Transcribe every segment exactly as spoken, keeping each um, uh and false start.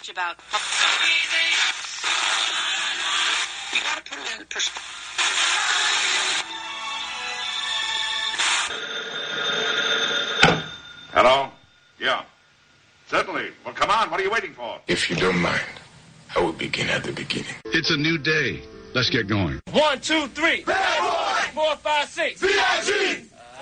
much about. You gotta put it in perspective. Hello? Yeah. Certainly. Well, come on. What are you waiting for? If you don't mind, I will begin at the beginning. It's a new day. Let's get going. One, two, three. Bad boy. Four, five, six. V I G.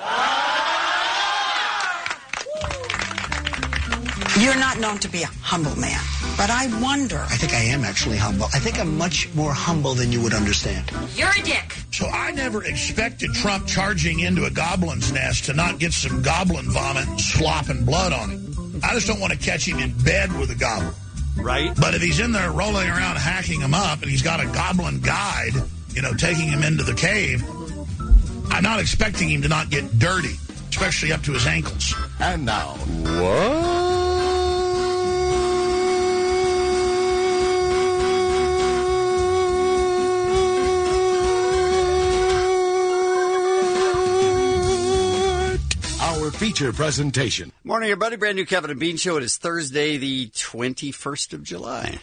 You're not known to be a humble man, but I wonder. I think I am actually humble. I think I'm much more humble than you would understand. You're a dick. So I never expected Trump charging into a goblin's nest to not get some goblin vomit, slop, and blood on him. I just don't want to catch him in bed with a goblin. Right. But if he's in there rolling around hacking him up and he's got a goblin guide, you know, taking him into the cave, I'm not expecting him to not get dirty, especially up to his ankles. And now, what? Our feature presentation. Morning, everybody. Brand new Kevin and Bean Show. It is Thursday, the twenty-first of July.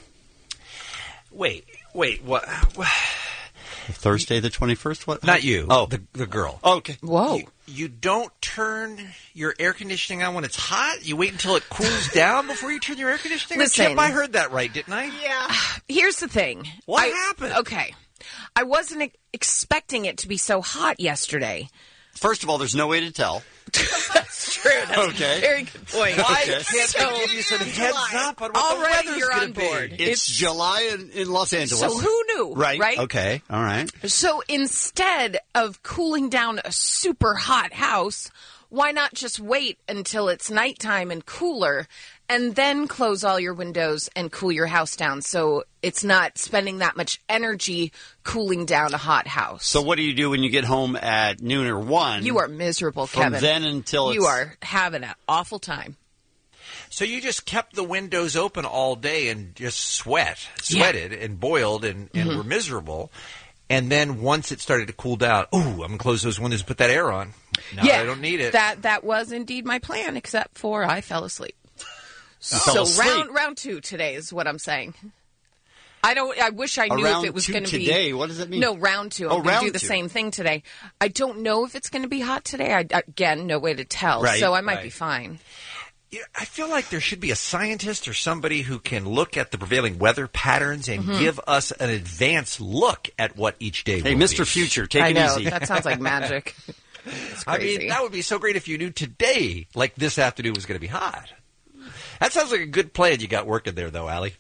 Wait, wait, what? what? Thursday, the twenty-first? What? Not you. Oh. The, the girl. Oh, okay. Whoa. You, you don't turn your air conditioning on when it's hot? You wait until it cools down before you turn your air conditioning on? Listen. Chip, I heard that right, didn't I? Yeah. Here's the thing. What I, happened? Okay. I wasn't e- expecting it to be so hot yesterday. First of all, there's no way to tell. That's true. That's Okay. a very good point. Why Okay. can't So- they give you some heads up on what Already the weather's you're gonna on be? board. It's, It's- July in, in Los Angeles. So who knew? Right. Right? Okay. All right. So instead of cooling down a super hot house, why not just wait until it's nighttime and cooler and then close all your windows and cool your house down so it's not spending that much energy cooling down a hot house? So what do you do when you get home at noon or one? You are miserable, From Kevin. then until You it's- are having an awful time. So you just kept the windows open all day and just sweat, sweated yeah. and boiled and, and mm-hmm. were miserable. And then once it started to cool down, ooh, I'm going to close those windows and put that air on. Now yeah, I don't need it. That that was indeed my plan, except for I fell asleep. You so fell asleep. round round two today is what I'm saying. I don't. I wish I knew Around if it was going to be today. What does that mean? No, round two. I'm Oh, going to round do the two. same thing today. I don't know if it's going to be hot today. I, again, no way to tell. Right, so I might right. be fine. Yeah, I feel like there should be a scientist or somebody who can look at the prevailing weather patterns and Mm-hmm. give us an advanced look at what each day Hey, will Mister be. Future, take I it know easy. that sounds like magic. It's I crazy. mean, that would be so great if you knew today, like this afternoon, was going to be hot. That sounds like a good plan you got working there, though, Allie.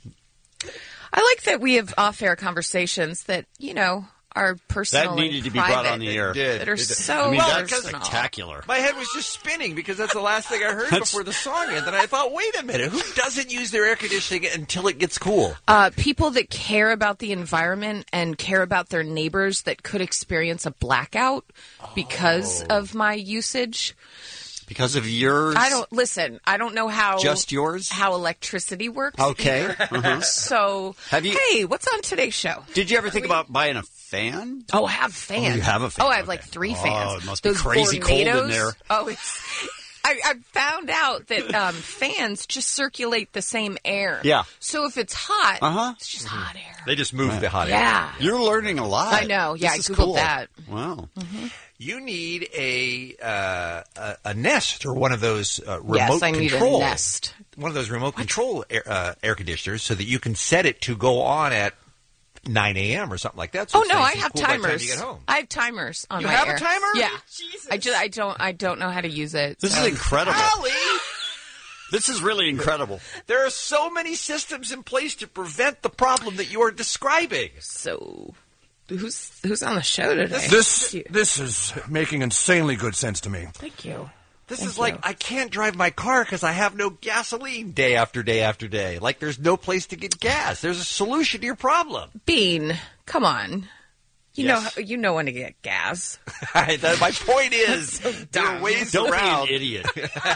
I like that we have off-air conversations that you know are personal. That needed and to be private, brought on the air. It did. That are It did. so I mean, Well, that's personal. spectacular. My head was just spinning because that's the last thing I heard That's- before the song ended. And I thought, wait a minute, who doesn't use their air conditioning until it gets cool? Uh, people that care about the environment and care about their neighbors that could experience a blackout because Oh. of my usage. Because of yours? I don't listen. I don't know how Just yours? how electricity works. Okay. either. Uh-huh. So, Have you- hey, what's on today's show? Did you ever think about buying a fan? Oh, I have fans. Oh, you have a fan. Oh, I have Okay. like three Oh, fans. it must be Those crazy cold in tornadoes. there. Oh, it's. I, I found out that um, fans just circulate the same air. Yeah. So if it's hot, Uh-huh. it's just hot air. They just move the hot air. Yeah. You're learning a lot. I know. Yeah, This I is Googled cool. that. Wow. You need a uh, a, a Nest or one of those uh, remote Yes, I need control. a Nest. One of those remote control air, uh, air conditioners so that you can set it to go on at nine a.m. or something like that. So Oh it's no, nice I and have cool by the time timers. you get home. I have timers on You my have a air. timer? Yeah. I just I don't I don't know how to use it. This so. is incredible. Allie! This is really incredible. There are so many systems in place to prevent the problem that you are describing. So who's who's on the show today? This Thank you. this is making insanely good sense to me. Thank you. This Thank is like you. I can't drive my car because I have no gasoline day after day after day. Like there's no place to get gas. There's a solution to your problem. Bean, come on. You Yes. know you know when to get gas. That- my point is, there are ways Don't around. be an idiot.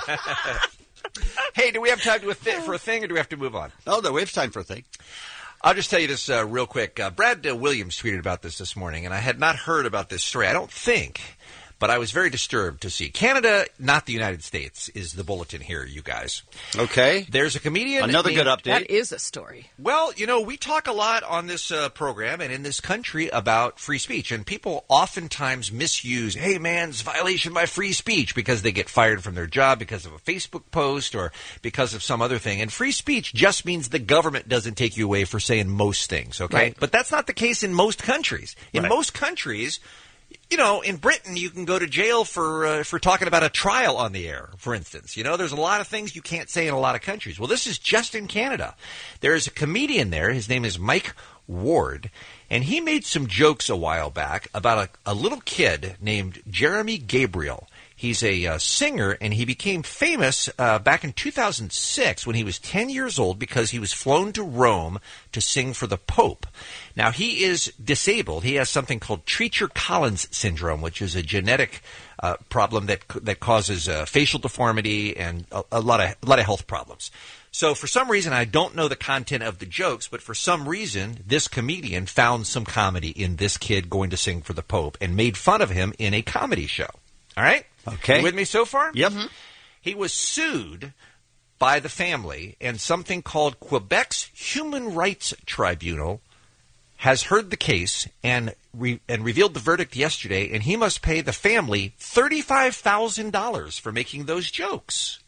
Hey, do we have time to a thi- for a thing, or do we have to move on? Oh, no, we have time for a thing. I'll just tell you this uh, real quick. Uh, Brad uh, Williams tweeted about this this morning, and I had not heard about this story. I don't think, But I was very disturbed to see Canada, not the United States, is the bulletin here, you guys. Okay. There's a comedian. Another named, good update. That is a story. Well, you know, we talk a lot on this uh, program and in this country about free speech, and people oftentimes misuse, hey, man, it's a violation of my free speech, because they get fired from their job because of a Facebook post or because of some other thing. And free speech just means the government doesn't take you away for saying most things, okay? Right. But that's not the case in most countries. In Right. most countries, you know, in Britain, you can go to jail for uh, for talking about a trial on the air, for instance. You know, there's a lot of things you can't say in a lot of countries. Well, this is just in Canada. There is a comedian there. His name is Mike Ward, and he made some jokes a while back about a, a little kid named Jeremy Gabriel. He's a uh, singer, and he became famous uh, back in two thousand six when he was ten years old because he was flown to Rome to sing for the Pope. Now, he is disabled. He has something called Treacher-Collins syndrome, which is a genetic uh, problem that that causes uh, facial deformity and a, a lot of a lot of health problems. So for some reason, I don't know the content of the jokes, but for some reason, this comedian found some comedy in this kid going to sing for the Pope and made fun of him in a comedy show. All right? Okay. You with me so far? Yep. Mm-hmm. He was sued by the family, and something called Quebec's Human Rights Tribunal has heard the case and re- and revealed the verdict yesterday, and he must pay the family thirty-five thousand dollars for making those jokes.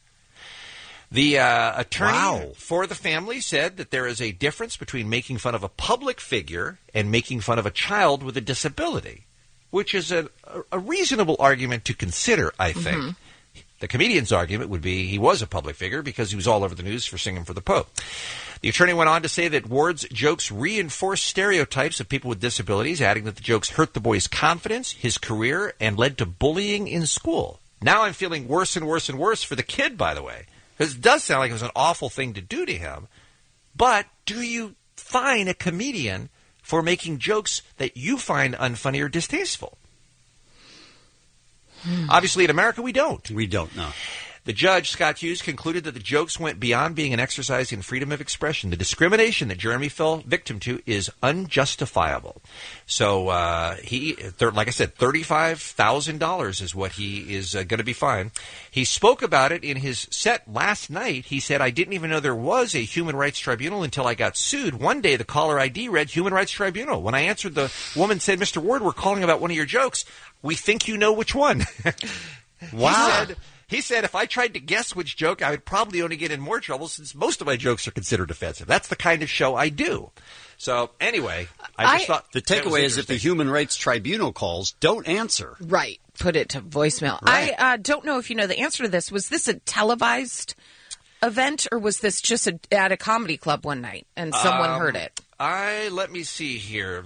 The uh, attorney Wow. for the family said that there is a difference between making fun of a public figure and making fun of a child with a disability, which is a, a reasonable argument to consider, I think. Mm-hmm. The comedian's argument would be he was a public figure because he was all over the news for singing for the Pope. The attorney went on to say that Ward's jokes reinforced stereotypes of people with disabilities, adding that the jokes hurt the boy's confidence, his career, and led to bullying in school. Now I'm feeling worse and worse and worse for the kid, by the way, because it does sound like it was an awful thing to do to him. But do you fine a comedian for making jokes that you find unfunny or distasteful? Hmm. Obviously, in America, we don't. We don't know. The judge, Scott Hughes, concluded that the jokes went beyond being an exercise in freedom of expression. The discrimination that Jeremy fell victim to is unjustifiable. So uh, he, th- like I said, thirty-five thousand dollars is what he is uh, going to be fined. He spoke about it in his set last night. He said, I didn't even know there was a human rights tribunal until I got sued. One day, the caller I D read Human Rights Tribunal. When I answered, the woman said, Mister Ward, we're calling about one of your jokes. We think you know which one. Wow. He said, He said if I tried to guess which joke, I would probably only get in more trouble since most of my jokes are considered offensive. That's the kind of show I do. So anyway, I just I, thought the takeaway is if the Human Rights Tribunal calls, don't answer. Right. Put it to voicemail. Right. I uh, don't know if you know the answer to this. Was this a televised event or was this just a, at a comedy club one night and someone um, heard it? I let me see here.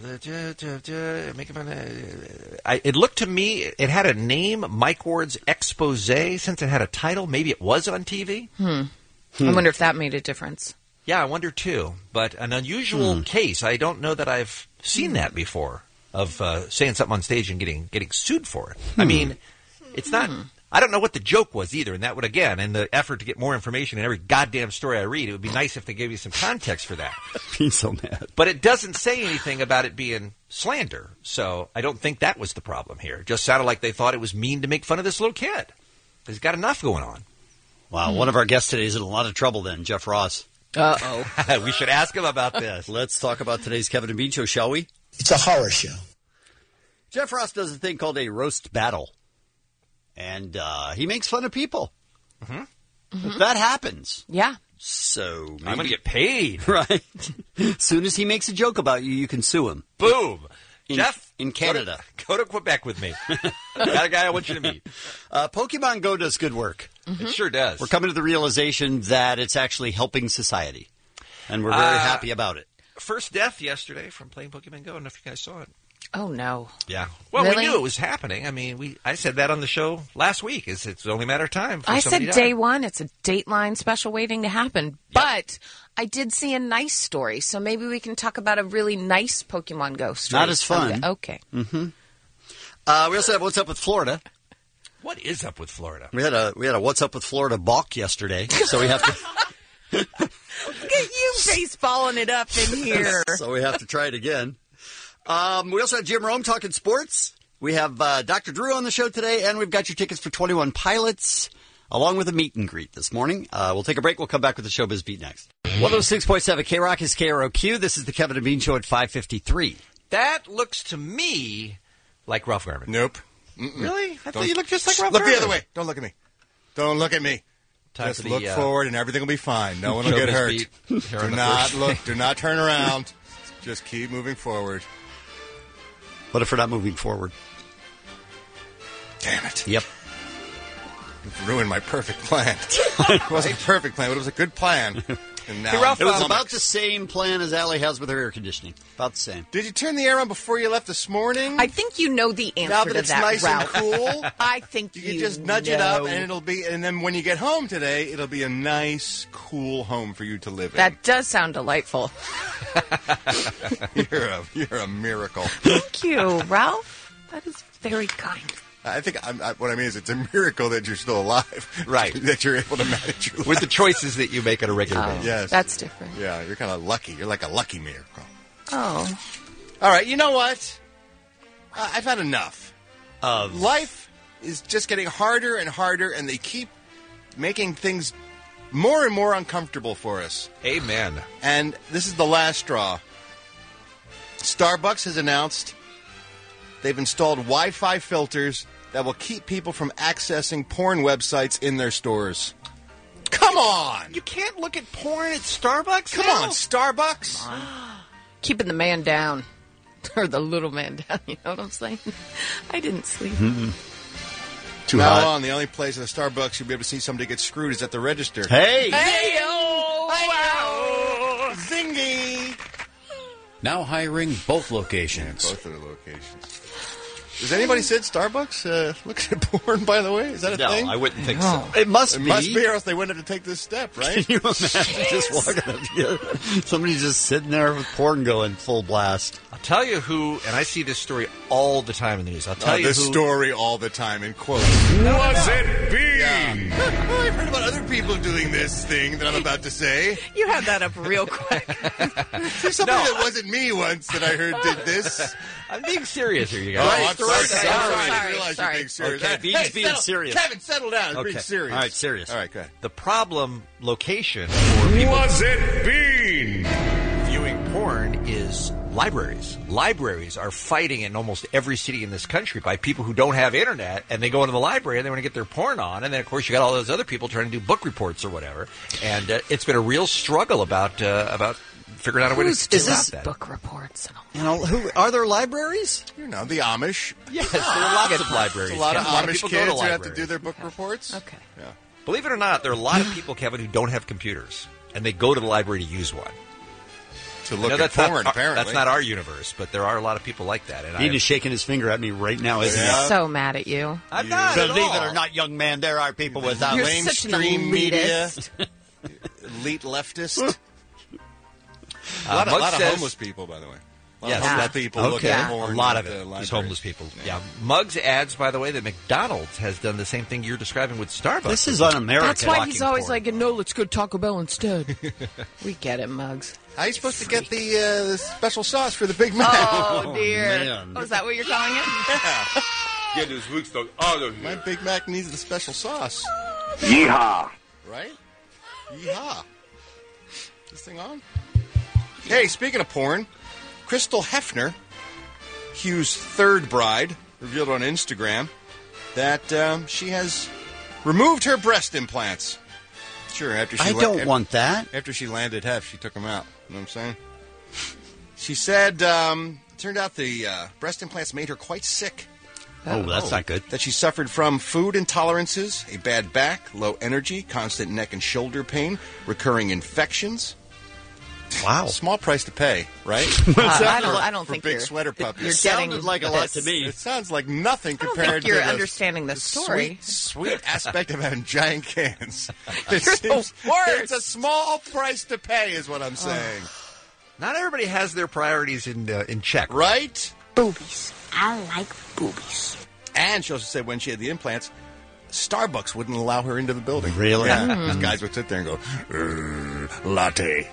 I, it looked to me it had a name, Mike Ward's Expose. Since it had a title, maybe it was on T V. Hmm. Hmm. I wonder if that made a difference. Yeah, I wonder too. But an unusual Hmm. case. I don't know that I've seen that before of uh, saying something on stage and getting getting sued for it. I mean, it's not. I don't know what the joke was either, and that would, again, in the effort to get more information in every goddamn story I read, it would be nice if they gave you some context for that. Being so mad. But it doesn't say anything about it being slander, so I don't think that was the problem here. It just sounded like they thought it was mean to make fun of this little kid. He's got enough going on. Wow, one of our guests today is in a lot of trouble then, Jeff Ross. Uh-oh. We should ask him about this. Let's talk about today's Kevin and Bean Show, shall we? It's a horror show. Jeff Ross does a thing called a roast battle. And uh, he makes fun of people. Mm-hmm. Mm-hmm. That happens. Yeah. So maybe, I'm going to get paid. Right. As soon as he makes a joke about you, you can sue him. Boom. In, Jeff, in Canada. Go to, go to Quebec with me. Got a guy I want you to meet. Uh, Pokemon Go does good work. Mm-hmm. It sure does. We're coming to the realization that it's actually helping society. And we're very uh, happy about it. First death yesterday from playing Pokemon Go. I don't know if you guys saw it. Oh, no. Yeah. Well, really? we knew it was happening. I mean, we I said that on the show last week. It's, it's only a matter of time. I said to day die. one. It's a Dateline special waiting to happen. Yep. But I did see a nice story, so maybe we can talk about a really nice Pokemon Go story. Not as fun. Someday. Okay. Mm-hmm. Uh, we also have What's Up with Florida. What is up with Florida? We had a we had a What's Up with Florida balk yesterday, so we have to. Look at you baseballing it up in here. So we have to try it again. Um, we also had Jim Rome talking sports. We have uh, Doctor Drew on the show today, and we've got your tickets for twenty-one Pilots, along with a meet and greet this morning. Uh, we'll take a break. We'll come back with the Showbiz Beat next. one oh six point seven K-Rock is K R O Q. This is the Kevin and Bean Show at five fifty-three. That looks to me like Ralph Garman. Nope. Mm-mm. Really? I Don't, thought you looked just like Ralph Look Garman. the other way. Don't look at me. Don't look at me. Time Just for the, look uh, forward and everything will be fine. No one will get Showbiz hurt. Beat here Do on the not first. look. Do not turn around. Just keep moving forward. What if we're not moving forward? Damn it. Yep. You've ruined my perfect plan. It wasn't a perfect plan, but it was a good plan. And now Hey, Ralph, it was I'm about the same plan as Allie has with her air conditioning. About the same. Did you turn the air on before you left this morning? I think you know the answer now that to it's that, nice Ralph. and cool, I think you you can just nudge know. it up, and it'll be. And then when you get home today, it'll be a nice, cool home for you to live in. That does sound delightful. you're a you're a miracle. Thank you, Ralph. That is very kind. I think I'm, I, what I mean is it's a miracle that you're still alive. Right. That you're able to manage your life. With the choices that you make on a regular Oh, basis. Yes. That's different. Yeah, you're kind of lucky. You're like a lucky miracle. Oh. All right, you know what? Uh, I've had enough. Of Life is just getting harder and harder, and they keep making things more and more uncomfortable for us. Amen. And this is the last straw. Starbucks has announced they've installed Wi-Fi filters that will keep people from accessing porn websites in their stores. Come on! You can't look at porn at Starbucks Come now? on, Starbucks! Keeping the man down. Or the little man down, you know what I'm saying? I didn't sleep. Too now hot. on, the only place at a Starbucks you'll be able to see somebody get screwed is at the register. Hey! Hey, oh, wow. Zingy! Now hiring both locations. Both of the locations. Has anybody said Starbucks uh, looks at porn, by the way? Is that a No, thing? I wouldn't think so. It must It be. must be, or else they wouldn't have to take this step, right? Can you imagine just walking up together? Somebody's just sitting there with porn going full blast. I'll tell you who, and I see this story all the time in the news. I'll tell Uh, you this who. story all the time in quotes. Was it Bean? Yeah. I've heard about other people doing this thing that I'm about to say. You had that up real quick. There's somebody that wasn't me once that I heard did this. I'm being serious here, you Oh, guys. I'm sorry. sorry. I didn't Sorry, realize sorry. you're being serious. Okay, Bean's being settle, serious. Kevin, settle down. It's Okay. being serious. All right, serious. All right, go ahead. The problem location for people Was it Bean? viewing porn is libraries. Libraries are fighting in almost every city in this country by people who don't have internet, and they go into the library and they want to get their porn on, and then of course you got all those other people trying to do book reports or whatever, and uh, it's been a real struggle about uh, about figuring out a way Who's to doing stop that. book reports and all You know, who are there libraries? You know, the Amish. Yes, there are lots of libraries. There's a lot of Kevin. Amish people go kids to who have to libraries. do their book reports. Okay. Yeah. Believe it or not, there are a lot of people, Kevin, who don't have computers, and they go to the library to use one. To I look know at that's porn, not, apparently. That's not our universe, but there are a lot of people like that. And Bean I, is shaking his finger at me right now, isn't Yeah. he? So mad at you. I'm not at Believe all. it or not, young man, there are people without You're lame. such an Mainstream media. elitist. Elite leftist. Uh, a lot, of, Muggs lot of says- homeless people, by the way. A lot Yes. of homeless Yeah. people Okay. looking at A porn. lot at of the it is libraries. homeless people. Yeah. Muggs adds, by the way, that McDonald's has done the same thing you're describing with Starbucks. This is un-American. That's why he's Blocking always porn. like, no, let's go Taco Bell instead. We get it, Muggs. How are you supposed to get the, uh, the special sauce for the Big Mac? Oh, dear. man. Oh, is that what you're calling it? Yeah. Get this week's stuff out of My here. Big Mac needs the special sauce. Yeehaw. Right? Yeehaw. This thing on? Hey, speaking of porn, Crystal Hefner, Hugh's third bride, revealed on Instagram that um, she has removed her breast implants. Sure, after she I la- don't after, want that. After she landed Hef, she took them out. You know what I'm saying? She said, um, it turned out the uh, breast implants made her quite sick. Oh, that's not good. That she suffered from food intolerances, a bad back, low energy, constant neck and shoulder pain, recurring infections. Wow. Small price to pay, right? Uh, I don't, I don't For think big you're, sweater puppies. you're It getting sounded like a lot to this. me. It sounds like nothing I don't compared think you're to the, understanding the the story. Sweet, sweet aspect of having giant cans. You're It the seems- worst. It's a small price to pay, is what I'm saying. Not everybody has their priorities in uh, in check. Right? Boobies. I like boobies. And she also said when she had the implants, Starbucks wouldn't allow her into the building. Really? Yeah. Mm. These guys would sit there and go, "Uh, latte.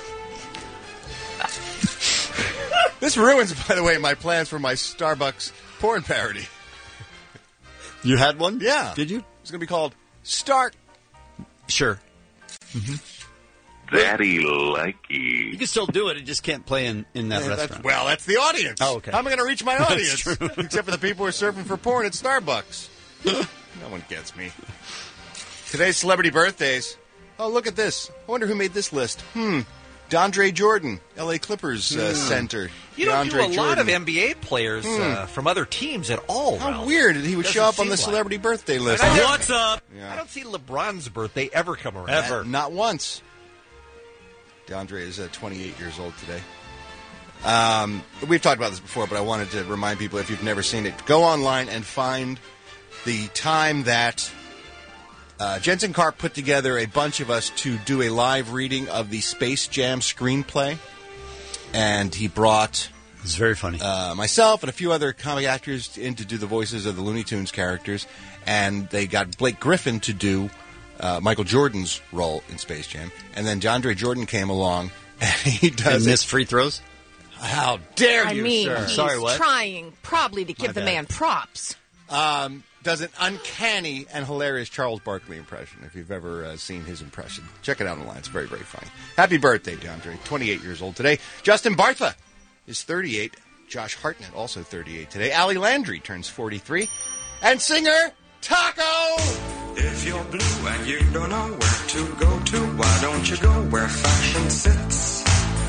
This ruins, by the way, my plans for my Starbucks porn parody. You had one? Yeah. Did you? It's going to be called Start. Sure. Mm-hmm. Daddy likey. You can still do it. It just can't play in, in that Yeah, that's- restaurant. well, that's the audience. Oh, okay. How am I going to reach my That's audience? true. Except for the people who are surfing for porn at Starbucks. No one gets me. Today's celebrity birthdays. Oh, look at this. I wonder who made this list. Hmm. DeAndre Jordan, L A Clippers uh, Hmm. center. You don't DeAndre do a lot Jordan. of N B A players Hmm. uh, from other teams at all. How Ralph. weird that he would Doesn't show up on seem the like. celebrity birthday list. And I never- What's up? I don't see LeBron's birthday ever come around. Ever. Not once. DeAndre is uh, twenty-eight years old today. Um, we've talked about this before, but I wanted to remind people, if you've never seen it, go online and find the time that uh, Jensen Karp put together a bunch of us to do a live reading of the Space Jam screenplay. And he brought... It's very funny. Uh, myself and a few other comic actors in to do the voices of the Looney Tunes characters. And they got Blake Griffin to do uh, Michael Jordan's role in Space Jam. And then DeAndre Jordan came along and he does And it. missed free throws? How dare I you, mean, sir? he's Sorry, what? trying probably to give My the bad. man props. Um, does an uncanny and hilarious Charles Barkley impression, if you've ever uh, seen his impression. Check it out online. It's very, very funny. Happy birthday, DeAndre. twenty-eight years old today. Justin Bartha is thirty-eight. Josh Hartnett, also thirty-eight today. Allie Landry turns forty-three. And singer Taco! If you're blue and you don't know where to go to, why don't you go where fashion sits?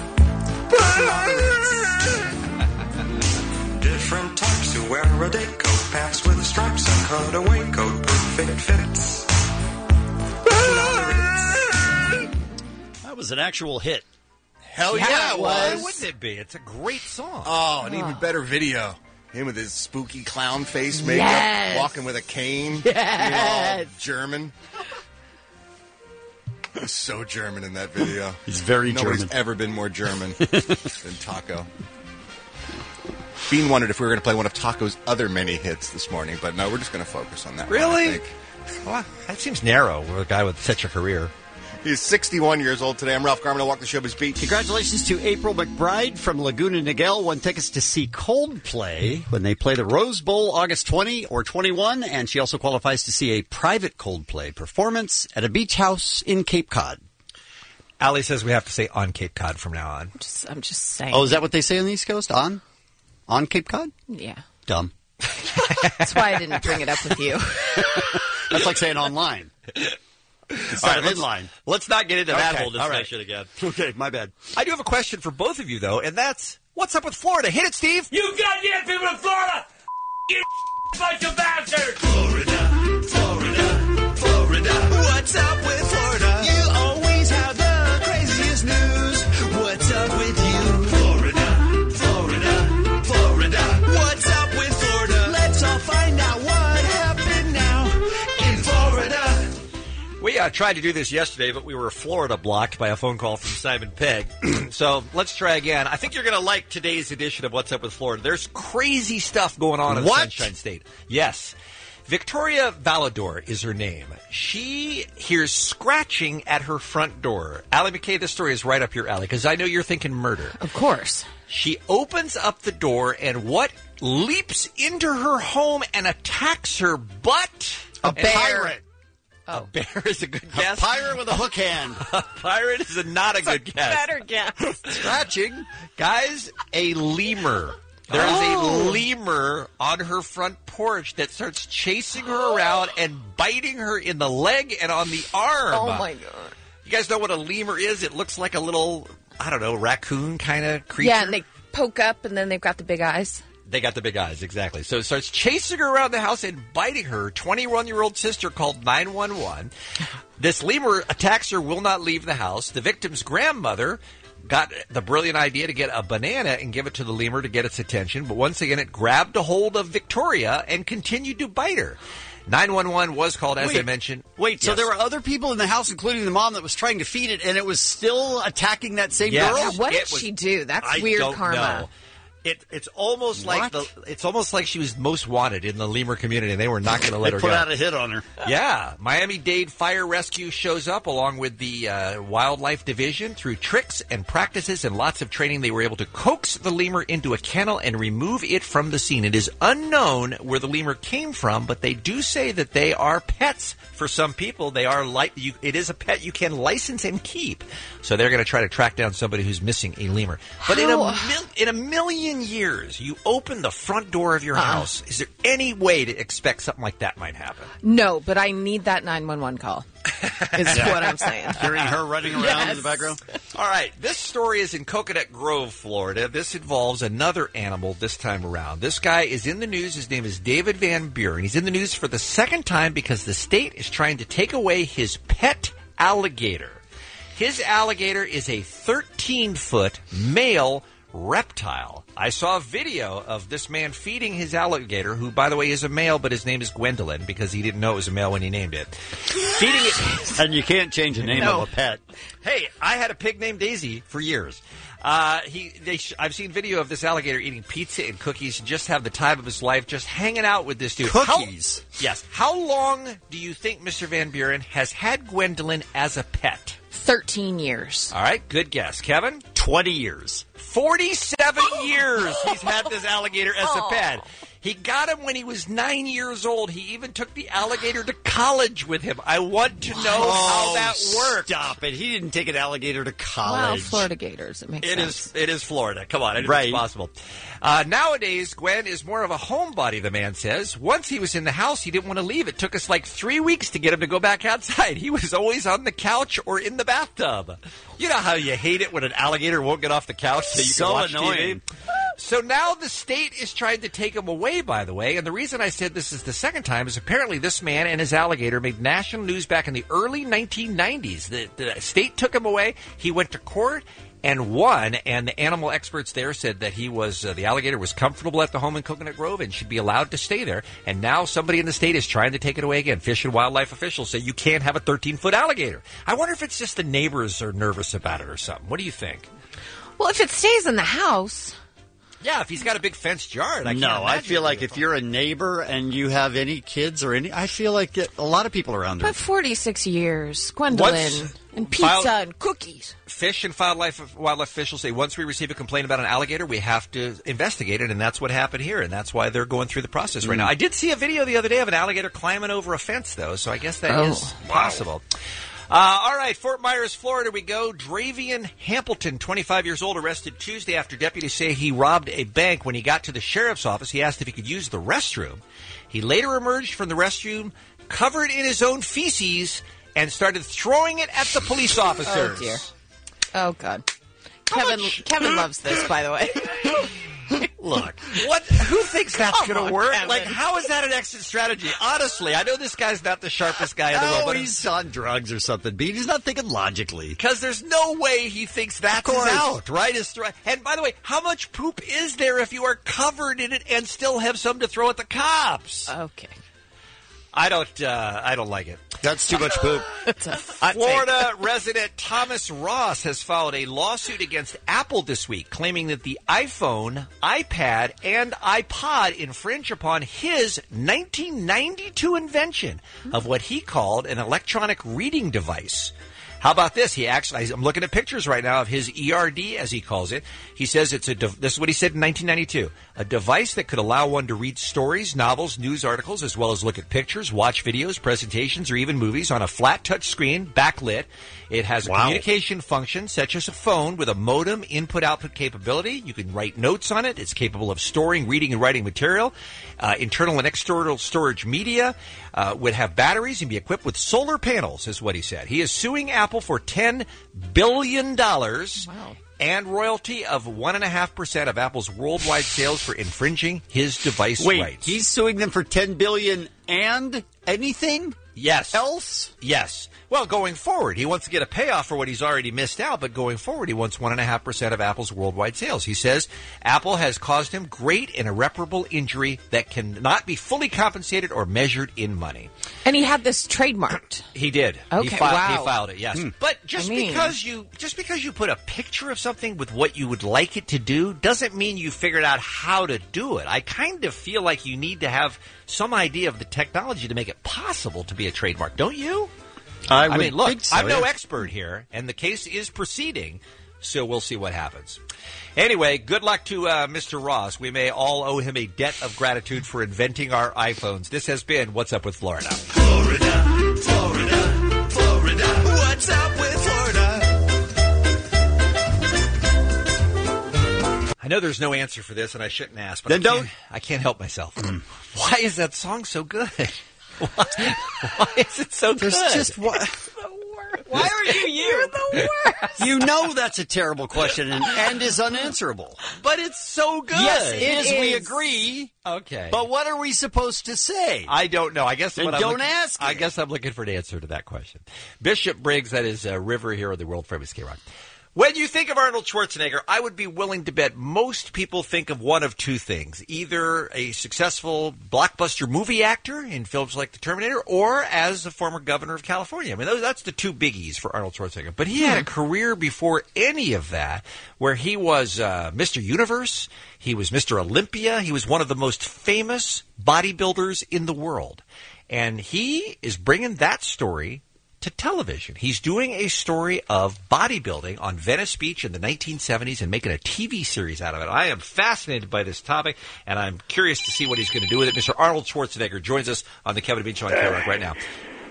Different types who wear a day coat, pants with stripes and cutaway coat, perfect fits. That was an actual hit. Hell yeah, Yeah, it why was. wouldn't it be? It's a great song. Oh, an even better video. Him with his spooky clown face makeup, Yes. walking with a cane. Yes. Being all German. He's so German in that video. He's very Nobody's German. ever been more German than Taco. Bean wondered if we were going to play one of Taco's other many hits this morning, but no, we're just going to focus on that one, I Really? think. Well, that seems narrow for a guy with such a career. He's sixty-one years old today. I'm Ralph Garman. I'll walk the showbiz beat. Congratulations to April McBride from Laguna Niguel. Won tickets to see Coldplay when they play the Rose Bowl August twentieth or twenty-first, and she also qualifies to see a private Coldplay performance at a beach house in Cape Cod. Allie says we have to say on Cape Cod from now on. Just, I'm just saying. Oh, is that what they say on the East Coast? On? On Cape Cod? Yeah. Dumb. That's why I didn't bring it up with you. That's like saying online. Instead All right, of let's- inline. Let's not get into that Okay, whole all right. discussion again. Okay, my bad. I do have a question for both of you, though, and that's, what's up with Florida? Hit it, Steve! You goddamn people in Florida! You bunch of bastards! Florida, Florida, Florida. What's up with Florida? You always have the craziest news. What's up with you? Florida, Florida, Florida. What's up with Florida? Let's all find out what happened now in Florida. We uh, tried to do this yesterday, but we were Florida blocked by a phone call from Simon Pegg. So let's try again. I think you're going to like today's edition of What's Up with Florida. There's crazy stuff going on in What? the Sunshine State. Yes. Victoria Valador is her name. She hears scratching at her front door. Allie McKay, this story is right up your alley, because I know you're thinking murder. Of course. She opens up the door, and what leaps into her home and attacks her butt? A And- bear. Pirate. A bear is a good guess. A pirate with a hook hand. A pirate is a not a good guess. Better guess. Scratching. Guys, a lemur. There is Oh. a lemur on her front porch that starts chasing her around and biting her in the leg and on the arm. Oh, my God. You guys know what a lemur is? It looks like a little, I don't know, raccoon kind of creature. Yeah, and they poke up, and then they've got the big eyes. They got the big eyes, exactly. So it starts chasing her around the house and biting her. twenty-one-year-old sister called nine one one. This lemur attacks her, will not leave the house. The victim's grandmother got the brilliant idea to get a banana and give it to the lemur to get its attention. But once again, it grabbed a hold of Victoria and continued to bite her. nine one one was called, as Wait, I mentioned. Wait, so Yes. there were other people in the house, including the mom, that was trying to feed it, and it was still attacking that same Yes. girl? Yeah, what It did was- she do? That's I weird don't karma. know. It, it's almost like What? the. It's almost like she was most wanted in the lemur community, and they were not going to let They her put go. out a hit on her. Yeah, Miami-Dade Fire Rescue shows up along with the uh, Wildlife Division. Through tricks and practices and lots of training, they were able to coax the lemur into a kennel and remove it from the scene. It is unknown where the lemur came from, but they do say that they are pets for some people. They are like you, it is a pet you can license and keep. So they're going to try to track down somebody who's missing a lemur. But in a mil- in a million years, you open the front door of your Uh-uh. house. Is there any way to expect something like that might happen? No, but I need that nine one one call. Is what I'm saying. Hearing her running around Yes. in the background. All right, this story is in Coconut Grove, Florida. This involves another animal this time around. This guy is in the news. His name is David Van Buren. He's in the news for the second time because the state is trying to take away his pet alligator. His alligator is a thirteen-foot male reptile. I saw a video of this man feeding his alligator, who, by the way, is a male, but his name is Gwendolyn because he didn't know it was a male when he named it. Feeding it. And you can't change the name No. of a pet. Hey, I had a pig named Daisy for years. Uh, he, they, sh- I've seen video of this alligator eating pizza and cookies, and just have the time of his life, just hanging out with this dude. Cookies? How, yes. How long do you think Mister Van Buren has had Gwendolyn as a pet? Thirteen years. All right, good guess, Kevin. Twenty years. Forty-seven years he's had this alligator as a Aw. pet. He got him when he was nine years old. He even took the alligator to college with him. I want to know how that worked. Stop it. He didn't take an alligator to Well, college. Florida Gators. It makes It sense. is. It is Florida. Come on, anything's Right. possible. Uh, nowadays, Gwen is more of a homebody. The man says. Once he was in the house, he didn't want to leave. It took us like three weeks to get him to go back outside. He was always on the couch or in the bathtub. You know how you hate it when an alligator won't get off the couch so you So can watch annoying. T V. So now the state is trying to take him away, by the way. And the reason I said this is the second time is apparently this man and his alligator made national news back in the early nineteen nineties. The, the state took him away. He went to court and won. And the animal experts there said that he was uh, the alligator was comfortable at the home in Coconut Grove and should be allowed to stay there. And now somebody in the state is trying to take it away again. Fish and wildlife officials say you can't have a thirteen-foot alligator. I wonder if it's just the neighbors are nervous about it or something. What do you think? Well, if it stays in the house. Yeah, if he's got a big fenced yard. I no, can't I imagine feel it'd like be a if you're a neighbor and you have any kids or any, I feel like it, a lot of people around there. But forty-six years. Gwendolyn. Once- and pizza File- and cookies. Fish and wildlife wildlife officials say once we receive a complaint about an alligator, we have to investigate it, and that's what happened here, and that's why they're going through the process right Mm. now. I did see a video the other day of an alligator climbing over a fence, though, so I guess that Oh. is possible. Uh, all right, Fort Myers, Florida, we go. Dravian Hampleton, twenty-five years old, arrested Tuesday after deputies say he robbed a bank. When he got to the sheriff's office, he asked if he could use the restroom. He later emerged from the restroom covered in his own feces and started throwing it at the police officers. Oh, dear. Oh, God. Kevin Kevin loves this, by the way. Look, what? Who thinks that's Come going on, to work? Kevin. Like, how is that an exit strategy? Honestly, I know this guy's not the sharpest guy in the world, Oh, but he's on drugs or something. But he's not thinking logically. because there's no way he thinks that's his course. out, right? His thro- and by the way, how much poop is there if you are covered in it and still have some to throw at the cops? Okay. I don't. Uh, I don't like it. That's too much poop. It's a hot take. Florida resident Thomas Ross has filed a lawsuit against Apple this week, claiming that the iPhone, iPad, and iPod infringe upon his nineteen ninety-two invention of what he called an electronic reading device. How about this? He actually, I'm looking at pictures right now of his E R D, as he calls it. He says it's a, de- this is what he said in nineteen ninety-two, a device that could allow one to read stories, novels, news articles, as well as look at pictures, watch videos, presentations, or even movies on a flat touch screen, backlit. It has a Wow. communication function such as a phone with a modem input-output capability. You can write notes on it. It's capable of storing, reading, and writing material. Uh, internal and external storage media. Uh, would have batteries and be equipped with solar panels, is what he said. He is suing Apple for ten billion dollars Wow. and royalty of one point five percent of Apple's worldwide sales for infringing his device Wait, rights. he's suing them for ten billion dollars and anything? Yes. else? Yes. Well, going forward, he wants to get a payoff for what he's already missed out, but going forward, he wants one point five percent of Apple's worldwide sales. He says Apple has caused him great and irreparable injury that cannot be fully compensated or measured in money. And he had this trademarked. He did. Okay, he filed, wow. He filed it, yes. Hmm. But just I mean- because you just because you put a picture of something with what you would like it to do doesn't mean you figured out how to do it. I kind of feel like you need to have some idea of the technology to make it possible to be a trademark, don't you? I, I would mean, look, think so, I'm no yeah. expert here, and the case is proceeding, so we'll see what happens. Anyway, good luck to uh, Mister Ross. We may all owe him a debt of gratitude for inventing our iPhones. This has been What's Up with Florida. Florida, Florida, Florida. What's up with Florida? I know there's no answer for this, and I shouldn't ask, but Then I, don't. can't, I can't help myself. Why is that song so good? Why, why is it so There's good? just what. Why are you you? You're the worst. You know that's a terrible question and, and is unanswerable. But it's so good. Yes, it is. It We is. agree. Okay. But what are we supposed to say? I don't know. I guess Then what I'm don't looking- ask I it. guess I'm looking for an answer to that question. Bishop Briggs, that is uh, River here on the world famous K-Rock. When you think of Arnold Schwarzenegger, I would be willing to bet most people think of one of two things. Either a successful blockbuster movie actor in films like The Terminator or as the former governor of California. I mean, those, that's the two biggies for Arnold Schwarzenegger. But he had a career before any of that where he was uh, Mister Universe, he was Mister Olympia, he was one of the most famous bodybuilders in the world. And he is bringing that story to television. He's doing a story of bodybuilding on Venice Beach in the nineteen seventies and making a T V series out of it. I am fascinated by this topic, and I'm curious to see what he's going to do with it. Mister Arnold Schwarzenegger joins us on the Kevin and Bean Show on K-Rock right now.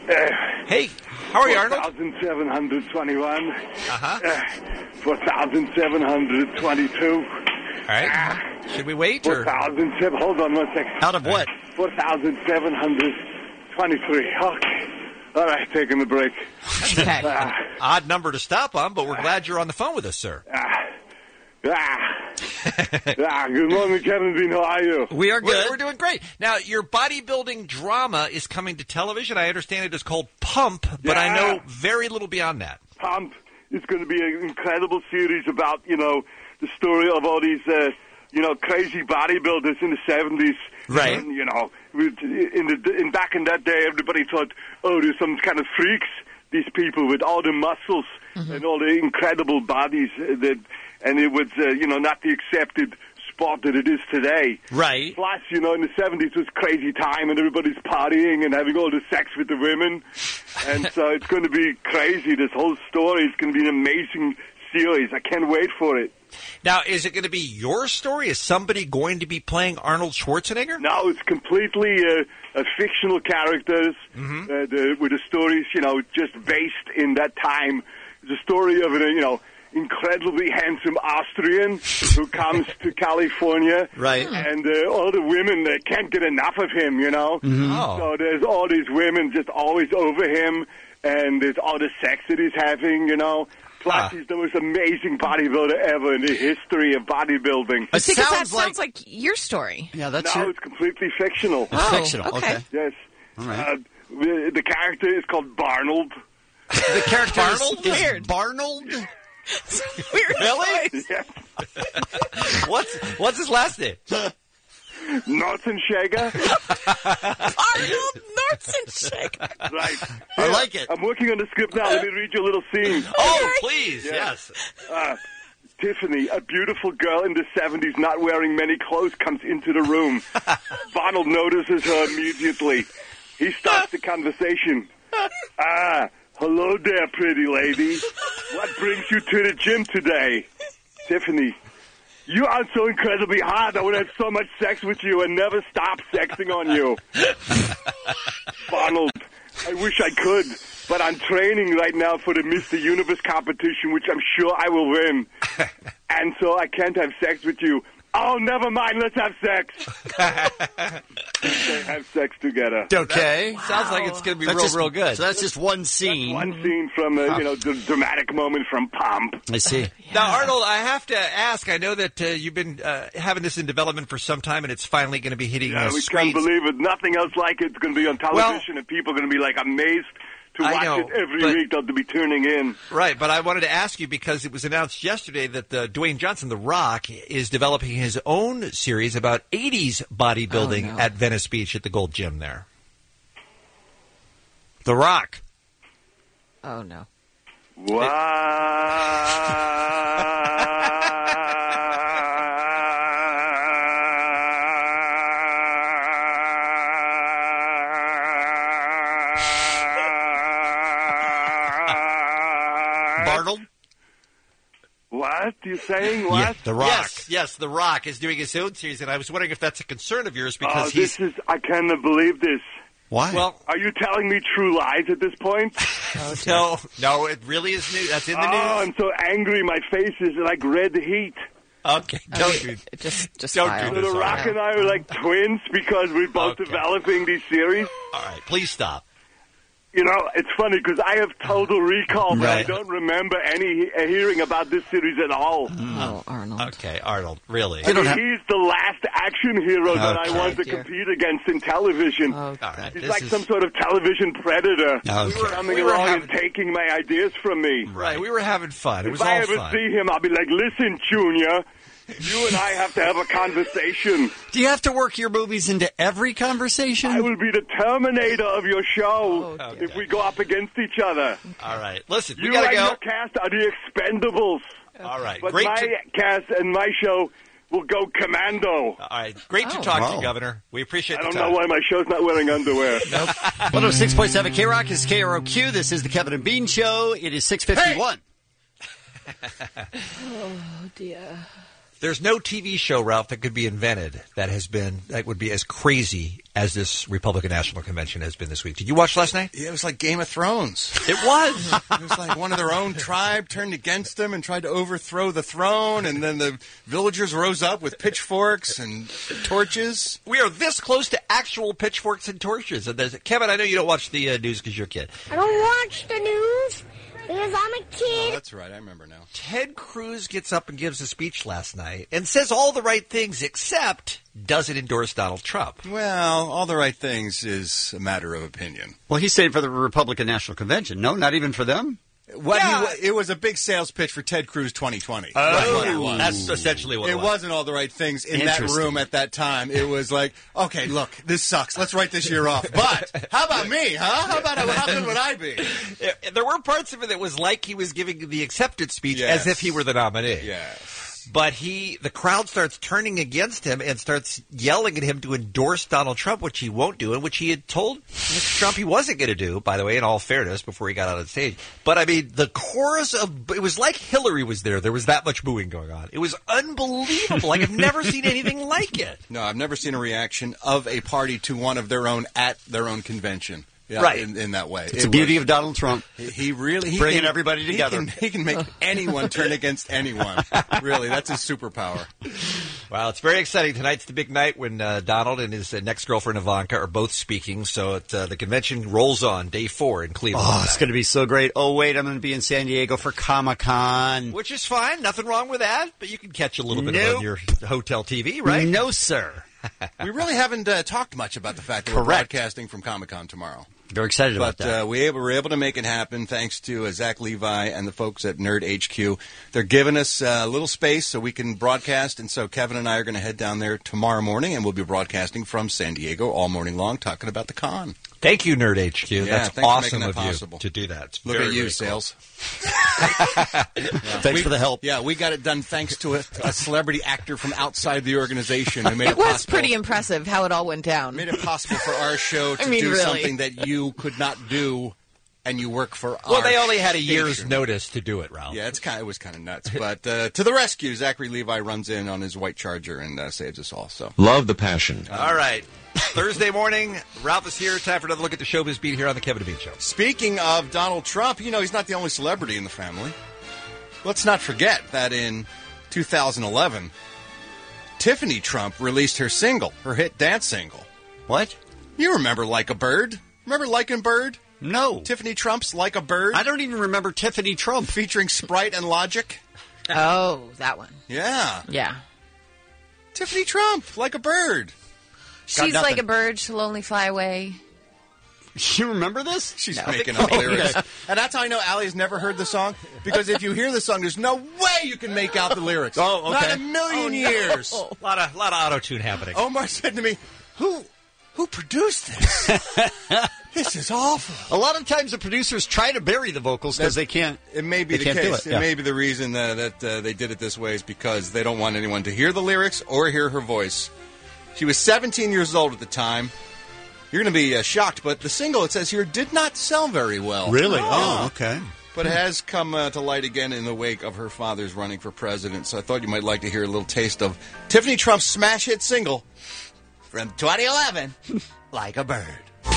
Hey, how are you, Arnold? four thousand seven hundred twenty-one. Uh-huh. Uh, four thousand seven hundred twenty-two. All right. Should we wait? four Or? thousand seven Hold on one second. Out of what? four thousand seven hundred twenty-three. Okay. All right, taking the break. Okay. Ah, Odd number to stop on, but we're glad you're on the phone with us, sir. ah, ah. Ah, good morning, Kevin Bean. How are you? We are We're, good. we're doing great. Now, your bodybuilding drama is coming to television. I understand it is called Pump, but I Yeah. know very little beyond that. Pump is going to be an incredible series about, you know, the story of all these, uh, you know, crazy bodybuilders in the seventies. Right. And, you know, with- in the in back in that day, everybody thought, oh, there's some kind of freaks, these people with all the muscles and all the incredible bodies. uh, that, and it was, uh, you know, not the accepted sport that it is today. Right. Plus, you know, in the seventies was crazy time and everybody's partying and having all the sex with the women. And so it's going to be crazy. This whole story is going to be an amazing series. I can't wait for it. Now, is it going to be your story? Is somebody going to be playing Arnold Schwarzenegger? No, it's completely uh, uh, fictional characters Mm-hmm. uh, the, with the stories, you know, just based in that time. It's a story of an, uh, you know, incredibly handsome Austrian who comes to California. Right. And uh, all the women, they can't get enough of him, you know. Oh. So there's all these women just always over him, and there's all the sex that he's having, you know. Plus, Ah. he's the most amazing bodybuilder ever in the history of bodybuilding. It See, 'cause that sounds like, sounds like your story. yeah, that's No, your, it's completely fictional. it's Oh, fictional. okay. Okay. Yes. All right. Uh, the, the character is called Barnold. The character is, Barnold? is Weird. Barnold. Weird. Really? Yeah. what's what's his last name? Nortenshager. Arnold Nortenshaker. Right. I like it. I'm working on the script now. Let me read you a little scene. Oh, please, yes. Uh, Tiffany, a beautiful girl in the seventies not wearing many clothes, comes into the room. Barnold notices her immediately. He starts the conversation. Ah, hello there, pretty lady. What brings you to the gym today? Tiffany, you are so incredibly hot. I would have so much sex with you and never stop sexing on you. Barnold, I wish I could, but I'm training right now for the Mister Universe competition, which I'm sure I will win. And so I can't have sex with you. Oh, never mind. Let's have sex. They have sex together. Okay. Wow. Sounds like it's going to be That's real, just- real good. So that's just one scene. One scene from a you know d- dramatic moment from Pump. I see. Now, Arnold, I have to ask. I know that uh, you've been uh, having this in development for some time, and it's finally going to be hitting Yeah, uh, we screens. can't believe it. Nothing else like it. It's going to be on television, and people are going to be like amazed to I watch know, it every but- week. They'll be tuning in. Right, but I wanted to ask you because it was announced yesterday that uh, Dwayne Johnson, The Rock, is developing his own series about eighties bodybuilding Oh, no. at Venice Beach at the Gold Gym there. The Rock. Oh, no. Bartled? What? You saying what? Yeah, The Rock. Yes, yes, The Rock is doing his own series, and I was wondering if that's a concern of yours because oh, he's... this is, I cannot believe this. Why? Well, Are you telling me true lies at this point? no, no, it really is new. That's in the oh, news. I'm so angry. My face is like red heat. Okay, Oh, don't yeah, do just, just Don't smile. do So this, The all Rock right. and I are like twins because we're both Okay. developing these series. All right, please stop. You know, it's funny because I have total recall, but I Right. don't remember any he- hearing about this series at all. Oh, Arnold. Okay, Arnold, really? I mean, he's the last action hero that Okay. I want to Dear. compete against in television. Oh, All right, He's this like is... some sort of television predator. Okay. Coming We were along having- and taking my ideas from me. Right, we were having fun. It was if I all ever fun. see him, I'll be like, listen, Junior, you and I have to have a conversation. Do you have to work your movies into every conversation? I will be the Terminator of your show Oh, if we go up against each other. All right, listen, we You gotta and go. your cast are the Expendables. All right, But great. my To, cast and my show will go commando. all right, great to Oh. talk to Wow. you, Governor. We appreciate I the don't time. know why my show's not wearing underwear. one oh six point seven K-Rock is K R O Q. This is the Kevin and Bean Show. It is six fifty-one. Oh, dear. There's no T V show, Ralph, that could be invented that has been that would be as crazy as this Republican National Convention has been this week. Did you watch last night? Yeah, it was like Game of Thrones. It was. It was like one of their own tribe turned against them and tried to overthrow the throne, and then the villagers rose up with pitchforks and torches. We are this close to actual pitchforks and torches. And there's, Kevin, I know you don't watch the uh, news because you're a kid. I don't watch the news because I'm a Oh, kid. that's right. I remember now. Ted Cruz gets up and gives a speech last night and says all the right things except doesn't endorse Donald Trump. Well, all the right things is a matter of opinion. Well, he's saying for the Republican National Convention. No, not even for them? What Yeah. he, wa- it was a big sales pitch for Ted Cruz twenty twenty. Oh, That's what it was. that's essentially what it, It was. wasn't all the right things in that Interesting. room at that time. It was like, okay, look, this sucks. Let's write this year off. But how about me, huh? How about how good would I be? Yeah, there were parts of it that was like he was giving the acceptance speech Yes. as if he were the nominee. Yes. But he, the crowd starts turning against him and starts yelling at him to endorse Donald Trump, which he won't do, and which he had told Mister Trump he wasn't going to do, by the way, in all fairness, before he got out on stage. But, I mean, the chorus of, it was like Hillary was there. There was that much booing going on. It was unbelievable. Like, I've never seen anything like it. No, I've never seen a reaction of a party to one of their own at their own convention. Yeah, Right. in, in that way. It's the beauty of Donald Trump. He, he really he Bringing can- everybody he together. can- He can, make anyone turn against anyone. Really, that's his superpower. Well, it's very exciting. Tonight's the big night when uh, Donald and his uh, next girlfriend Ivanka are both speaking. So it, uh, the convention rolls on day four in Cleveland. Oh, it's going to be so great. Oh, wait, I'm going to be in San Diego for Comic-Con. Which is fine. Nothing wrong with that. But you can catch a little bit of it Nope. on your hotel T V, right? No, sir. We really haven't uh, talked much about the fact that we're Correct. broadcasting from Comic-Con tomorrow. Very excited about But that. uh, we able, were able to make it happen thanks to uh, Zach Levi and the folks at Nerd H Q. They're giving us uh, a little space so we can broadcast, and so Kevin and I are going to head down there tomorrow morning, and we'll be broadcasting from San Diego all morning long, talking about the con. Thank you, Nerd H Q. Yeah, That's thanks for awesome making that of possible. you to do that. It's Look very, at you, very cool. sales. Thanks We- for the help. Yeah, we got it done thanks to a, a celebrity actor from outside the organization who made it, It was possible. pretty impressive how it all went down. Made it possible for our show to I mean, do really. something that you could not do, and you work for our Well, they only had a year's station. notice to do it, Ralph. Yeah, it's kind of, it was kind of nuts. But uh, to the rescue, Zachary Levi runs in on his white Charger and uh, saves us all. So Love the passion. All right. Thursday morning, Ralph is here. Time for another look at the showbiz beat here on the Kevin and Bean Show. Speaking of Donald Trump, you know, he's not the only celebrity in the family. Let's not forget that in two thousand eleven, Tiffany Trump released her single, her hit dance single. What? You remember Like a Bird? Remember Like a Bird? No. Tiffany Trump's Like a Bird? I don't even remember Tiffany Trump. Featuring Sprite and Logic? Oh, that one. Yeah. Yeah. Tiffany Trump, Like a Bird. She's like a bird, she'll only fly away. You remember this? She's No. making up lyrics. And that's how I know Allie has never heard the song. Because if you hear the song, there's no way you can make out the lyrics. Oh, okay. Not a million Oh, no. years. A lot of, lot of auto-tune happening. Omar said to me, who who produced this? This is awful. A lot of times the producers try to bury the vocals because they can't. It may be they the can't do case. it. It, Yeah. may be the reason uh, that uh, they did it this way is because they don't want anyone to hear the lyrics or hear her voice. She was seventeen years old at the time. You're going to be uh, shocked, but the single, it says here, did not sell very well. Really? Oh, okay. But it has come uh, to light again in the wake of her father's running for president. So I thought you might like to hear a little taste of Tiffany Trump's smash hit single from twenty eleven, Like a Bird.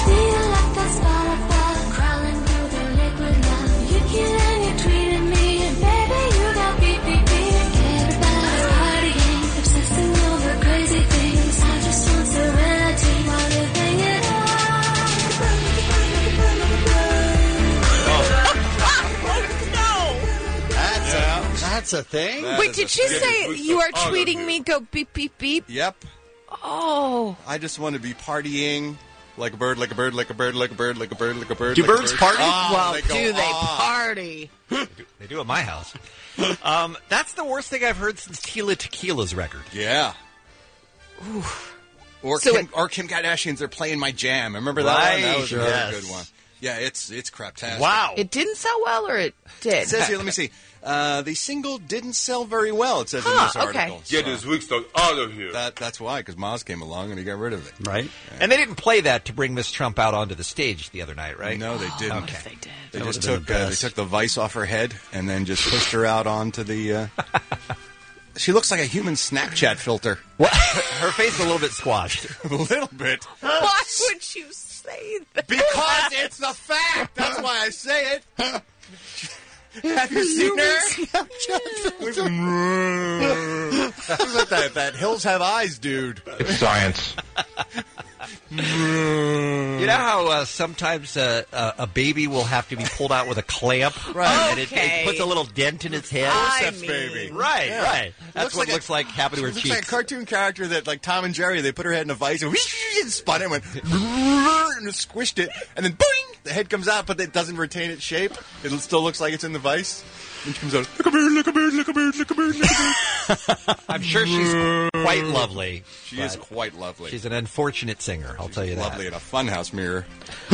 That's a thing? That Wait, is did a she thing. say you are tweeting me, go beep, beep, beep? Yep. Oh. I just want to be partying like a bird, like a bird, like a bird, like a bird, like a bird, like a bird. Do like a birds bird. party? Ah, well, they go, do they ah. party? They do at my house. um, that's the worst thing I've heard since Tila Tequila's record. Yeah. Or So Kim, it- or Kim Kardashian's "They're Playing My Jam." Remember that Right, one? That was sure. a very Yes. good one. Yeah, it's it's craptastic. Wow. It didn't sell well, or it did? It says here, let me see. Uh, the single didn't sell very well, it says in Huh, this article. okay. Get this Woodstock out of here. That, that's why, because Maz came along and he got rid of it. Right. And they didn't play that to bring Miss Trump out onto the stage the other night, right? No, they didn't. What if they did? They That just would've took been the uh, they best. took the vice off her head and then just pushed her out onto the. Uh... She looks like a human Snapchat filter. What? Her face is a little bit squashed. A little bit. Why would you say that? Because it's the fact. That's why I say it. Have you seen her? Who's that, that Hills Have Eyes dude? It's science. You know how uh, sometimes uh, uh, a baby will have to be pulled out with a clamp? Right. And it, Okay. it puts a little dent in its head? I Forceps mean- baby. Right, Yeah. right. That's Looks what like a- looks like happened to her It looks cheeks. like a cartoon character that, like Tom and Jerry, they put her head in a vice and, and spun it and went and it squished it, and then boing, the head comes out, but it doesn't retain its shape. It still looks like it's in the vice. And she comes out, like a bird, like a bird, like a bird, like a bird, like a bird. I'm sure she's quite lovely. She is quite lovely. She's an unfortunate singer, I'll tell you that. lovely in a funhouse mirror.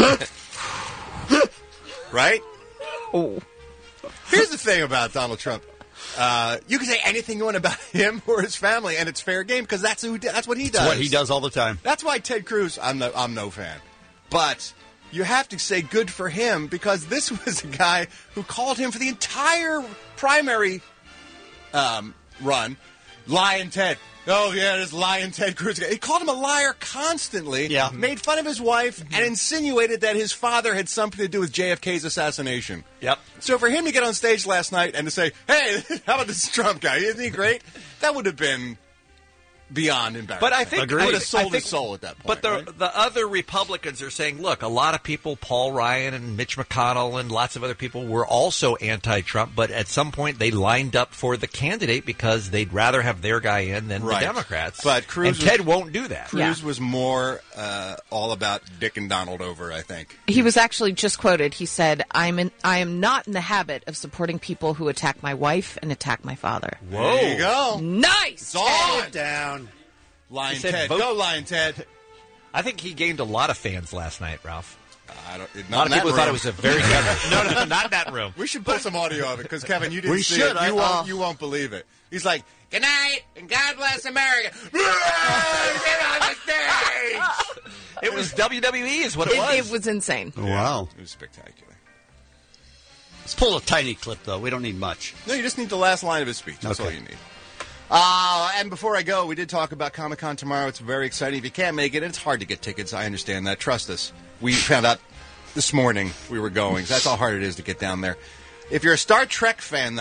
Right? Oh. Here's the thing about Donald Trump. Uh, you can say anything you want about him or his family, and it's fair game because that's who that's what he does. That's what he does all the time. That's why Ted Cruz. I'm no I'm no fan, but you have to say good for him because this was a guy who called him for the entire primary um, run. Lion Ted. Oh, yeah, this Lion Ted Cruz. He called him a liar constantly, Yeah. made fun of his wife, and insinuated that his father had something to do with J F K's assassination. Yep. So for him to get on stage last night and to say, hey, how about this Trump guy? Isn't he great? That would have been beyond embarrassing. But I think he would have I sold think- his soul at that But point. the right? the other Republicans are saying, look, a lot of people, Paul Ryan and Mitch McConnell and lots of other people were also anti-Trump, but at some point they lined up for the candidate because they'd rather have their guy in than Right. the Democrats. But Cruz and was- Ted won't do that. Cruz was more uh, all about Dick and Donald over, I think. He was actually just quoted. He said, "I'm in, I am not in the habit of supporting people who attack my wife and attack my father." Whoa. There you go. Nice. It's on. Down. Lion He said Ted. vote- Go, Lion Ted. I think he gained a lot of fans last night, Ralph. I don't, A lot of people thought it was a very good. No, no, not in that room. We should pull some audio of it because Kevin, you didn't We see should. it. I- You won't. uh, You won't believe it. He's like, "Good night and God bless America." Get on the stage. It was W W E, is what it, It, was. it was insane. Wow. It was spectacular. Let's pull a tiny clip, though. We don't need much. No, you just need the last line of his speech. That's Okay. all you need. Uh, and before I go, we did talk about Comic-Con tomorrow. It's very exciting. If you can't make it, it's hard to get tickets. I understand that. Trust us. We found out this morning we were going. That's how hard it is to get down there. If you're a Star Trek fan, though,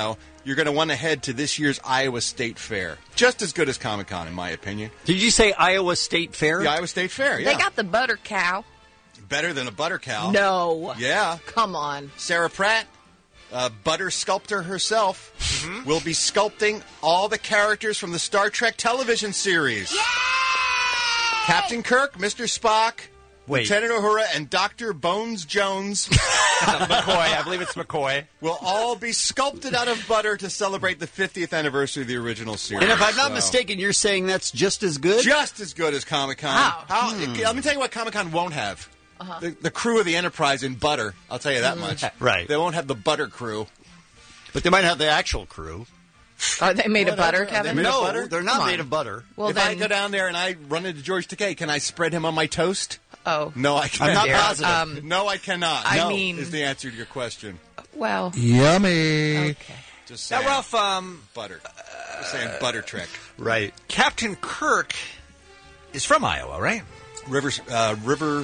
you're going to want to head to this year's Iowa State Fair. Just as good as Comic-Con, in my opinion. Did you say Iowa State Fair? The Iowa State Fair, yeah. They got the butter cow. Better than a butter cow. No. Yeah. Come on. Sarah Pratt, uh, butter sculptor herself, mm-hmm. will be sculpting all the characters from the Star Trek television series. Yay! Captain Kirk, Mister Spock, Wait. Lieutenant Uhura, and Doctor Bones Jones McCoy, I believe it's McCoy, will all be sculpted out of butter to celebrate the fiftieth anniversary of the original series. And if I'm not So- mistaken, you're saying that's just as good? Just as good as Comic-Con. Wow. How, Hmm. Let me tell you what Comic-Con won't have. Uh-huh. The, the crew of the Enterprise in butter. I'll tell you that much. Right. They won't have the butter crew. But they might have the actual crew. Are they made of Whatever. butter, Are they Kevin? made of No, butter? they're not Come on. made of butter. Well, if then, I go down there and I run into George Takei, can I spread him on my toast? oh, No, I can't. I'm not Dare. positive. Um, no, I cannot. I no, mean- is the answer to your question. well, Yummy. okay. Just Now, saying. Ralph, um, butter. Just saying butter trick. Right. Captain Kirk is from Iowa, right? River, uh, River.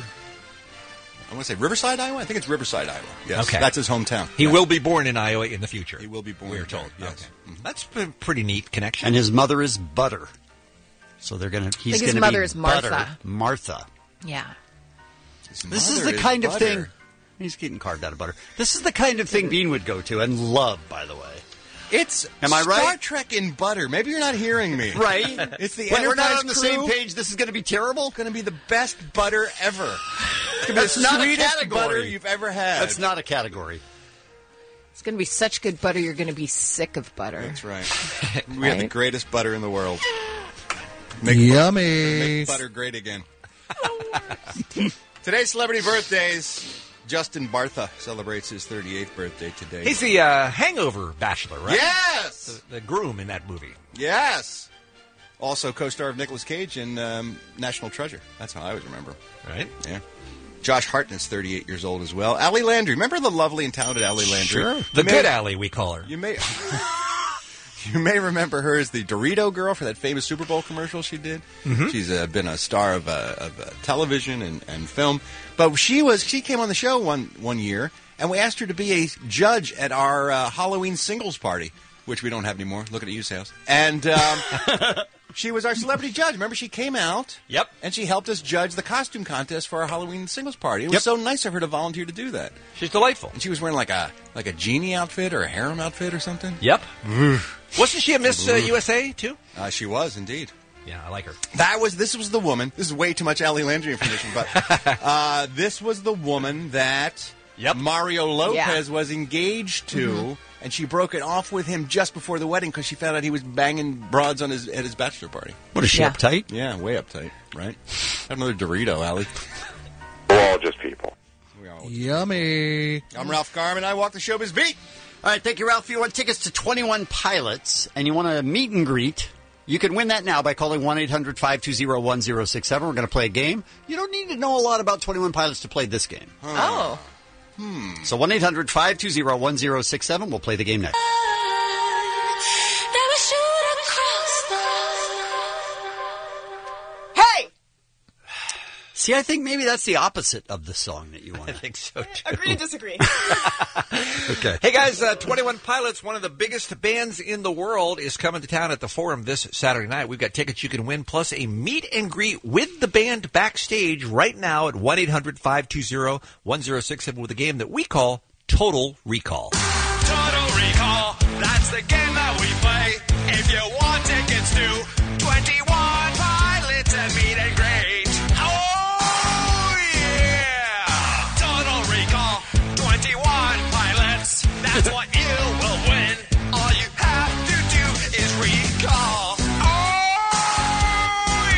I want to say Riverside, Iowa. I think it's Riverside, Iowa. Yes, Okay. that's his hometown. He Yeah. will be born in Iowa in the future. He will be born. We're there, told. Yes. Okay. That's a pretty neat connection. And his mother is Butter. So they're going to, he's think his going to mother be is Martha. Butter. Martha. Yeah. His This is mother the kind of butter. thing, he's getting carved out of butter. This is the kind of thing Bean would go to and love, by the way. It's Am I Star right? Trek in butter. Maybe you're not hearing me. Right? It's the when we're not Enterprise on the crew. same page, this is going to be terrible? It's going to be the best butter ever. It's going to be That's the not a sweetest category. butter you've ever had. That's not a category. It's going to be such good butter, you're going to be sick of butter. That's right. We have the Right? greatest butter in the world. Make Yummy. Make butter great again. Today's celebrity birthdays. Justin Bartha celebrates his thirty-eighth birthday today. He's the uh, Hangover bachelor, right? Yes! The, the groom in that movie. Yes! Also co-star of Nicolas Cage in um, National Treasure. That's how I always remember. Right? Yeah. Josh Hartnett's thirty-eight years old as well. Allie Landry. Remember the lovely and talented Allie Landry? Sure. You The may- good Allie, we call her. You may... You may remember her as the Dorito girl for that famous Super Bowl commercial she did. Mhm. She's uh, been a star of, uh, of uh, television and, and film. But she was she came on the show one, one year, and we asked her to be a judge at our uh, Halloween singles party, which we don't have anymore. Looking at you, Sales. And um, she was our celebrity judge. Remember, she came out. Yep. And she helped us judge the costume contest for our Halloween singles party. It was Yep. so nice of her to volunteer to do that. She's delightful. And she was wearing like a like a genie outfit or a harem outfit or something. Yep. Wasn't she a Miss uh, U S A, too? Uh, she was, indeed. Yeah, I like her. That was this was the woman. This is way too much Allie Landry information, but uh, this was the woman that Yep. Mario Lopez Yeah. was engaged to, Mm-hmm. and she broke it off with him just before the wedding because she found out he was banging broads on his at his bachelor party. What is she, Yeah. uptight? Yeah, way uptight, right? Have another Dorito, Allie. We're all just people. We all- Yummy. I'm Ralph Garman. I walk the showbiz beat. All right, thank you, Ralph. If you want tickets to twenty-one Pilots and you want a meet and greet, you can win that now by calling one eight hundred five two zero one zero six seven. We're going to play a game. You don't need to know a lot about twenty-one Pilots to play this game. Oh. So one eight hundred five two zero one zero six seven. We'll play the game next. Hey! See, I think maybe that's the opposite of the song that you want. I think so, too. Agree to disagree. Okay. Hey, guys, uh, twenty-one Pilots, one of the biggest bands in the world, is coming to town at the Forum this Saturday night. We've got tickets you can win, plus a meet and greet with the band backstage right now at one eight hundred five two zero one zero six seven with a game that we call Total Recall. Total Recall, that's the game that we play. If you want tickets to twenty-one Pilots and meet and greet. Oh, yeah! Total Recall, twenty-one Pilots, that's what you will win. All you have to do is recall. Oh,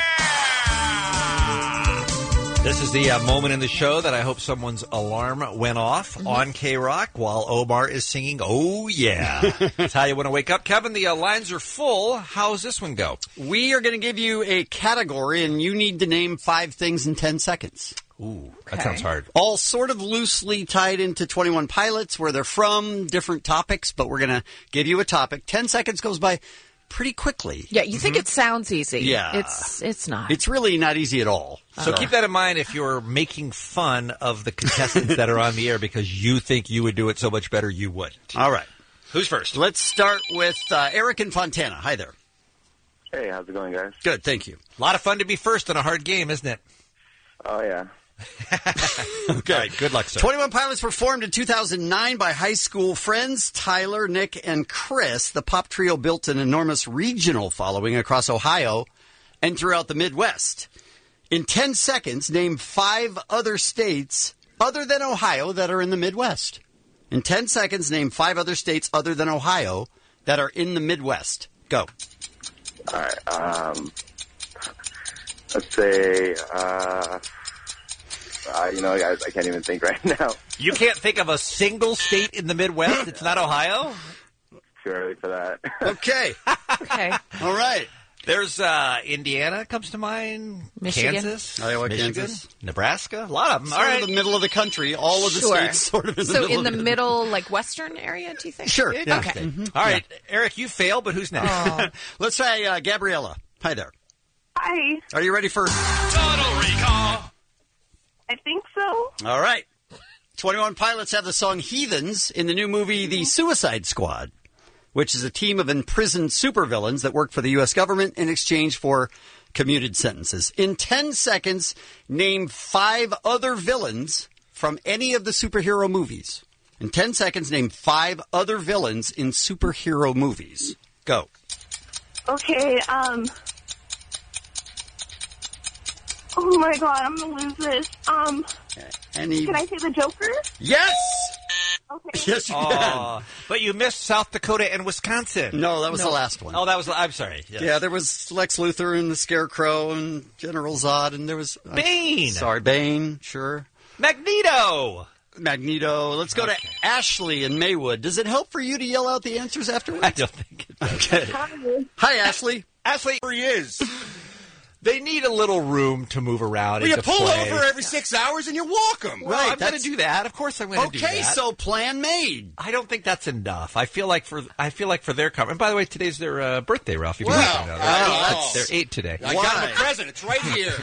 yeah! This is the uh, moment in the show that I hope someone's alarm went off Mm-hmm. on K-Rock while Omar is singing, oh, yeah. That's how you want to wake up. Kevin, the uh, lines are full. How's this one go? We are going to give you a category, and you need to name five things in ten seconds. Ooh, that Okay. sounds hard. All sort of loosely tied into twenty-one Pilots, where they're from, different topics, but we're going to give you a topic. Ten seconds goes by pretty quickly. Yeah, you think it sounds easy. Yeah. It's it's not. It's really not easy at all. So keep that in mind if you're making fun of the contestants that are on the air because you think you would do it so much better you wouldn't. All right. Who's first? Let's start with uh, Eric in Fontana. Hi there. Hey, how's it going, guys? Good, thank you. A lot of fun to be first in a hard game, isn't it? Oh, yeah. Okay. All right, good luck, sir. twenty-one Pilots were formed in two thousand nine by high school friends Tyler, Nick, and Chris. The pop trio built an enormous regional following across Ohio and throughout the Midwest. In ten seconds, name five other states other than Ohio that are in the Midwest. In ten seconds, name five other states other than Ohio that are in the Midwest. Go. All right. Um, let's say, uh, uh, you know, guys, I can't even think right now. You can't think of a single state in the Midwest? It's not Ohio? Too early for that. Okay. Okay. All right. There's uh, Indiana comes to mind. Michigan. Kansas. Iowa, Michigan. Kansas. Nebraska. A lot of them. Sort All of right. the middle of the country. All of the Sure. states sort of in the So middle in of the the middle, like western area, do you think? Sure. Okay. Yeah. Mm-hmm. All right. Eric, you failed, but who's next? Oh. Let's try uh, Gabriella. Hi there. Hi. Are you ready for Total Recall. I think so. All right. twenty-one Pilots have the song Heathens in the new movie The Suicide Squad, which is a team of imprisoned supervillains that work for the U S government in exchange for commuted sentences. In ten seconds, name five other villains from any of the superhero movies. In ten seconds, name five other villains in superhero movies. Go. Okay, um... Oh my god, I'm gonna lose this. Um, Any... can I say the Joker? Yes! Okay. Yes, you Oh, can. but you missed South Dakota and Wisconsin. No, that was No. the last one. Oh, that was. I'm sorry. Yes. Yeah, there was Lex Luthor and the Scarecrow and General Zod, and there was... uh, Bane. Sorry, Bane, sure. Magneto. Magneto. Let's go Okay. to Ashley in Maywood. Does it help for you to yell out the answers afterwards? I don't think it does. Okay. Hi, Ashley. Ashley, Where he is. they need a little room to move around. Well, you and to pull play. over every six hours and you walk them. Well, Right, I'm going to that's- do that. Of course, I'm going to do Okay, that. so plan made. I don't think that's enough. I feel like for I feel like for their cover. And by the way, today's their uh, birthday, Ralph. You Wow. might know that. Oh, That's- that's- they're eight today. I Why? got him a present. It's right here.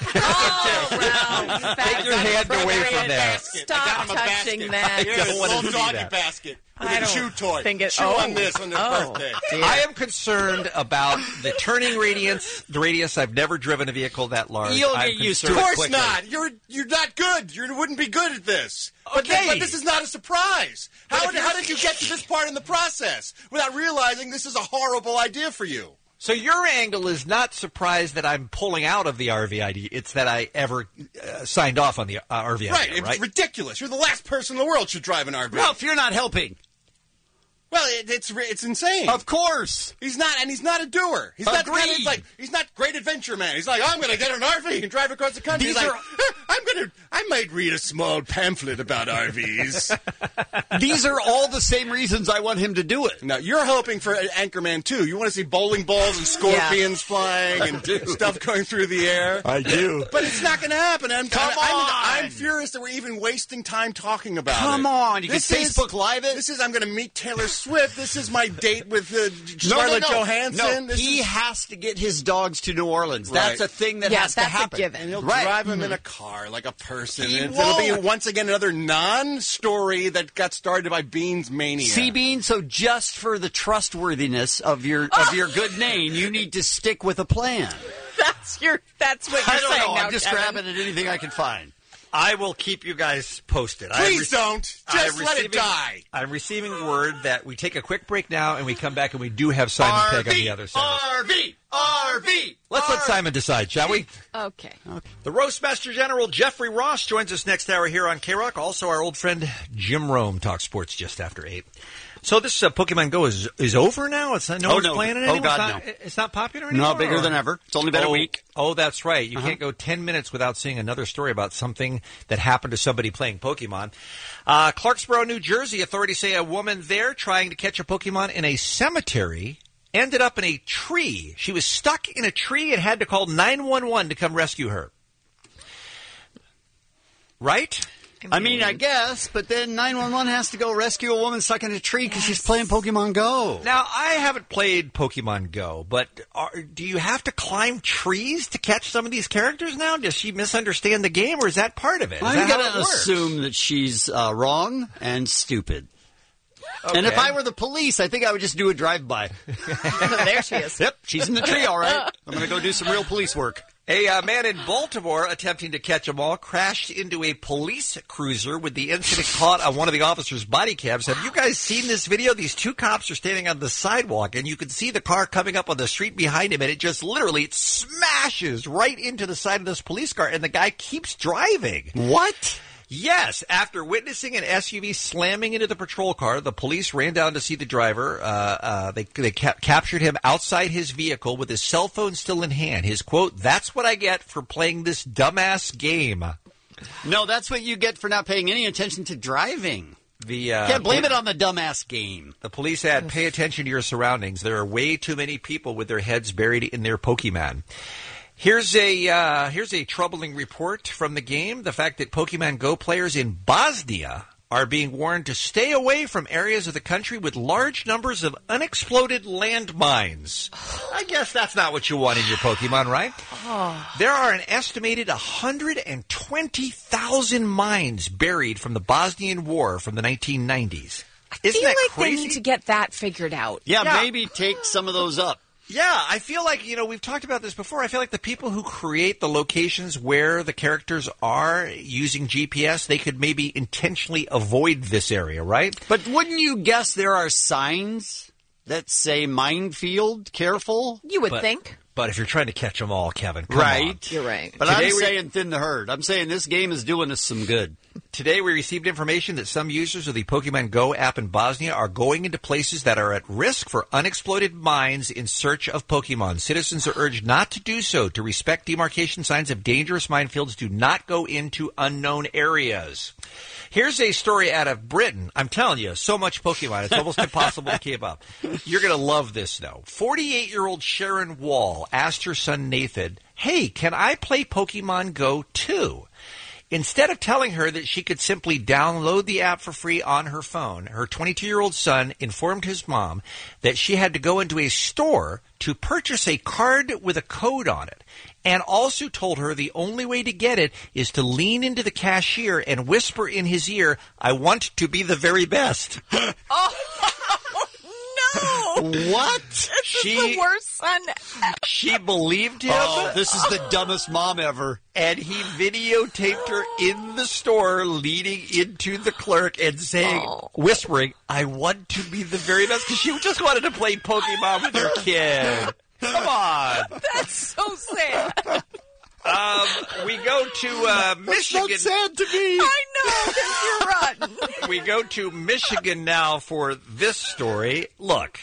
Oh, Ralph. Take your hand away from there. Stop I got him a touching basket. that. Here's don't a wanna little do doggy that. basket with I a don't chew toy. think it- chew oh. on this on their Oh. birthday. Dear. I am concerned about the turning radius. The radius. I've never driven a vehicle that large. You'll I'm get used to Of concerned- it course quickly. not. You're you're not good. You wouldn't be good at this. But, Okay. thi- but this is not a surprise. How, But if how you're- did you get to this part in the process without realizing this is a horrible idea for you? So your angle is not surprised that I'm pulling out of the R V I D. It's that I ever uh, signed off on the uh, R V I D. Right. It's right? ridiculous. You're the last person in the world should drive an R V. Ralph, you're not helping. Well, it, it's ri- it's insane. Of course. He's not, and he's not a doer. He's not the kind Agreed. that's like he's not great adventure man. He's like, oh, I'm going to get an R V and drive across the country. These he's like, are- "Huh, I'm going to, I might read a small pamphlet about R Vs. These are all the same reasons I want him to do it. Now you're hoping for Anchorman too. You want to see bowling balls and scorpions flying and do. stuff going through the air. I do. But it's not going to happen. I'm, Come I'm, on. I'm, I'm furious that we're even wasting time talking about it. Come on. You This can is- Facebook Live it. This is I'm going to meet Taylor Swift. This is my date with uh, No, Scarlett no, no. Johansson. No, This he is- has to get his dogs to New Orleans. That's Right. a thing that Yeah, has to that's a happen. given. And he'll Right. drive him in a car like a person. He And it'll be won't. once again another non-story that got started by Bean's mania. See, Bean, so just for the trustworthiness of your of your good name, you need to stick with a plan. That's your. That's what you're I don't saying know. now, I'm just Kevin. grabbing at anything I can find. I will keep you guys posted. I am Please rec- don't. Just I am let it receiving- die. I'm receiving word that we take a quick break now and we come back and we do have Simon Pegg on the other side. R V, R V. Let's let Simon decide, shall we? Okay. The Roastmaster General Jeffrey Ross joins us next hour here on K-Rock. Also, our old friend Jim Rome talks sports just after eight. So this uh, Pokemon Go is is over now? It's not, no Oh, one's no. playing it Oh, anymore? God, it's not, no. It's not popular anymore? No, bigger or- than ever. It's only been oh, a week. Oh, that's right. You Uh-huh. can't go ten minutes without seeing another story about something that happened to somebody playing Pokemon. Uh, Clarksboro, New Jersey, authorities say a woman there trying to catch a Pokemon in a cemetery ended up in a tree. She was stuck in a tree and had to call nine one one to come rescue her. Right? I mean, I guess, but then nine one one has to go rescue a woman stuck in a tree because she's playing Pokemon Go. Now, I haven't played Pokemon Go, but are, do you have to climb trees to catch some of these characters now? Does she misunderstand the game, or is that part of it? Is I'm that how going it to works? assume that she's uh, wrong and stupid. And if I were the police, I think I would just do a drive-by. There she is. Yep, she's in the tree, all right. I'm going to go do some real police work. A uh, man in Baltimore attempting to catch them all crashed into a police cruiser with the incident caught on one of the officer's body cams. Have you guys seen this video? These two cops are standing on the sidewalk, and you can see the car coming up on the street behind him, and it just literally it smashes right into the side of this police car, and the guy keeps driving. What? Yes. After witnessing an S U V slamming into the patrol car, the police ran down to see the driver. Uh, uh, they they ca- captured him outside his vehicle with his cell phone still in hand. His quote, "That's what I get for playing this dumbass game." No, that's what you get for not paying any attention to driving. The uh, Can't blame it on the dumbass game. The police had, pay attention to your surroundings. There are way too many people with their heads buried in their Pokemon. Here's a uh, here's a troubling report from the game. The fact that Pokemon Go players in Bosnia are being warned to stay away from areas of the country with large numbers of unexploded landmines. I guess that's not what you want in your Pokemon, right? Oh. There are an estimated one hundred twenty thousand mines buried from the Bosnian War from the nineteen nineties. I Isn't feel that like crazy? they need to get that figured out. Yeah, yeah, maybe take some of those up. Yeah, I feel like, you know, we've talked about this before. I feel like the people who create the locations where the characters are using G P S, they could maybe intentionally avoid this area, right? But wouldn't you guess there are signs that say minefield, careful? You would But- think. But if you're trying to catch them all, Kevin, come Right. on. You're right. But Today I'm we- saying thin the herd. I'm saying this game is doing us some good. Today we received information that some users of the Pokemon Go app in Bosnia are going into places that are at risk for unexploded mines in search of Pokemon. Citizens are urged not to do so, to respect demarcation signs of dangerous minefields. Do not go into unknown areas. Here's a story out of Britain. I'm telling you, so much Pokemon, it's almost impossible to keep up. You're going to love this, though. forty-eight-year-old Sharon Wall asked her son Nathan, "Hey, can I play Pokemon Go too?" Instead of telling her that she could simply download the app for free on her phone, her twenty-two-year-old son informed his mom that she had to go into a store to purchase a card with a code on it, and also told her the only way to get it is to lean into the cashier and whisper in his ear, "I want to be the very best." Oh, no! What? This She- is the worst son ever. She believed him. Oh, this is the dumbest mom ever. And he videotaped her in the store leading into the clerk and saying, Oh. whispering, "I want to be the very best," because she just wanted to play Pokemon with her kid. Come on. That's so sad. Um, we go to uh, Michigan. That's not sad to me. I know, because you're rotten. We go to Michigan now for this story. Look,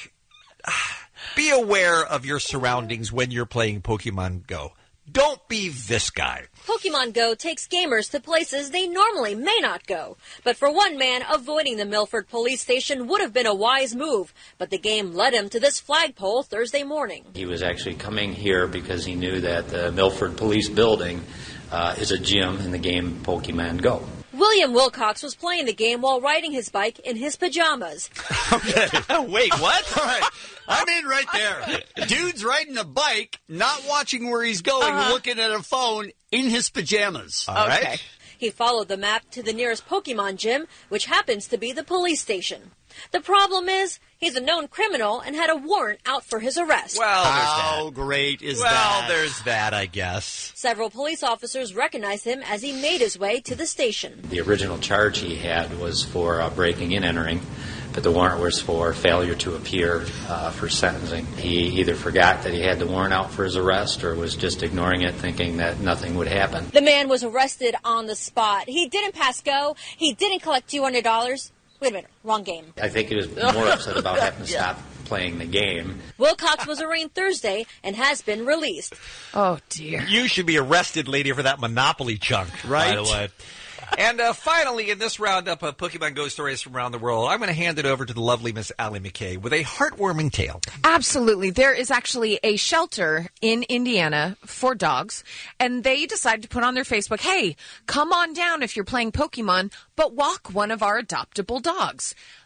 be aware of your surroundings when you're playing Pokemon Go. Don't be this guy. Pokemon Go takes gamers to places they normally may not go. But for one man, avoiding the Milford police station would have been a wise move. But the game led him to this flagpole Thursday morning. He was actually coming here because he knew that the Milford Police Building uh, is a gym in the game Pokemon Go. William Wilcox was playing the game while riding his bike in his pajamas. Wait, what? All right. I'm in right there. Dude's riding a bike, not watching where he's going, Uh-huh. looking at a phone in his pajamas. All Okay. right. He followed the map to the nearest Pokemon gym, which happens to be the police station. The problem is, he's a known criminal and had a warrant out for his arrest. Well, there's How that. great is Well, that? there's that, I guess. Several police officers recognized him as he made his way to the station. The original charge he had was for uh, breaking and entering, but the warrant was for failure to appear uh, for sentencing. He either forgot that he had the warrant out for his arrest or was just ignoring it, thinking that nothing would happen. The man was arrested on the spot. He didn't pass go. He didn't collect two hundred dollars. Wait a minute, wrong game. I think he was more upset about having to stop playing the game. Wilcox was arraigned Thursday and has been released. Oh, dear. You should be arrested, lady, for that Monopoly chunk, Right. by the way. And uh, finally, in this roundup of Pokemon Go stories from around the world, I'm going to hand it over to the lovely Miss Allie McKay with a heartwarming tale. Absolutely. There is actually a shelter in Indiana for dogs, and they decided to put on their Facebook, hey, come on down if you're playing Pokemon, but walk one of our adoptable dogs.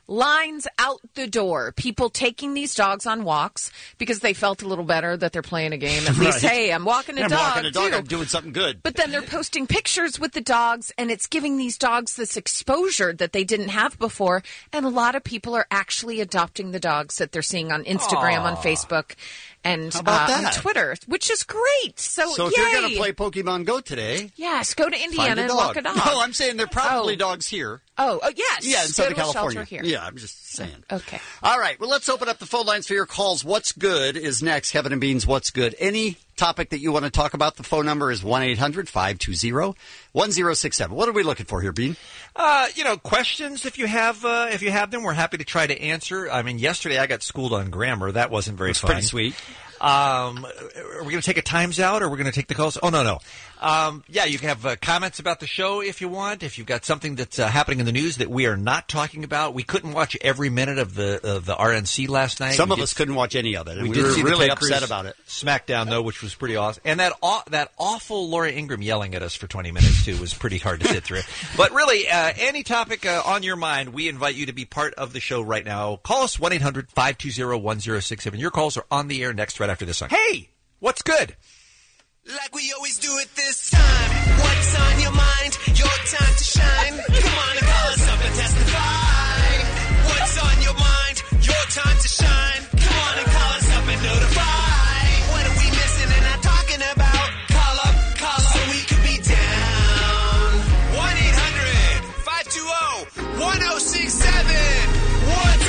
Lines out the door. People taking these dogs on walks because they felt a little better that they're playing a game. At least, Right. hey, I'm walking a I'm dog. walking a dog. too. I'm doing something good. But then they're posting pictures with the dogs, and it's giving these dogs this exposure that they didn't have before. And a lot of people are actually adopting the dogs that they're seeing on Instagram, on Aw. Facebook, and How about uh, on that? Twitter, which is great. So, So if yay. you're going to play Pokemon Go today, yes, go to find Indiana a and dog. walk a dog. No, I'm saying there are probably Oh. dogs here. Oh, oh yes. Yeah, in Go Southern to a California. shelter here. Yeah, I'm just saying. Okay. All right, well, let's open up the phone lines for your calls. What's Good is next. Kevin and Bean's What's Good. Any topic that you want to talk about, the phone number is one eight hundred five two zero one zero six seven. What are we looking for here, Bean? Uh, you know, questions if you have uh, if you have them, we're happy to try to answer. I mean, yesterday I got schooled on grammar. That wasn't very It's fun. pretty sweet. Um, are we going to take a times out, or are we going to take the calls? Oh, no, no. Um, yeah, you can have uh, comments about the show if you want. If you've got something that's uh, happening in the news that we are not talking about. We couldn't watch every minute of the of the R N C last night. Some we of did, us couldn't watch any of it. And we, we, did were see the really Ted Cruz upset about it. SmackDown, though, which was pretty awesome. And that aw- that awful Laura Ingraham yelling at us for twenty minutes, too, was pretty hard to sit through. But really, uh, any topic uh, on your mind, we invite you to be part of the show right now. Call us one eight hundred five two zero one zero six seven. Your calls are on the air next right after this song. Hey, what's good? Like we always do it this time. What's on your mind? Your time to shine. Come on and call us up and testify. What's on your mind? Your time to shine. Come on and call us up and notify. What are we missing and not talking about? Call up, call up, so we could be down. one eight hundred five two zero one zero six seven. What's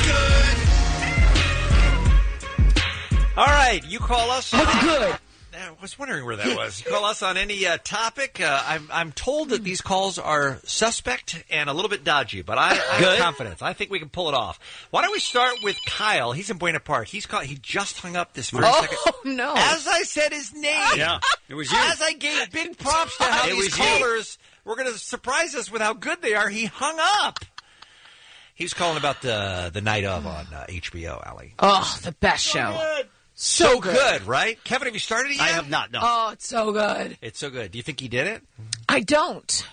good? All right, you call us. What's good? I was wondering where that was. You call us on any uh, topic. Uh, I'm, I'm told that these calls are suspect and a little bit dodgy, but I, I have Good. confidence. I think we can pull it off. Why don't we start with Kyle? He's in Buena Park. He's call, He just hung up this very Oh, second. no. As I said his name. Yeah, it was you. As I gave big props to how It these was you. callers were going to surprise us with how good they are, he hung up. He's calling about the the night of on uh, H B O, Allie. Oh, the best show. So good, right? Kevin, have you started it yet? I have not, no. Oh, it's so good. It's so good. Do you think he did it? I don't.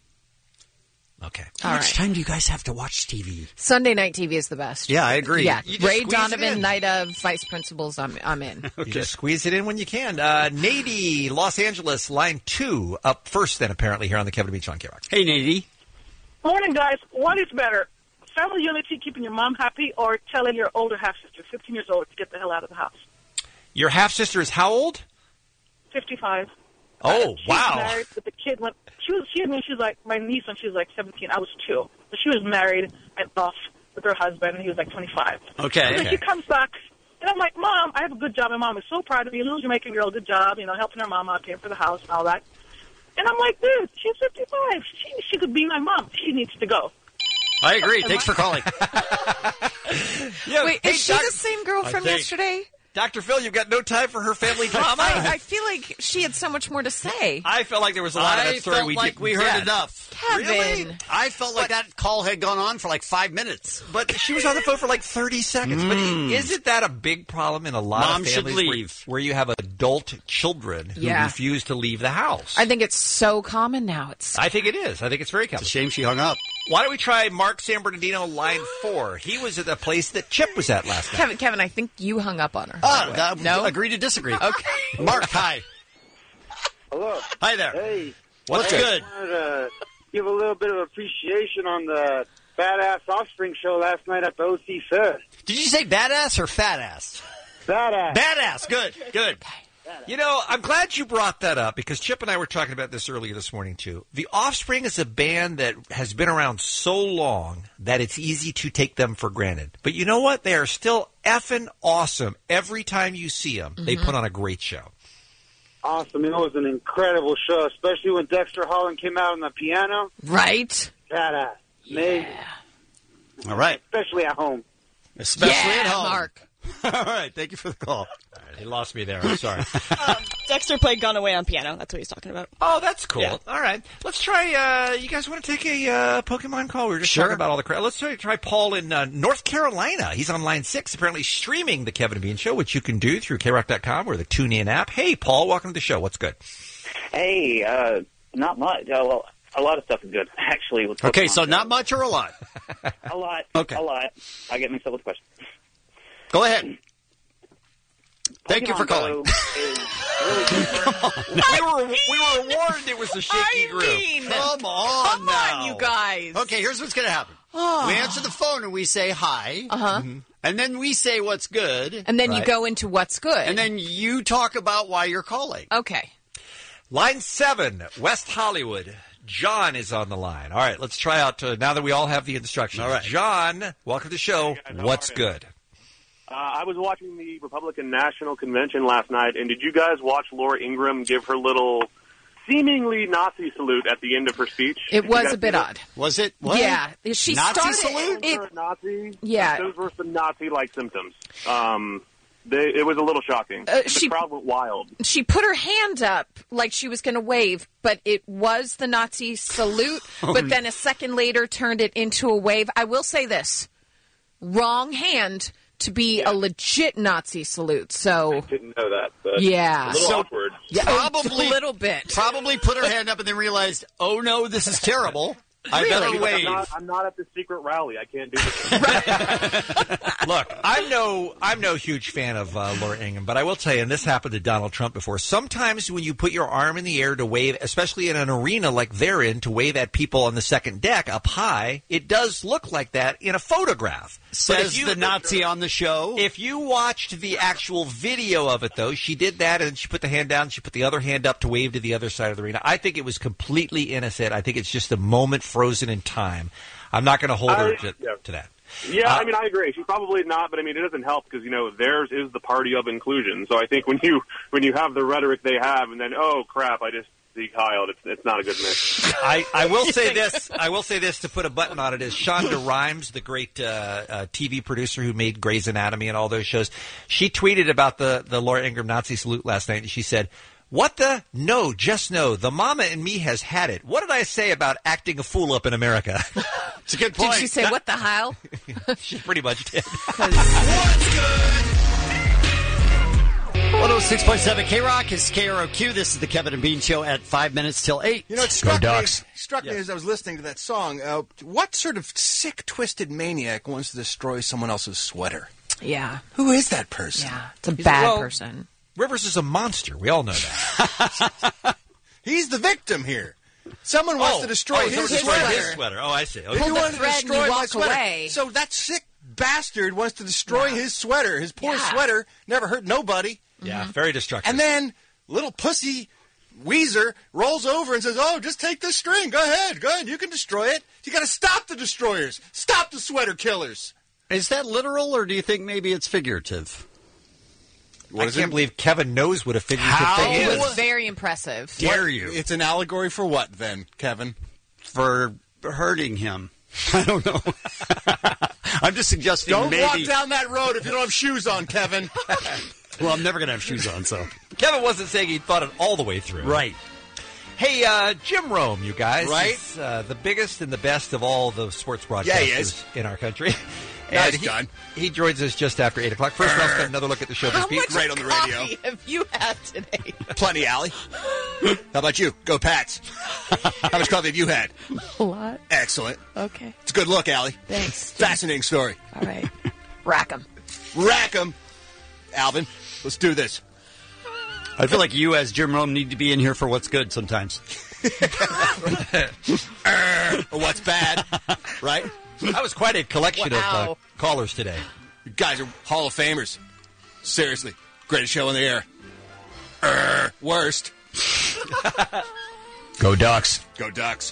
Okay. How All much right. time do you guys have to watch T V? Sunday night T V is the best. Yeah, I agree. Yeah, You just Ray squeeze it in. Donovan, night of vice principals. I'm I'm in. You just squeeze it in when you can. Uh, Nady, Los Angeles, line two, up first then, apparently, here on the Kevin Beach on K-Rock. Hey, Nady. Morning, guys. What is better, family unity, keeping your mom happy, or telling your older half-sister, fifteen years old, to get the hell out of the house? Your half-sister is how old? fifty-five. Oh, She's wow. married with the kid. When she was, she had me. She was like my niece when she was like seventeen. I was two. So she was married and off with her husband. And he was like twenty-five. Okay. And then okay. she comes back, and I'm like, Mom, I have a good job. My mom is so proud of me. Little Jamaican girl, good job. You know, helping her mom out, paying for the house and all that. And I'm like, dude, she's fifty-five. She she could be my mom. She needs to go. I agree. Thanks for calling. Yeah, Wait, hey, is she doc- the same girl I from think- yesterday? Doctor Phil, you've got no time for her family drama? I, I feel like she had so much more to say. I felt like there was a lot of I that story felt we like didn't we heard get. enough. Kevin. Really? I felt like that call had gone on for like five minutes. But she was on the phone for like thirty seconds. But Mm. isn't that a big problem in a lot Mom of should families where- leave. Where, you have adult children who Yeah. refuse to leave the house? I think it's so common now. It's I think it is. I think it's very common. It's a shame she hung up. Why don't we try Mark San Bernardino, line four? He was at the place that Chip was at last night. Kevin. Kevin, I think you hung up on her. Ah, uh, No? agree to disagree. Okay. Mark, hi. Hello. Hi there. Hey. What's Hey, good? I wanted to give a little bit of appreciation on the Badass Offspring show last night at the O C Third. Did you say badass or fat ass? Badass. Badass. Good. Good. You know, I'm glad you brought that up because Chip and I were talking about this earlier this morning, too. The Offspring is a band that has been around so long that it's easy to take them for granted. But you know what? They are still effing awesome. Every time you see them, they put on a great show. Awesome. It was an incredible show, especially when Dexter Holland came out on the piano. Right? Badass. Amazing. All right. Especially at home. Especially yeah, at home. Mark. All right. Thank you for the call. He lost me there. I'm sorry. um, Dexter played Gone Away on piano. That's what he's talking about. Oh, that's cool. Yeah. All right. Let's try, uh, you guys want to take a uh, Pokemon call? We were just Sure. talking about all the crap. Let's try, try Paul in uh, North Carolina. He's on line six, apparently streaming the Kevin and Bean Show, which you can do through K rock dot com or the TuneIn app. Hey, Paul, welcome to the show. What's good? Hey, uh, not much. Uh, well, A lot of stuff is good, actually. With Okay, Pokemon. so not much or a lot? A lot. Okay. A lot. I get mixed up with questions. Go ahead. Thank you for Pokemon calling. Go is really good. we were we were warned it was a shaky I group. mean, Come on come now. on, you guys. Okay, here's what's going to happen. Oh. We answer the phone and we say hi. Uh-huh. Mhm. And then we say what's good. And then you Right. go into what's good. And then you talk about why you're calling. Okay. Line seven, West Hollywood. John is on the line. All right, let's try out, uh, now that we all have the instructions. All right. John, welcome to the show. What's good? Uh, I was watching the Republican National Convention last night, and did you guys watch Laura Ingraham give her little seemingly Nazi salute at the end of her speech? It Did you was guys a bit see that? odd. Was it? What? Yeah. She Nazi started salute? it. For a Nazi? Yeah. Those were some Nazi-like symptoms. Um, they, it was a little shocking. Uh, the she- crowd went wild. She put her hand up like she was going to wave, but it was the Nazi salute, Oh, but then a second later turned it into a wave. I will say this. Wrong hand to be a legit Nazi salute. So, Didn't know that, but Yeah. a little So- awkward. yeah, Probably a little bit. Probably put her hand up and then realized, oh no, this is terrible. I better She's like, wave. I'm not, I'm not at the secret rally. I can't do this. Look, I'm no, I'm no huge fan of uh, Laura Ingraham, but I will tell you, and this happened to Donald Trump before. Sometimes when you put your arm in the air to wave, especially in an arena like they're in, to wave at people on the second deck up high, it does look like that in a photograph. But Says if you- the Nazi on the show. If you watched the actual video of it, though, she did that, and she put the hand down, she put the other hand up to wave to the other side of the arena. I think it was completely innocent. I think it's just a moment frozen in time. I'm not going to hold her I- to, yeah. to that. Yeah, Uh, I mean, I agree. She's probably not, but I mean, it doesn't help because you know theirs is the party of inclusion. So I think when you when you have the rhetoric they have, and then oh crap, I just decoiled. It's it's not a good mix. I, I will say this. I will say this to put a button on it is Shonda Rhimes, the great uh, uh, T V producer who made Grey's Anatomy and all those shows. She tweeted about the the Laura Ingraham Nazi salute last night, and she said, "What the? No, just no. The mama in me has had it. What did I say about acting a fool up in America?" It's a good point. Did she say, what the hell? She pretty much did. one oh six point seven K-Rock is K R O Q. This is the Kevin and Bean Show at five minutes till eight. You know, it struck, me, Ducks. struck me as I was listening to that song. Uh, what sort of sick, twisted maniac wants to destroy someone else's sweater? Yeah. Who is that person? Yeah. It's a He's- bad well, person. Rivers is a monster. We all know that. He's the victim here. Someone wants Oh, to destroy oh, his, his sweater. His sweater. Oh, I see. Okay. He Pull the wanted to thread and destroy you my walk sweater. away. So that sick bastard wants to destroy his sweater. His poor Yeah. sweater never hurt nobody. Yeah, very destructive. And then little pussy Weezer rolls over and says, "Oh, just take this string. Go ahead. Go ahead. You can destroy it. You got to stop the destroyers. Stop the sweater killers." Is that literal, or do you think maybe it's figurative? I can't believe Kevin knows what a figurative How? thing It is. was very impressive. Dare you? It's an allegory for what, then, Kevin? For hurting him. I don't know. I'm just suggesting Don't maybe. walk down that road if you don't have shoes on, Kevin. Well, I'm never going to have shoes on, so. Kevin wasn't saying he thought it all the way through. Right. Hey, uh, Jim Rome, you guys. Right? He's, uh, the biggest and the best of all the sports broadcasters Yeah, he is. in our country. Nice And he, gun. he joins us just after eight o'clock. First, let's get another look at the show. How much Right on the radio. coffee have you had today? Plenty, Allie. How about you? Go Pats. How much coffee have you had? A lot. Excellent. Okay. It's a good look, Allie. Thanks. Fascinating story. All right. Rack 'em. Rack 'em. Alvin, let's do this. I feel like you, as Jim Rome, need to be in here for what's good sometimes. Or what's bad, right? That was quite a collection of uh, Wow. callers today. You guys are Hall of Famers. Seriously. Greatest show on the air. Er, worst. Go Ducks. Go Ducks.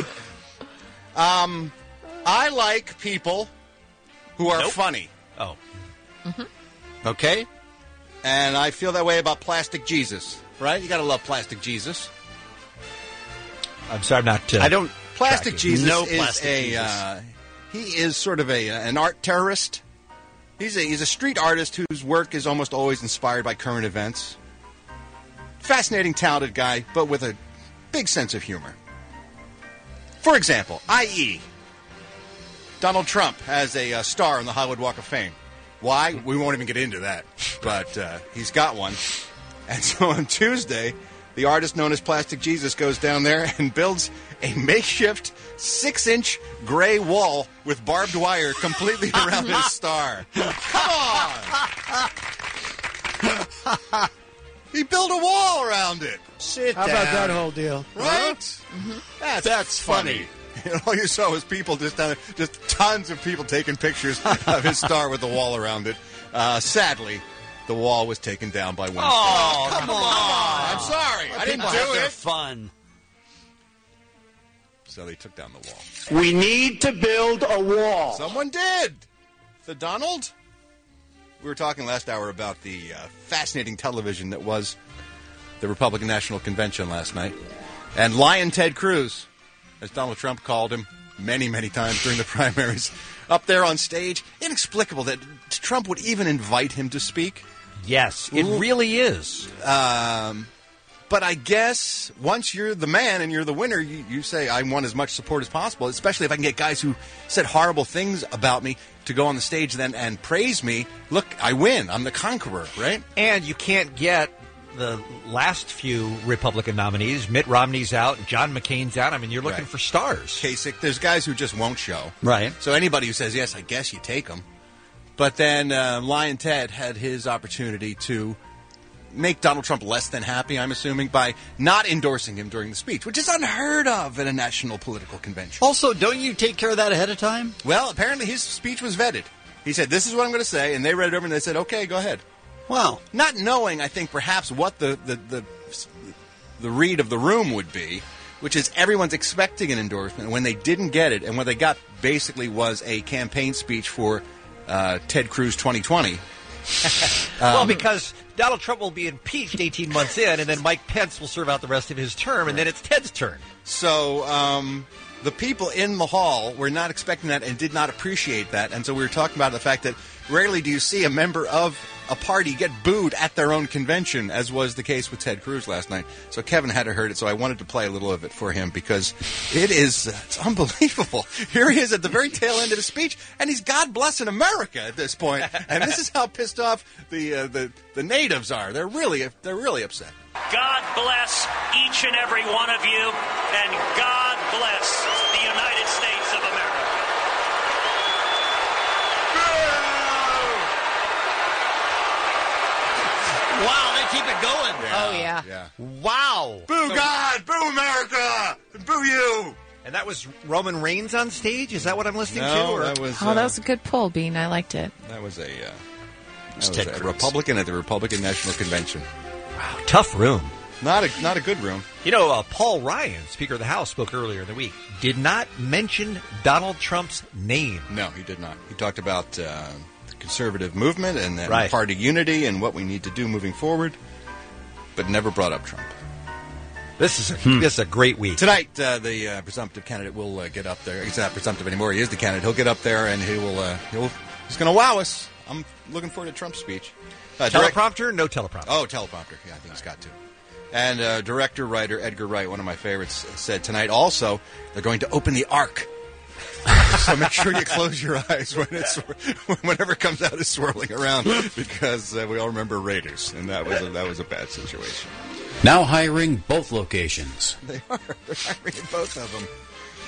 um, I like people who are Nope. funny. Oh. Okay. And I feel that way about Plastic Jesus, right? You got to love Plastic Jesus. I'm sorry, I'm not. Uh, I don't. Plastic track you. Jesus No is Plastic a Jesus. uh, he is sort of a an art terrorist. He's a he's a street artist whose work is almost always inspired by current events. Fascinating, talented guy, but with a big sense of humor. For example, that is, Donald Trump has a uh, star on the Hollywood Walk of Fame. Why? We won't even get into that, but uh, he's got one. And so on Tuesday, The artist known as Plastic Jesus goes down there and builds a makeshift six-inch gray wall with barbed wire completely around his star. Come on! He built a wall around it. Sit How down. about that whole deal? Right? Mm-hmm. That's, That's funny. And all you saw was people just down there, just tons of people taking pictures of his star with the wall around it. Uh, sadly, the wall was taken down by Wednesday. Oh, come, come on. on. I'm sorry. I didn't People have do their it. fun. So they took down the wall. We need to build a wall. Someone did. The Donald? We were talking last hour about the uh, fascinating television that was the Republican National Convention last night. And Lion Ted Cruz, as Donald Trump called him many, many times during the primaries, up there on stage. Inexplicable that Trump would even invite him to speak. Yes, it really is. Um, but I guess once you're the man and you're the winner, you, you say, I want as much support as possible, especially if I can get guys who said horrible things about me to go on the stage then and praise me. Look, I win. I'm the conqueror, right? And you can't get the last few Republican nominees. Mitt Romney's out. John McCain's out. I mean, you're looking Right. for stars. Kasich, there's guys who just won't show. Right. So anybody who says, yes, I guess you take them. But then uh, Lion Ted had his opportunity to make Donald Trump less than happy, I'm assuming, by not endorsing him during the speech, which is unheard of at a national political convention. Also, don't you take care of that ahead of time? Well, apparently his speech was vetted. He said, this is what I'm going to say, and they read it over and they said, okay, go ahead. Wow. Not knowing, I think, perhaps what the, the, the, the read of the room would be, which is everyone's expecting an endorsement. When they didn't get it, and what they got basically was a campaign speech for uh, Ted Cruz twenty twenty. well, Um, because Donald Trump will be impeached eighteen months in, and then Mike Pence will serve out the rest of his term, and then it's Ted's turn. So um, the people in the hall were not expecting that and did not appreciate that. And so we were talking about the fact that rarely do you see a member of a party get booed at their own convention, as was the case with Ted Cruz last night. So Kevin had to heard it, so I wanted to play a little of it for him because it is uh, it's unbelievable. Here he is at the very tail end of his speech, and he's God blessing America at this point. And this is how pissed off the uh, the the natives are. They're really they're really upset. God bless each and every one of you, and God bless the United States of America. Wow, they keep it going. Oh, yeah. Yeah. Wow. Boo God! Boo America! Boo you! And that was Roman Reigns on stage? Is that what I'm listening No, to? or- that was Oh, uh, that was a good pull, Bean. I liked it. that was a uh, It's that was Ted a Cruz. Republican at the Republican National Convention. Wow, tough room. Not a not a good room. You know, uh, Paul Ryan, Speaker of the House, spoke earlier in the week, did not mention Donald Trump's name. No, he did not. He talked about uh, the conservative movement and then Right. party unity and what we need to do moving forward, but never brought up Trump. This is a, this is a great week. Tonight, uh, the uh, presumptive candidate will uh, get up there. He's not presumptive anymore. He is the candidate. He'll get up there and he will. Uh, he'll. He's going to wow us. I'm looking forward to Trump's speech. Uh, direct- Teleprompter? No teleprompter. Oh, teleprompter. Yeah, I think he's got to. And uh, director, writer Edgar Wright, one of my favorites, said tonight also they're going to open the Ark. So make sure you close your eyes when it's whenever it comes out is swirling around, because uh, we all remember Raiders, and that was a, that was a bad situation. Now hiring both locations. They are. They're hiring in both of them.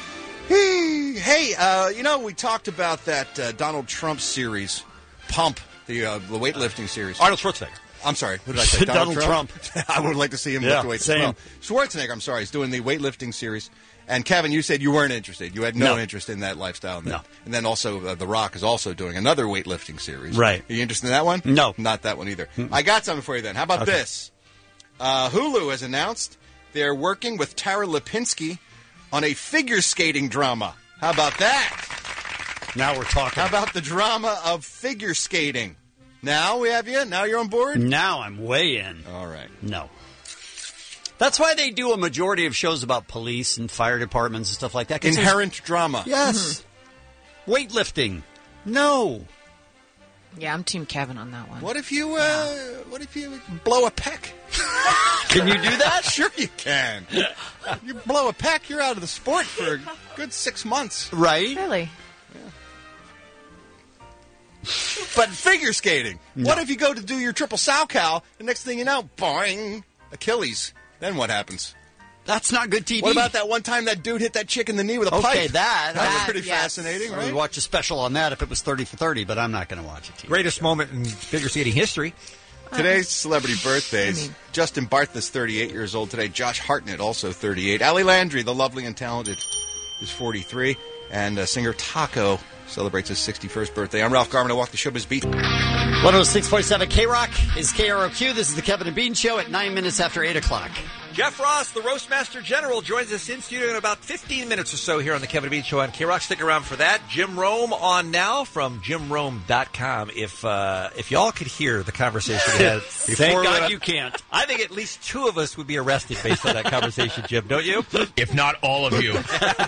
Hey, hey, uh, you know, we talked about that uh, Donald Trump series, Pump, the uh, the weightlifting series. Arnold Schwarzenegger. I'm sorry, who did I say? Donald I would like to see him Yeah, lift weights same. as well. Schwarzenegger, I'm sorry, is doing the weightlifting series. And Kevin, you said you weren't interested. You had no, No. interest in that lifestyle. And No. then, and then also, uh, The Rock is also doing another weightlifting series. Right. Are you interested in that one? No. Not that one either. I got something for you then. How about Okay. this? Uh, Hulu has announced they're working with Tara Lipinski on a figure skating drama. How about that? Now we're talking. How about the drama of figure skating? Now we have you? Now you're on board? Now I'm way in. All right. No. That's why they do a majority of shows about police and fire departments and stuff like that. 'cause there's- Inherent drama. Yes. Weightlifting. No. Yeah, I'm Team Kevin on that one. What if you, uh, what if you blow a peck? Can you do that? Sure you can. You blow a peck, you're out of the sport for a good six months. Right? Really? But figure skating. No. What if you go to do your triple sow cow, the next thing you know, boing, Achilles. Then what happens? That's not good T V. What about that one time that dude hit that chick in the knee with a pipe? Okay, that. That was that, pretty yes. fascinating, I right? would watch a special on that if it was thirty for thirty, but I'm not going to watch it. Greatest moment in figure skating history. Today's celebrity birthdays. I mean, Justin Bartha's thirty-eight years old today. Josh Hartnett, also thirty-eight. Ali Landry, the lovely and talented, is forty-three. And uh, singer Taco celebrates his sixty-first birthday. I'm Ralph Garman. I walk the showbiz beat. one oh six point seven K-Rock is K R O Q. This is the Kevin and Bean Show at nine minutes after eight o'clock. Jeff Ross, the Roastmaster General, joins us in studio in about fifteen minutes or so here on the Kevin and Bean Show on K-Rock. Stick around for that. Jim Rome on now from jim rome dot com. If uh, if y'all could hear the conversation we had before, Thank God uh, you can't. I think at least two of us would be arrested based on that conversation, Jim, don't you? If not all of you.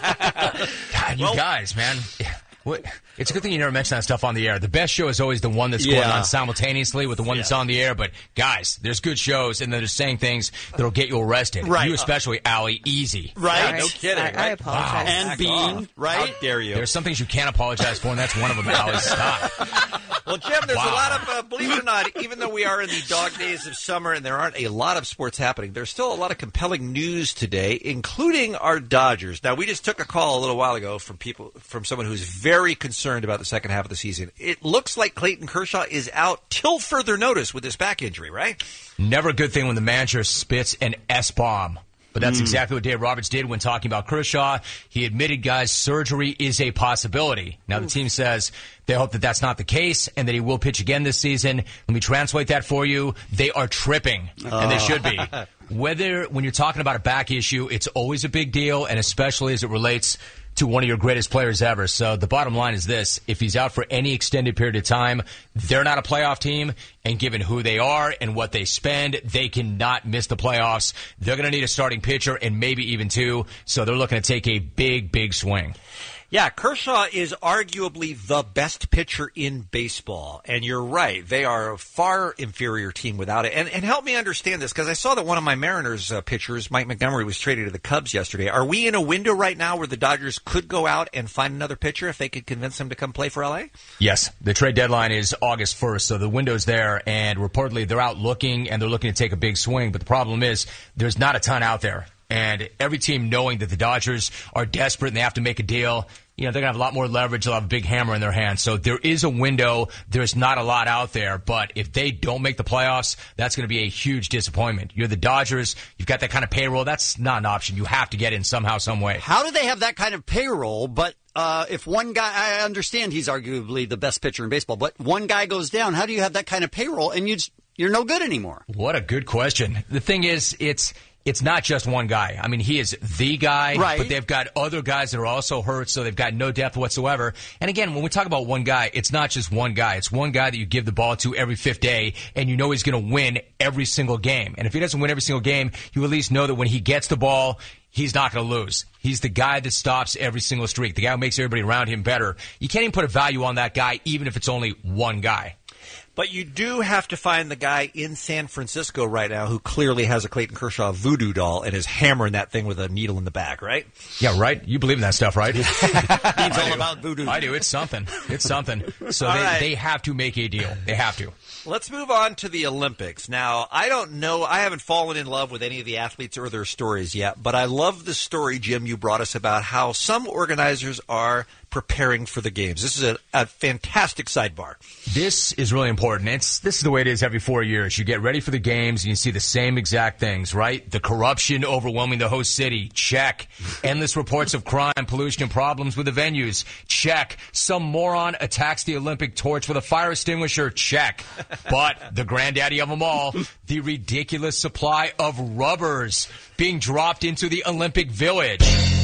God, you Well- guys, man. What? It's a good thing you never mention that stuff on the air. The best show is always the one that's going Yeah. on simultaneously with the one that's on the air. But, guys, there's good shows, and they're saying things that'll get you arrested. Right. You especially, Allie, easy. Right? No kidding. I, I right? apologize. And Bean, right? How dare you? There's some things you can't apologize for, and that's one of them, Allie. Stop. Well, Jim, there's Wow. a lot of, uh, believe it or not, even though we are in the dog days of summer and there aren't a lot of sports happening, there's still a lot of compelling news today, including our Dodgers. Now, we just took a call a little while ago from people, from someone who's very concerned about the second half of the season. It looks like Clayton Kershaw is out till further notice with this back injury, right? Never a good thing when the manager spits an S-bomb. But that's exactly what Dave Roberts did when talking about Kershaw. He admitted, guys, surgery is a possibility. Now, the team says they hope that that's not the case and that he will pitch again this season. Let me translate that for you. They are tripping, and they should be. Whether, when you're talking about a back issue, it's always a big deal, and especially as it relates to one of your greatest players ever. So the bottom line is this. If he's out for any extended period of time, they're not a playoff team. And given who they are and what they spend, they cannot miss the playoffs. They're going to need a starting pitcher and maybe even two. So they're looking to take a big, big swing. Yeah, Kershaw is arguably the best pitcher in baseball. And you're right. They are a far inferior team without it. And, and help me understand this, because I saw that one of my Mariners uh, pitchers, Mike Montgomery, was traded to the Cubs yesterday. Are we in a window right now where the Dodgers could go out and find another pitcher if they could convince him to come play for L A? Yes, the trade deadline is August first, so the window's there, and reportedly they're out looking, and they're looking to take a big swing. But the problem is there's not a ton out there. And every team knowing that the Dodgers are desperate and they have to make a deal, you know, they're going to have a lot more leverage. They'll have a big hammer in their hand. So there is a window. There's not a lot out there. But if they don't make the playoffs, that's going to be a huge disappointment. You're the Dodgers. You've got that kind of payroll. That's not an option. You have to get in somehow, some way. How do they have that kind of payroll? But uh, if one guy, I understand he's arguably the best pitcher in baseball, but one guy goes down, how do you have that kind of payroll and you just, you're no good anymore? What a good question. The thing is, it's... It's not just one guy. I mean, he is the guy, right. But they've got other guys that are also hurt, so they've got no depth whatsoever. And again, when we talk about one guy, it's not just one guy. It's one guy that you give the ball to every fifth day, and you know he's going to win every single game. And if he doesn't win every single game, you at least know that when he gets the ball, he's not going to lose. He's the guy that stops every single streak, the guy who makes everybody around him better. You can't even put a value on that guy, even if it's only one guy. But you do have to find the guy in San Francisco right now who clearly has a Clayton Kershaw voodoo doll and is hammering that thing with a needle in the back, right? Yeah, right. You believe in that stuff, right? It's all about voodoo. I do. It's something. It's something. So All they, right. they have to make a deal. They have to. Let's move on to the Olympics. Now, I don't know. I haven't fallen in love with any of the athletes or their stories yet, but I love the story, Jim, you brought us about how some organizers are preparing for the games. This is a, a fantastic sidebar. This is really important. It's this is the way it is every four years. You get ready for the games and you see the same exact things, right? The corruption overwhelming the host city, check. Endless reports of crime, pollution, and problems with the venues, check. Some moron attacks the Olympic torch with a fire extinguisher, check. But the granddaddy of them all, the ridiculous supply of rubbers being dropped into the Olympic Village.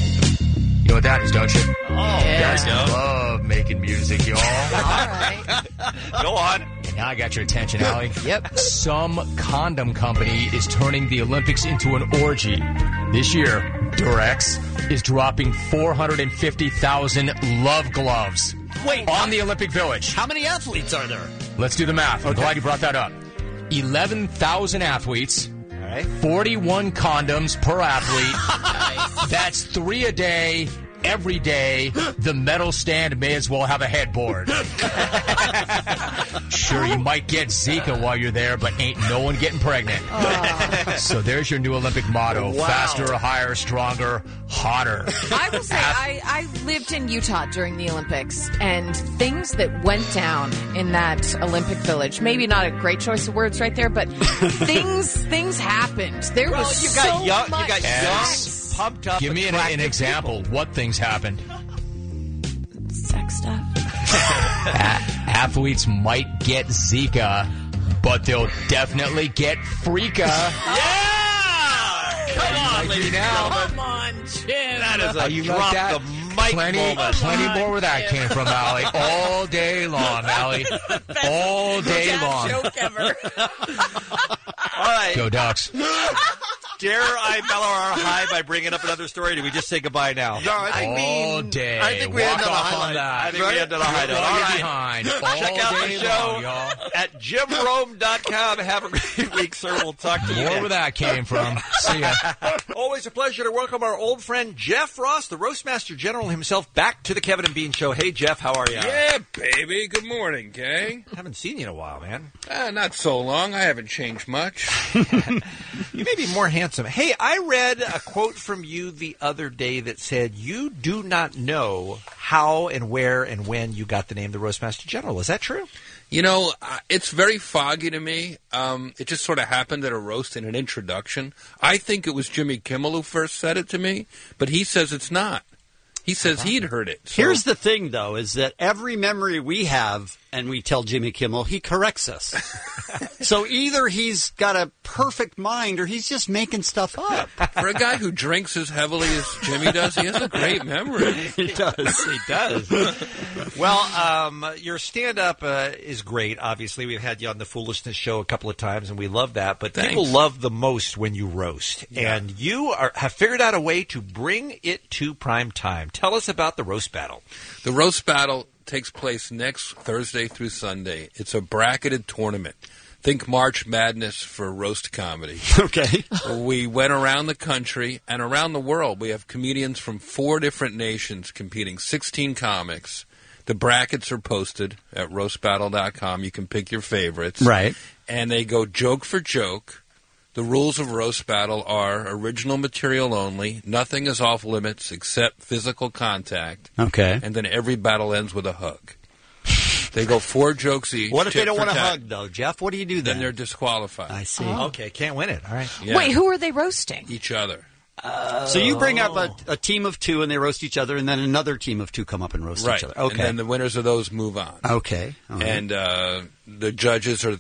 You know what that is, don't you? Oh, yeah. guys love making music, y'all. All right. Go on. And now I got your attention, Allie. Yep. Some condom company is turning the Olympics into an orgy. This year, Durex is dropping four hundred fifty thousand love gloves Wait, on the Olympic Village. How many athletes are there? Let's do the math. I'm glad you brought that up. eleven thousand athletes. All right. forty-one condoms per athlete. That's three a day, every day. The medal stand may as well have a headboard. Should sure you might get Zika while you're there, but ain't no one getting pregnant. Oh. So there's your new Olympic motto. Wow. Faster, higher, stronger, hotter. I will say, I, I lived in Utah during the Olympics, and things that went down in that Olympic Village, maybe not a great choice of words right there, but things things happened. There Well, was you so got young, much. you got Yes. young, pumped up. Give me an, an attractive example. What things happened? Sex stuff. A- athletes might get Zika, but they'll definitely get Freaka. Yeah! Come on, ladies and gentlemen. Come on, Jim. That is Are a you drop like that? the mic Plenty, moment. plenty more where that came from, Allie. All day long, Allie. All day long. Joke ever. All right. Go Ducks. Dare I mellow our high by bringing up another story? Or do we just say goodbye now? No, I think All day. I think we Walk end on a off highlight. on that. I think we end on a high note. All All right. right. behind. Check All out the day show long, y'all. at jim rome dot com. Have a great week, sir. We'll talk to you More next. where that came from. See ya. Always a pleasure to welcome our old friend Jeff Ross, the Roastmaster General himself, back to the Kevin and Bean Show. Hey, Jeff, how are you? Yeah, baby. Good morning, gang. Haven't seen you in a while, man. Uh, not so long. I haven't changed much. You may be more handsome. Hey, I read a quote from you the other day that said you do not know how and where and when you got the name the Roastmaster General. Is that true? You know, uh, it's very foggy to me. Um, it just sort of happened at a roast in an introduction. I think it was Jimmy Kimmel who first said it to me, but he says it's not. He says he'd heard it. So. Here's the thing, though, is that every memory we have, and we tell Jimmy Kimmel, he corrects us. So either he's got a perfect mind or he's just making stuff up. For a guy who drinks as heavily as Jimmy does, he has a great memory. He does. He does. Well, um, your stand-up uh, is great, obviously. We've had you on the Foolishness Show a couple of times, and we love that. But Thanks. people love the most when you roast. Yeah. And you are, have figured out a way to bring it to prime time. Tell us about the roast battle. The roast battle takes place next Thursday through Sunday. It's a bracketed tournament. Think March Madness for roast comedy. Okay. We went around the country and around the world. We have comedians from four different nations competing, sixteen comics. The brackets are posted at roast battle dot com. You can pick your favorites. Right. And they go joke for joke. The rules of roast battle are original material only. Nothing is off limits except physical contact. Okay. And then every battle ends with a hug. They go four jokes each. What if they tit don't for want to tat. hug, though, Jeff? What do you do Then then? they're disqualified. I see. Oh. Okay, can't win it. All right. Yeah. Wait, who are they roasting? Each other. So you bring up a, a team of two and they roast each other, and then another team of two come up and roast Right. each other. Okay. And then the winners of those move on. Okay. All right. And uh, the judges are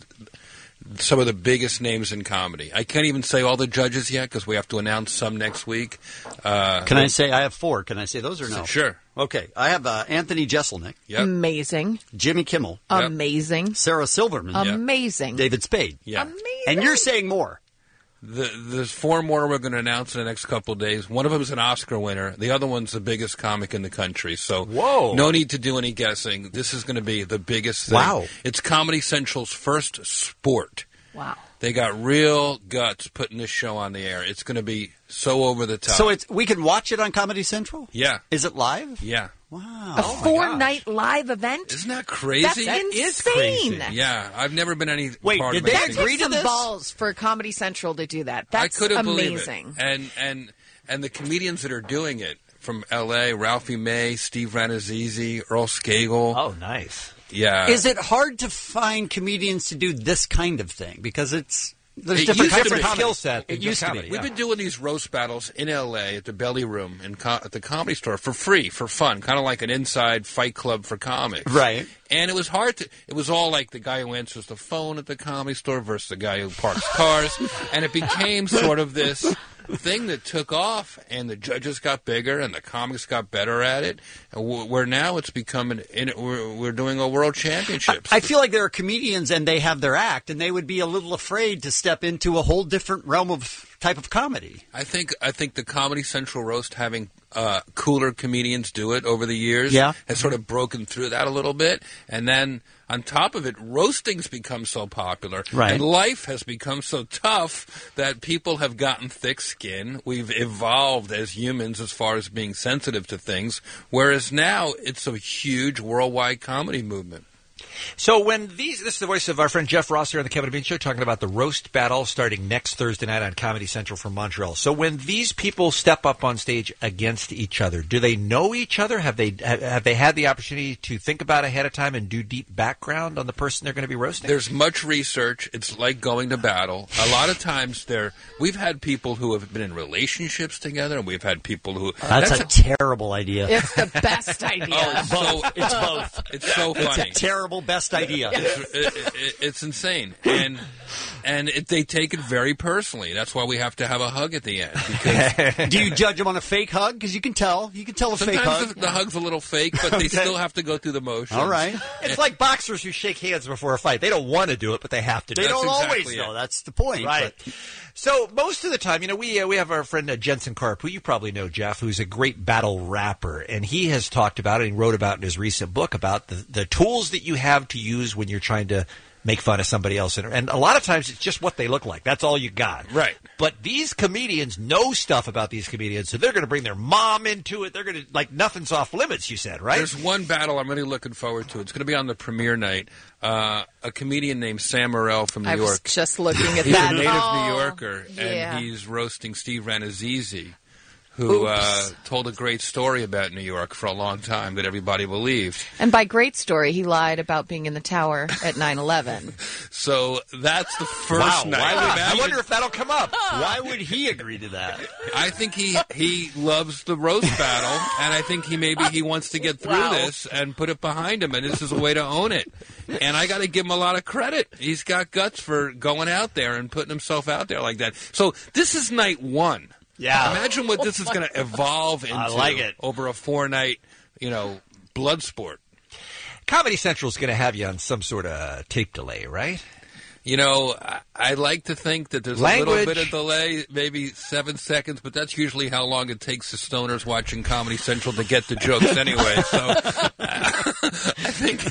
some of the biggest names in comedy. I can't even say all the judges yet because we have to announce some next week. Uh, Can I say I have four? Can I say those or no? Sure. Okay. I have uh, Anthony Jeselnik, Yep. Amazing. Jimmy Kimmel, Amazing. Sarah Silverman, Amazing. David Spade. Yeah. Amazing. And you're saying more. The, there's four more we're going to announce in the next couple of days. One of them is an Oscar winner. The other one's the biggest comic in the country. So Whoa. no need to do any guessing. This is going to be the biggest thing. Wow. It's Comedy Central's first sport. Wow. They got real guts putting this show on the air. It's going to be so over the top. So it's we can watch it on Comedy Central? Yeah. Is it live? Yeah. Wow. A four-night live event? Isn't that crazy? That's That insane. Yeah, I've never been any Wait, part did of they anything. agree to some this? balls for Comedy Central to do that. That's I couldn't amazing. believe it. And and and the comedians that are doing it from L A, Ralphie May, Steve Ranazizi, Earl Skagel. Oh, nice. Yeah. Is it hard to find comedians to do this kind of thing? Because it's there's It different used to types of be. comedy. skill set. It used to be. We've been doing these roast battles in L A at the Belly Room and co- at the Comedy Store for free, for fun, kind of like an inside fight club for comics. Right. And it was hard to. It was all like the guy who answers the phone at the Comedy Store versus the guy who parks cars, and it became sort of this thing that took off, and the judges got bigger, and the comics got better at it. And w- where now it's becoming, in, we're, we're doing a world championships. I feel like there are comedians and they have their act, and they would be a little afraid to step into a whole different realm of type of comedy. I think I think the Comedy Central roast, having uh, cooler comedians do it over the years, Yeah. has sort of broken through that a little bit. And then on top of it, roasting's become so popular, Right. and life has become so tough that people have gotten thick skin. We've evolved as humans as far as being sensitive to things, whereas now it's a huge worldwide comedy movement. So when these, this is the voice of our friend Jeff Ross here on the Kevin and Bean Show, talking about the roast battle starting next Thursday night on Comedy Central from Montreal. So when these people step up on stage against each other, do they know each other? Have they have, have they had the opportunity to think about ahead of time and do deep background on the person they're going to be roasting? There's much research. It's like going to battle. A lot of times, there we've had people who have been in relationships together, and we've had people who. That's, that's a, a terrible idea. It's the best idea. Oh, so, it's both. It's so funny. It's a terrible best idea. It's, it, it, it's insane, and and it, they take it very personally. That's why we have to have a hug at the end. Because do you judge them on a fake hug? Because you can tell. You can tell a fake hug. Sometimes the, the hug's a little fake, but they Okay. still have to go through the motions. All right. It's like boxers who shake hands before a fight. They don't want to do it, but they have to do They it. don't That's always, exactly though. it. That's the point. Right. But- So most of the time, you know, we uh, we have our friend uh, Jensen Karp, who you probably know, Jeff, who's a great battle rapper, and he has talked about it and wrote about it in his recent book about the, the tools that you have to use when you're trying to make fun of somebody else. And, and a lot of times it's just what they look like. That's all you got. Right. But these comedians know stuff about these comedians, so they're going to bring their mom into it. They're going to, like, nothing's off limits, you said, right? There's one battle I'm really looking forward to. It's going to be on the premiere night. Uh, a comedian named Sam Morrell from New I York. was just looking at he's that. a native Oh, New Yorker, yeah. and he's roasting Steve Ranazizi, who uh, told a great story about New York for a long time that everybody believed. And by great story, he lied about being in the tower at nine eleven. So that's the first Wow, night. why would- I Imagine- wonder if that'll come up. Why would he agree to that? I think he he loves the roast battle, and I think he maybe he wants to get through Wow. this and put it behind him, and this is a way to own it. And I got to give him a lot of credit. He's got guts for going out there and putting himself out there like that. So this is night one. Yeah. Imagine what this is going to evolve into I like it. over a four night, you know, blood sport. Comedy Central is going to have you on some sort of tape delay, right? You know, I, I like to think that there's a Language. little bit of delay, maybe seven seconds, but that's usually how long it takes the stoners watching Comedy Central to get the jokes anyway. So I think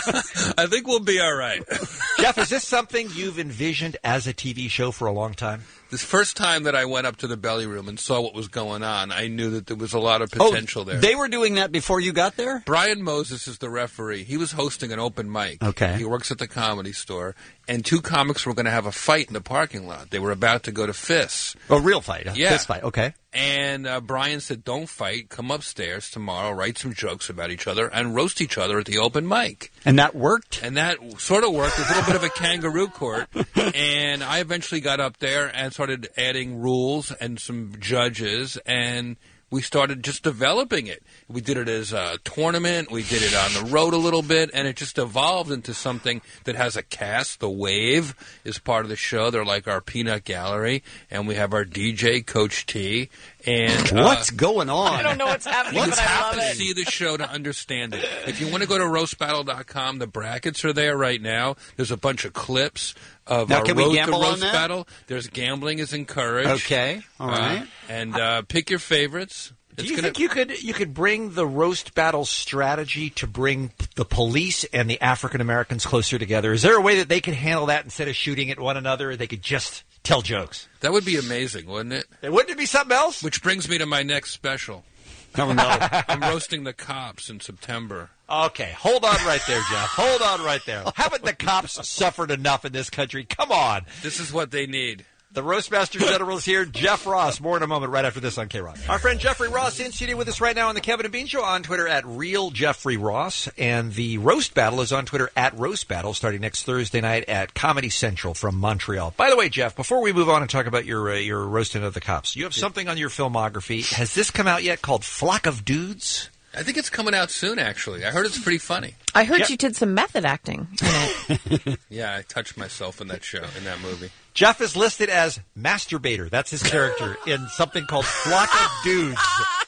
I think we'll be all right. Jeff, is this something you've envisioned as a T V show for a long time? This first time that I went up to the belly room and saw what was going on, I knew that there was a lot of potential oh, there. They were doing that before you got there? Brian Moses is the referee. He was hosting an open mic. Okay. He works at the Comedy Store, and two comics were going to have a fight in the parking lot. They were about to go to fists. A real fight, a Yeah. fist fight. Okay. And uh, Brian said, don't fight. Come upstairs tomorrow, write some jokes about each other, and roast each other at the open mic. And that worked? And that sort of worked. There's a little bit of a kangaroo court. And I eventually got up there and started adding rules and some judges, and we started just developing it. We did it as a tournament. We did it on the road a little bit, and it just evolved into something that has a cast. The Wave is part of the show. They're like our peanut gallery, and we have our D J, Coach T. And uh, What's going on? I don't know what's happening, you but I have love to it. see the show to understand it. If you want to go to roast battle dot com, the brackets are there right now. There's a bunch of clips of Now, our can we road to gamble on roast that? battle. There's gambling is encouraged. Okay, all right. Uh, and uh, pick your favorites. Do It's you gonna- think you could you could bring the roast battle strategy to bring the police and the African Americans closer together? Is there a way that they could handle that instead of shooting at one another? They could just tell jokes. That would be amazing, wouldn't it? Wouldn't it be something else? Which brings me to my next special. Oh, no. I'm roasting the cops in September. Okay, hold on right there, Jeff. Hold on right there. Haven't the cops suffered enough in this country? Come on. This is what they need. The Roastmaster General is here. Jeff Ross. More in a moment right after this on K-Rock. Our friend Jeffrey Ross in studio with us right now on the Kevin and Bean Show, on Twitter at Real Jeffrey Ross. And the Roast Battle is on Twitter at Roast Battle, starting next Thursday night at Comedy Central from Montreal. By the way, Jeff, before we move on and talk about your uh, your roasting of the cops, you have something on your filmography. Has this come out yet called Flock of Dudes? I think it's coming out soon, actually. I heard it's pretty funny. I heard Yep. you did some method acting in it. Yeah, I touched myself in that show, in that movie. Jeff is listed as masturbator. That's his character in something called Flock of Dudes.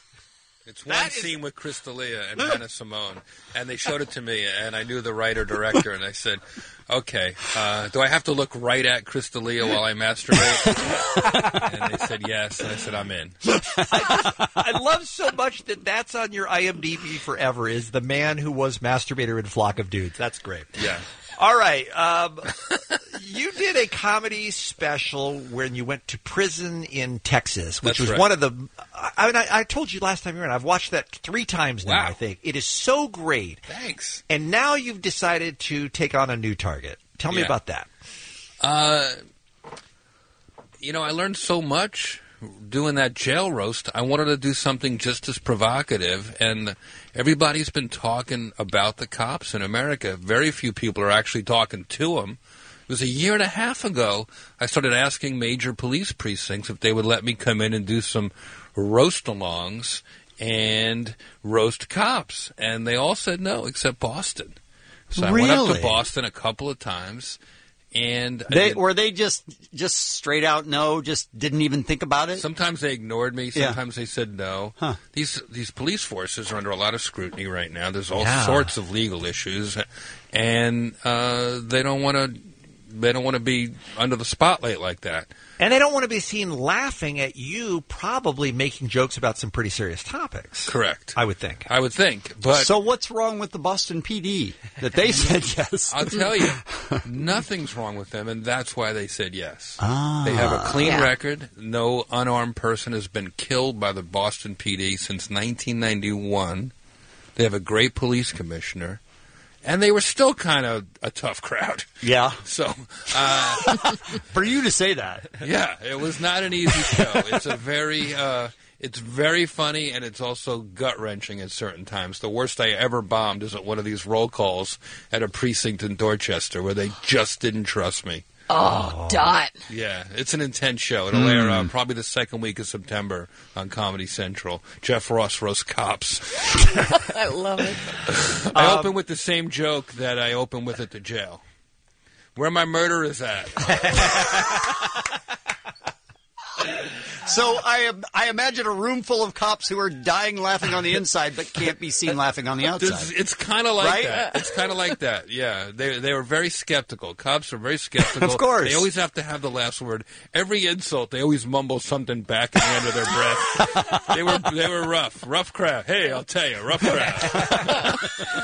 It's one scene with Chris D'Elia and Hannah Simone, and they showed it to me, and I knew the writer-director, and I said, okay, uh, do I have to look right at Chris D'Elia while I masturbate? And they said yes, and I said, I'm in. I love so much that that's on your I M D B forever, is the man who was masturbator in Flock of Dudes. That's great. Yeah. All right. Um, you did a comedy special when you went to prison in Texas, which That's was right. one of the. I, mean, I, I told you last time you were in. I've watched that three times now. Wow. I think it is so great. Thanks. And now you've decided to take on a new target. Tell me Yeah. about that. Uh, you know, I learned so much doing that jail roast. I wanted to do something just as provocative, and everybody's been talking about the cops in America. Very few people are actually talking to them. It was a year and a half ago I started asking major police precincts if they would let me come in and do some roast-alongs and roast cops, and they all said no, except Boston. So I went up Really? to Boston a couple of times. And I They did- were they just just straight out no, just didn't even think about it. Sometimes they ignored me. Yeah. Sometimes they said no. Huh. These these police forces are under a lot of scrutiny right now. There's all Yeah. sorts of legal issues, and uh, they don't want to. They don't want to be under the spotlight like that. And they don't want to be seen laughing at you, probably making jokes about some pretty serious topics. Correct. I would think. I would think, but so what's wrong with the Boston P D that they said yes? I'll tell you, nothing's wrong with them, and that's why they said yes. Ah, They have a clean yeah. record. No unarmed person has been killed by the Boston P D since nineteen ninety-one. They have a great police commissioner, and they were still kind of a tough crowd. Yeah. So, uh, for you to say that, yeah, it was not an easy show. It's a very, uh, it's very funny, and it's also gut wrenching at certain times. The worst I ever bombed is at one of these roll calls at a precinct in Dorchester where they just didn't trust me. Oh, Dot. Yeah, it's an intense show. It'll Hmm. air uh, probably the second week of September on Comedy Central. Jeff Ross roast cops. I love it. I Um, open with the same joke that I open with at the jail. Where my murder is at. So I am- I imagine a room full of cops who are dying laughing on the inside, but can't be seen laughing on the It's, outside. it's kind of like Right? that. It's kind of like that. Yeah, they they were very skeptical. Cops are very skeptical. Of course. they always have to have the last word. Every insult, they always mumble something back at the end of their breath. They were they were rough, rough crowd. Hey, I'll tell you, rough crowd.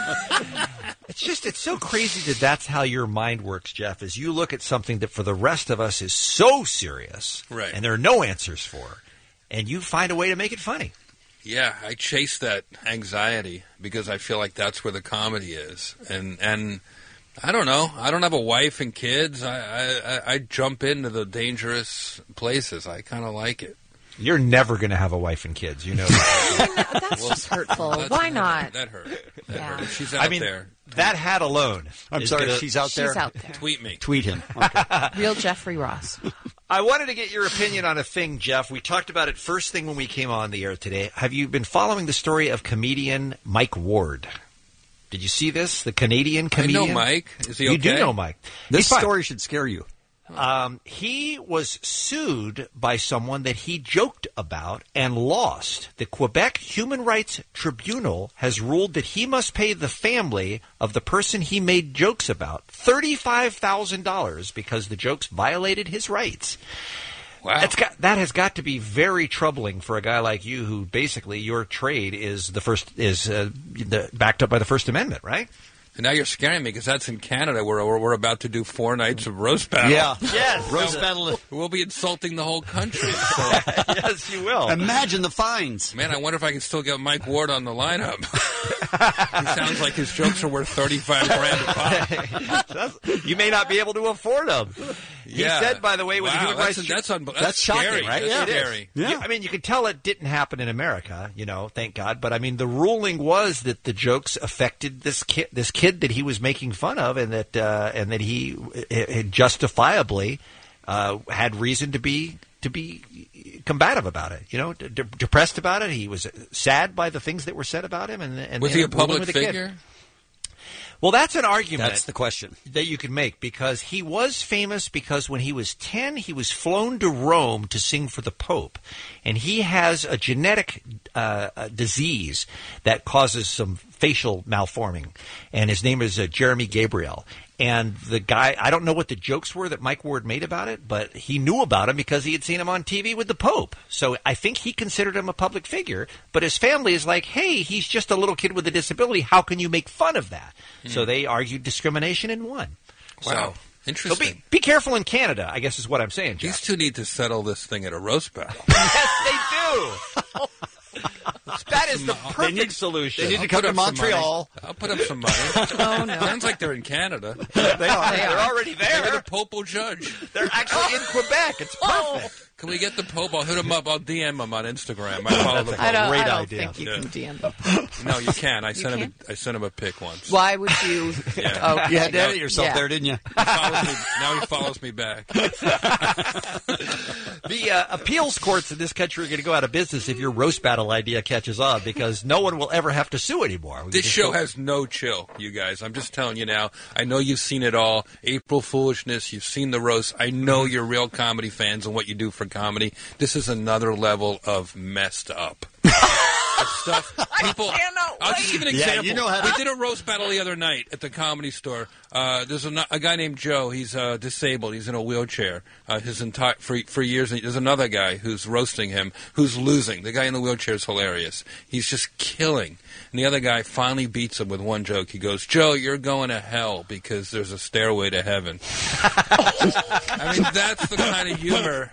It's just, it's so crazy that that's how your mind works, Jeff, is you look at something that for the rest of us is so serious, Right. and there are no answers for, and you find a way to make it funny. Yeah, I chase that anxiety because I feel like that's where the comedy is, and and I don't know. I don't have a wife and kids. I I, I- I jump into the dangerous places. I kind of like it. You're never going to have a wife and kids, you know that. That's just hurtful. That's- Why not? That hurt. That Yeah. hurt. She's out I mean, there. that hat alone. I'm is sorry, gonna- she's out there. She's out there. Tweet me. Tweet him. Real Jeffrey Ross. I wanted to get your opinion on a thing, Jeff. We talked about it first thing when we came on the air today. Have you been following the story of comedian Mike Ward? Did you see this? The Canadian I comedian? know Mike. Is he You do okay? know Mike. This He's fine. story should scare you. Um, he was sued by someone that he joked about and lost. The Quebec Human Rights Tribunal has ruled that he must pay the family of the person he made jokes about thirty-five thousand dollars because the jokes violated his rights. Wow. That's got, that has got to be very troubling for a guy like you, who basically your trade is the first is uh, the, backed up by the First Amendment, right? And now you're scaring me because that's in Canada where we're, we're about to do four nights of roast battle. Yeah. Yes. Roast battle. We'll be insulting the whole country. So, Yes, you will. Imagine the fines. man, I wonder if I can still get Mike Ward on the lineup. He sounds like his jokes are worth thirty-five grand a pop. That's- you may not be able to afford them. Yeah. He said, by the way, with wow, the human that's, rights, that's, un- that's, That's shocking, scary. right? That's Yeah. It is. scary. Yeah. You- I mean, you can tell it didn't happen in America, you know, thank God. But I mean, the ruling was that the jokes affected this kid, this kid that he was making fun of, and that uh, and that he uh, justifiably uh, had reason to be to be combative about it. You know, de- depressed about it. He was sad by the things that were said about him. And, and Was and he a ruling public with the kid. figure? Well, that's an argument. That's the question. That you can make, because he was famous because when he was ten, he was flown to Rome to sing for the Pope. And he has a genetic uh, a disease that causes some facial malforming. And his name is uh, Jeremy Gabriel. And the guy, I don't know what the jokes were that Mike Ward made about it, but he knew about him because he had seen him on T V with the Pope. So I think he considered him a public figure. But his family is like, hey, he's just a little kid with a disability. How can you make fun of that? So they argued discrimination and won. Wow. So, Interesting. So be, be careful in Canada, I guess is what I'm saying, Jeff. These two need to settle this thing at a roast battle. Yes, they do. That is the perfect They need- solution. they need to I'll come put to up some Montreal. money. I'll put up some money. Oh, no. Sounds like they're in Canada. They are. They're already Maybe there. the Pope will judge. They're actually in Quebec. It's perfect. Can we get the Pope? I'll hit him up. I'll D M him on Instagram. I follow the Pope. I don't, Great I don't idea. think you Yeah. can D M them. No, you can. I You sent him. can? A, I sent him a pic once. Why would you? Yeah. Okay. You had to edit yourself Yeah. there, didn't you? He follows me, now he follows me back. The uh, appeals courts in this country are going to go out of business if your roast battle idea catches on, because no one will ever have to sue anymore. We This just show go- has no chill, you guys. I'm just telling you now. I know you've seen it all. April Foolishness. You've seen the roast. I know you're real comedy fans and what you do for comedy. This is another level of messed up. The stuff people. I'll just give an Yeah, example. you know how to- we did a roast battle the other night at the Comedy Store. Uh, there's a, a guy named Joe. He's uh, disabled. He's in a wheelchair. Uh, his entire for for years. There's another guy who's roasting him, who's losing. The guy in the wheelchair is hilarious. He's just killing. And the other guy finally beats him with one joke. He goes, "Joe, you're going to hell because there's a stairway to heaven." I mean, that's the kind of humor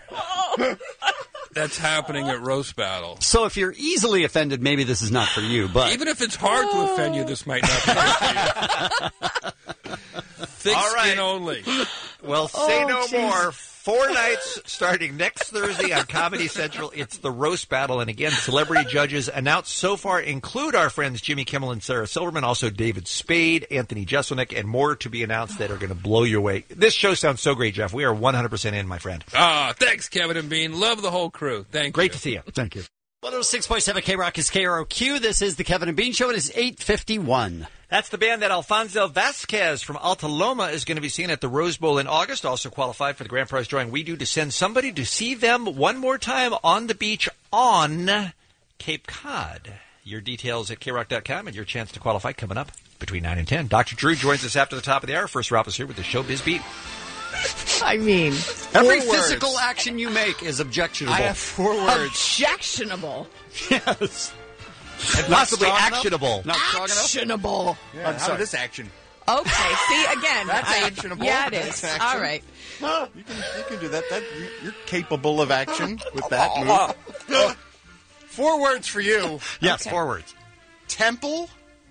that's happening at roast battle. So if you're easily offended, maybe this is not for you. But Even if it's hard to offend you, this might not be good for you. Thick All right. skin only. Well, say Oh, no geez. more. Four nights starting next Thursday on Comedy Central. It's the roast battle. And again, celebrity judges announced so far include our friends Jimmy Kimmel and Sarah Silverman, also David Spade, Anthony Jeselnik, and more to be announced that are going to blow your way. This show sounds so great, Jeff. We are one hundred percent in, my friend. Ah, thanks, Kevin and Bean. Love the whole crew. Thank Great you. to see you. thank you. one oh six point seven K Rock is K R O Q. This is the Kevin and Bean Show. It is eight fifty-one. That's the band that Alfonso Vasquez from Alta Loma is going to be seen at the Rose Bowl in August. Also qualified for the grand prize drawing we do to send somebody to see them one more time on the beach on Cape Cod. Your details at K rock dot com and your chance to qualify coming up between nine and ten. Doctor Drew joins us after the top of the hour. First, Ralph is here with the Showbiz Beat. I mean, Every Four words. physical action you make is objectionable. I have four words. objectionable. yes. And possibly strong enough? actionable. Not strong enough? Actionable. Yeah, I'm how sorry. about this action? Okay. See again. That's I- actionable. Yeah, it That's is. action. All right. No, you can you can do that. That you're, you're capable of action with that move. Four words for you. Yes, Okay. four words. Temple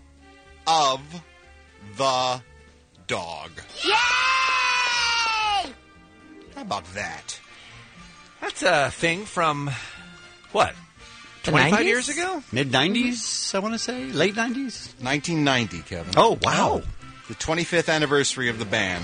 of the Dog. Yay! How about that? That's a thing from, what, The twenty-five nineties? years ago? Mid nineties, I want to say. Late nineties. nineteen ninety, Kevin. Oh, wow. The twenty-fifth anniversary of the band.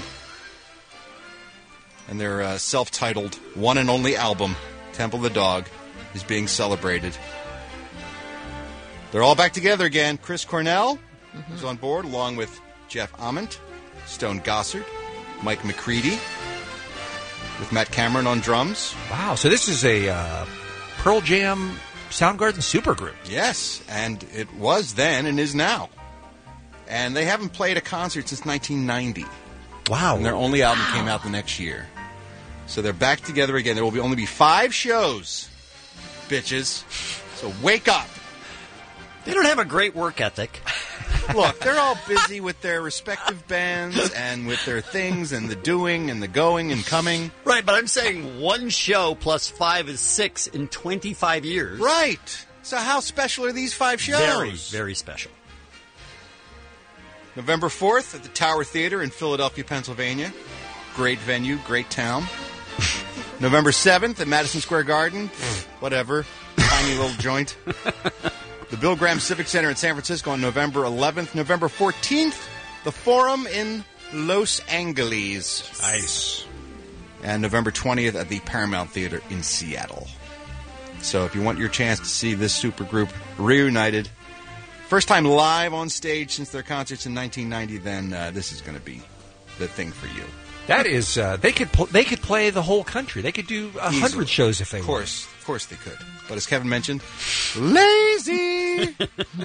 And their uh, self-titled one and only album, Temple of the Dog, is being celebrated. They're all back together again. Chris Cornell is on board, along with Jeff Ament, Stone Gossard, Mike McCready, with Matt Cameron on drums. Wow, so this is a uh, Pearl Jam Soundgarden supergroup. Yes, and it was then and is now. And they haven't played a concert since nineteen ninety. Wow. And their only album came out the next year. So they're back together again. There will be only be five shows, bitches. So wake up. They don't have a great work ethic. Look, they're all busy with their respective bands and with their things and the doing and the going and coming. Right, but I'm saying one show plus five is six in twenty-five years. Right. So how special are these five shows? Very, very special. November fourth at the Tower Theater in Philadelphia, Pennsylvania. Great venue, great town. November seventh at Madison Square Garden. Whatever. Tiny little joint. The Bill Graham Civic Center in San Francisco on November eleventh. November fourteenth, the Forum in Los Angeles. Nice. And November twentieth at the Paramount Theater in Seattle. So if you want your chance to see this supergroup reunited, first time live on stage since their concerts in nineteen ninety, then uh, this is going to be the thing for you. That is, uh, they could pl- they could play the whole country. They could do a Easily. hundred shows if they Of wanted. course, of course they could. But as Kevin mentioned, lazy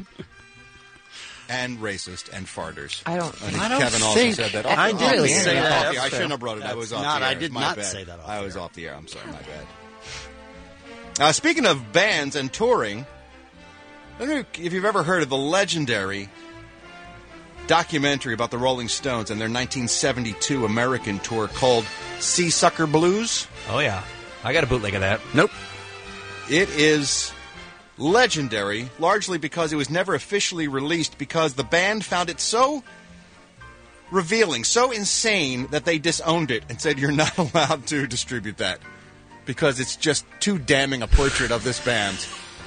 and racist and farters. I don't. I think I don't Kevin also think said that. I off- didn't off the say air. that. Off the- I shouldn't have brought it. I was off not- the air. I did My not bad. say that off I the was air. off the air. I'm sorry. My bad. Uh, speaking of bands and touring, I don't know if you've ever heard of the legendary documentary about the Rolling Stones and their nineteen seventy-two American tour called Seasucker Blues. Oh, yeah. I got a bootleg of that. Nope. It is legendary, largely because it was never officially released because the band found it so revealing, so insane that they disowned it and said, you're not allowed to distribute that because it's just too damning a portrait of this band.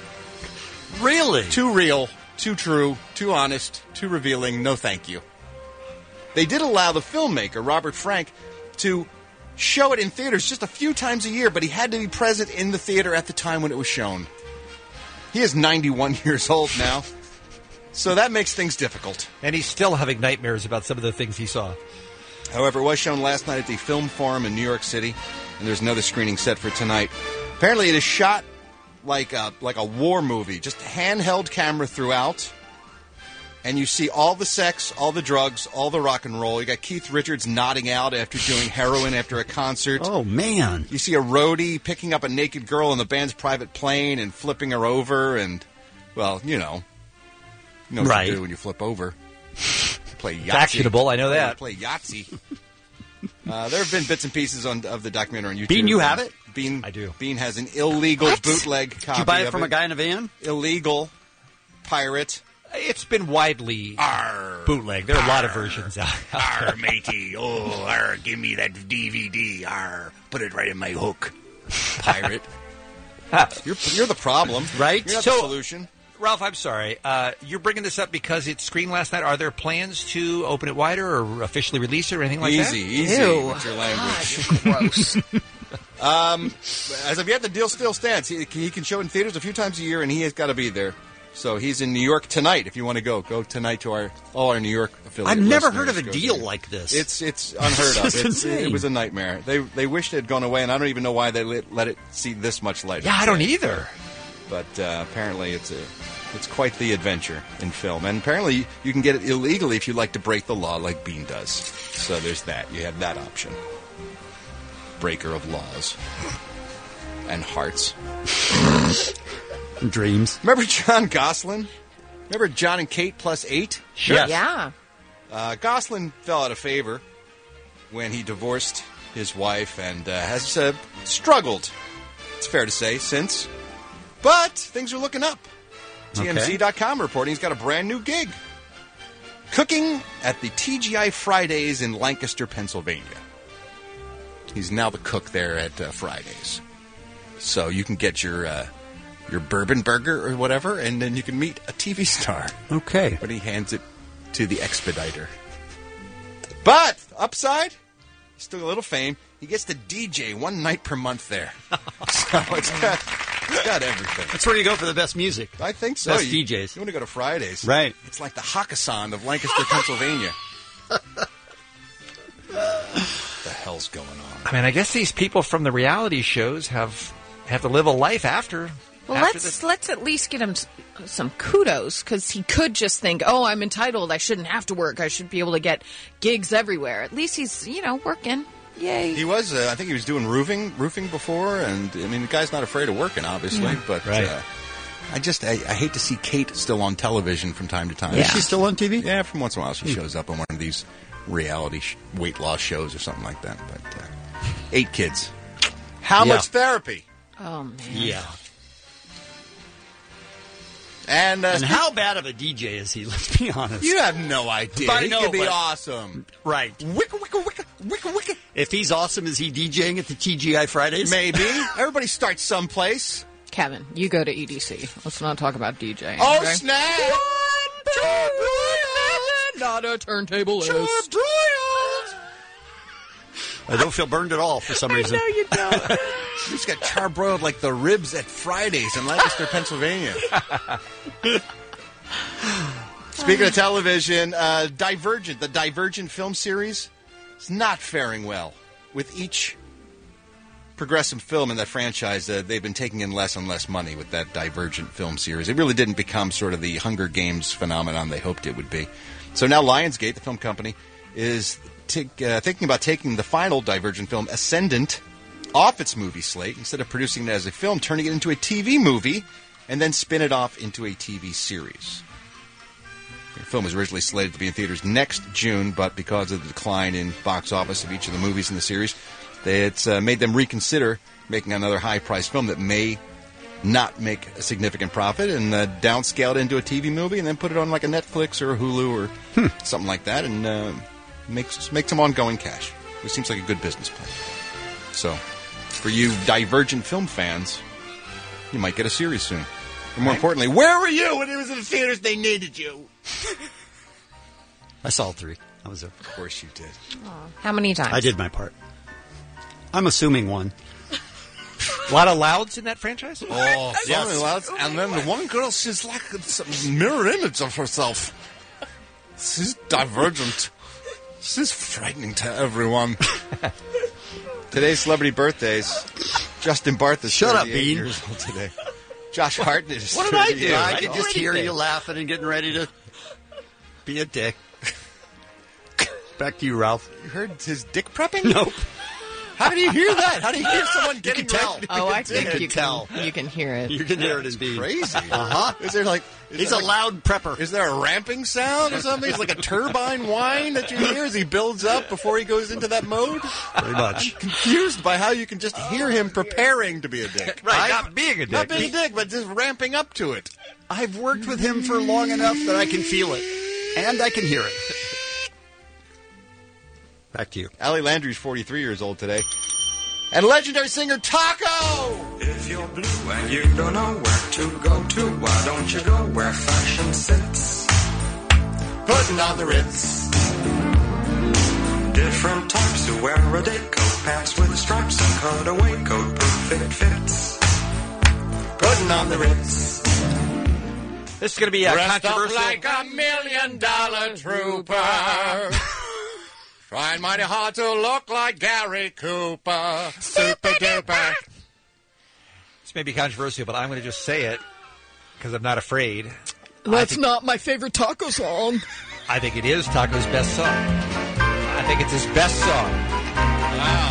Really? Too real, too true, too honest, too revealing. No thank you. They did allow the filmmaker, Robert Frank, to show it in theaters just a few times a year, but he had to be present in the theater at the time when it was shown. He is ninety-one years old now, so that makes things difficult. And he's still having nightmares about some of the things he saw. However, it was shown last night at the Film Forum in New York City, and there's another screening set for tonight. Apparently it is shot like a, like a war movie, just handheld camera throughout. And you see all the sex, all the drugs, all the rock and roll. You got Keith Richards nodding out after doing heroin after a concert. Oh, man. You see a roadie picking up a naked girl in the band's private plane and flipping her over. And, well, you know. You know what Right. you do when you flip over. Play Yahtzee. It's actionable, I know Yeah, that. Play Yahtzee. uh, there have been bits and pieces on, of the documentary on YouTube. Bean, you have it? Bean, I do. Bean has an illegal What? bootleg copy Did you buy it of from a guy in a van? Illegal. Pirate. It's been widely bootleg. There are a lot of versions out, out there. Arr, matey. Oh, arr, give me that D V D. Arr, put it right in my hook. Pirate. you're, you're the problem. Right? You're not So- the solution. Ralph, I'm sorry. Uh, you're bringing this up because it screened last night. Are there plans to open it wider or officially release it or anything like Easy, that? easy. Ew. What's your language? Gross. Um, as of yet, the deal still stands. He, he can show in theaters a few times a year, and he has got to be there. So he's in New York tonight. If you want to go, go tonight to our all our New York affiliate. I've never listeners. heard of a Go deal there. like this. It's it's unheard of. It's It's, insane. it was a nightmare. They they wished it had gone away, and I don't even know why they let, let it see this much light. Yeah, I don't either. But uh, apparently, it's a it's quite the adventure in film, and apparently you can get it illegally if you like to break the law, like Bean does. So there's that. You have that option. Breaker of laws and hearts. Dreams. Remember John Gosselin? Remember John and Kate plus eight? Sure. Yes. Yeah. Uh, Gosselin fell out of favor when he divorced his wife and uh, has uh, struggled, it's fair to say, since. But things are looking up. T M Z dot com reporting he's got a brand new gig. Cooking at the T G I Fridays in Lancaster, Pennsylvania. He's now the cook there at uh, Fridays. So you can get your uh, your bourbon burger or whatever, and then you can meet a T V star. Okay. But he hands it to the expediter. But, upside, still a little fame, he gets to D J one night per month there. So it's got, it's got everything. That's where you go for the best music. I think so. Best You- D Js. You want to go to Fridays. Right. It's like the Hakkasan of Lancaster, Pennsylvania. What the hell's going on? I mean, I guess these people from the reality shows have have to live a life after. Well, after let's this. let's at least get him s- some kudos because he could just think, "Oh, I'm entitled. I shouldn't have to work. I should be able to get gigs everywhere." At least he's, you know, working. Yay! He was, uh, I think he was doing roofing, roofing before, and I mean, the guy's not afraid of working, obviously. Yeah. But Right. uh, I just, I, I hate to see Kate still on television from time to time. Is she still on T V? Yeah, from once in a while she shows up on one of these reality sh- weight loss shows or something like that. But uh, eight kids. How Yeah. much therapy? Oh man. Yeah. And, uh, And how bad of a D J is he? Let's be honest. you have no idea. I he know, could be but- awesome. Right. Wicka, wicka, wicka, wicka, wicka. If he's awesome, is he DJing at the T G I Fridays? Maybe. Everybody starts someplace. Kevin, you go to E D C. Let's not talk about DJing. Oh, okay? snap! Not a turntablist. I don't feel burned at all for some reason. No, you don't. He's got charbroiled like the ribs at Fridays in Lancaster, Pennsylvania. Speaking of television, uh, Divergent, the Divergent film series, is not faring well. With each progressive film in that franchise, uh, they've been taking in less and less money with that Divergent film series. It really didn't become sort of the Hunger Games phenomenon they hoped it would be. So now Lionsgate, the film company, is t- uh, thinking about taking the final Divergent film, Ascendant, off its movie slate. Instead of producing it as a film, turning it into a T V movie, and then spin it off into a T V series. The film was originally slated to be in theaters next June, but because of the decline in box office of each of the movies in the series, they, it's uh, made them reconsider making another high-priced film that may not make a significant profit, and uh, downscale it into a T V movie and then put it on like a Netflix or a Hulu or something like that, and uh, makes make some ongoing cash. It seems like a good business plan. So, for you Divergent film fans, you might get a series soon. And more importantly, where were you when it was in the theaters they needed you? I saw all three. I was there. Of course you did. How many times? I did my part. I'm assuming one. A lot of louds in that franchise? Oh, Yes. yes. Louds. And then the one girl, she's like a mirror image of herself. She's divergent. She's frightening to everyone. Today's celebrity birthdays. Justin Barth is Shut up, thirty-eight Bean. years old today. Josh Hartnett is What did I thirty-eight. do? I could just hear you laughing and getting ready to be a dick. Back to you, Ralph. You heard his dick prepping? Nope. How do you hear that? How do you hear someone getting tell. ready to Oh, be a I think dick? you tell. can. You can hear it. You can hear it as being Crazy. Uh-huh. Is there like... Is He's there a like, loud prepper. Is there a ramping sound or something? It's like a turbine whine that you hear as he builds up before he goes into that mode? Pretty much. Confused by how you can just hear him preparing to be a dick. Right, not being a dick. Not being a dick, but just ramping up to it. I've worked with him for long enough that I can feel it. And I can hear it. Back to you. Ali Landry's forty-three years old today. And legendary singer Taco! If you're blue and you don't know where to go to, why don't you go where fashion sits? Putting on the Ritz. Different types who wear a day coat, pants with stripes and cutaway coat, perfect fits. Putting on the Ritz. This is going to be a Dressed up controversial. like a million dollar trooper. Trying mighty hard to look like Gary Cooper. Super duper. This may be controversial, but I'm going to just say it because I'm not afraid. That's not my favorite taco song. I think it is Taco's best song. I think it's his best song. Wow.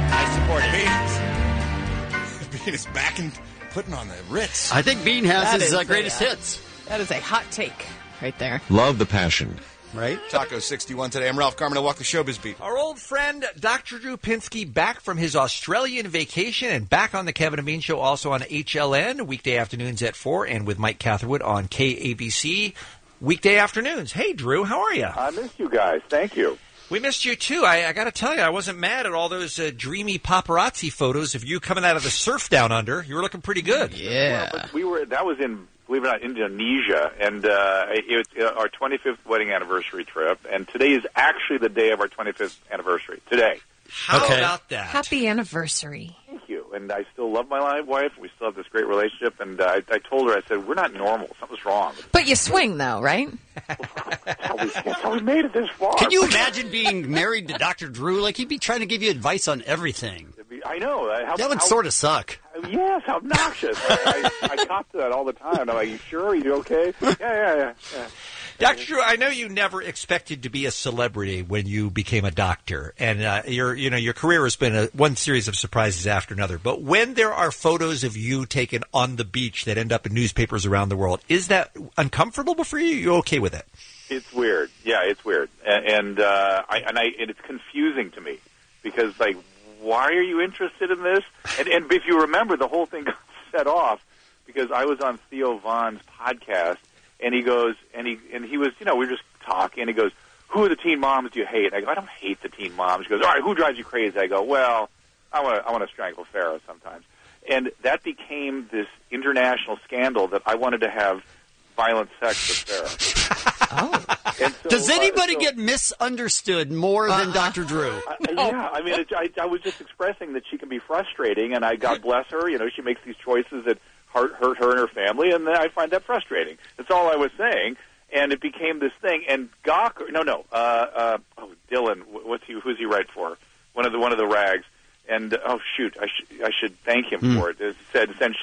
I support it. Bean, Bean is back and putting on the Ritz. I think Bean has That his is uh, a, greatest uh, hits. That is a hot take right there. Love the passion. Right? Taco sixty-one today. I'm Ralph Garman. I walk the showbiz beat. Our old friend Doctor Drew Pinsky back from his Australian vacation and back on the Kevin and Bean Show, also on H L N, weekday afternoons at four, and with Mike Catherwood on K A B C, weekday afternoons. Hey, Drew, how are you? I missed you guys. Thank you. We missed you, too. I, I got to tell you, I wasn't mad at all those uh, dreamy paparazzi photos of you coming out of the surf down under. You were looking pretty good. Well, but we were. That was in, believe it or not, Indonesia, and uh, it was our twenty-fifth wedding anniversary trip. And today is actually the day of our twenty-fifth anniversary. Today. How Okay. about that? Happy anniversary. Thank you. And I still love my li- wife. We still have this great relationship. And uh, I, I told her, I said, we're not normal. Something's wrong. But you swing, though, right? That's how we, that's how we made it this far. Can you imagine being married to Doctor Drew? Like, he'd be trying to give you advice on everything. I know. Uh, How, That would how- sort of suck. Yes, how obnoxious. I, I, I cop to that all the time. I'm like, you sure? Are you okay? Yeah, yeah, yeah. yeah. Doctor Drew, I know you never expected to be a celebrity when you became a doctor, and uh, your you know your career has been a, one series of surprises after another. But when there are photos of you taken on the beach that end up in newspapers around the world, is that uncomfortable for you? Are you okay with it? It's weird. Yeah, it's weird, and, and uh, I and I and it's confusing to me because like, why are you interested in this? And, and if you remember, the whole thing got set off because I was on Theo Vaughn's podcast. And he goes, and he and he was, you know, we were just talking, and he goes, who are the teen moms do you hate? And I go, I don't hate the teen moms. He goes, all right, who drives you crazy? I go, well, I want to I want to strangle Pharaoh sometimes. And that became this international scandal that I wanted to have violent sex with Pharaoh. Oh. And so, Does anybody uh, so, get misunderstood more than Doctor Drew? I, yeah, I mean, it, I, I was just expressing that she can be frustrating, and I, God bless her, you know, she makes these choices that hurt, hurt her and her family, and I find that frustrating. That's all I was saying, and it became this thing. And Gawker, no, no, uh, uh, oh, Dylan, what's he? Who's he write for? One of the one of the rags. And oh shoot, I should I should thank him Mm. for it. It said essentially,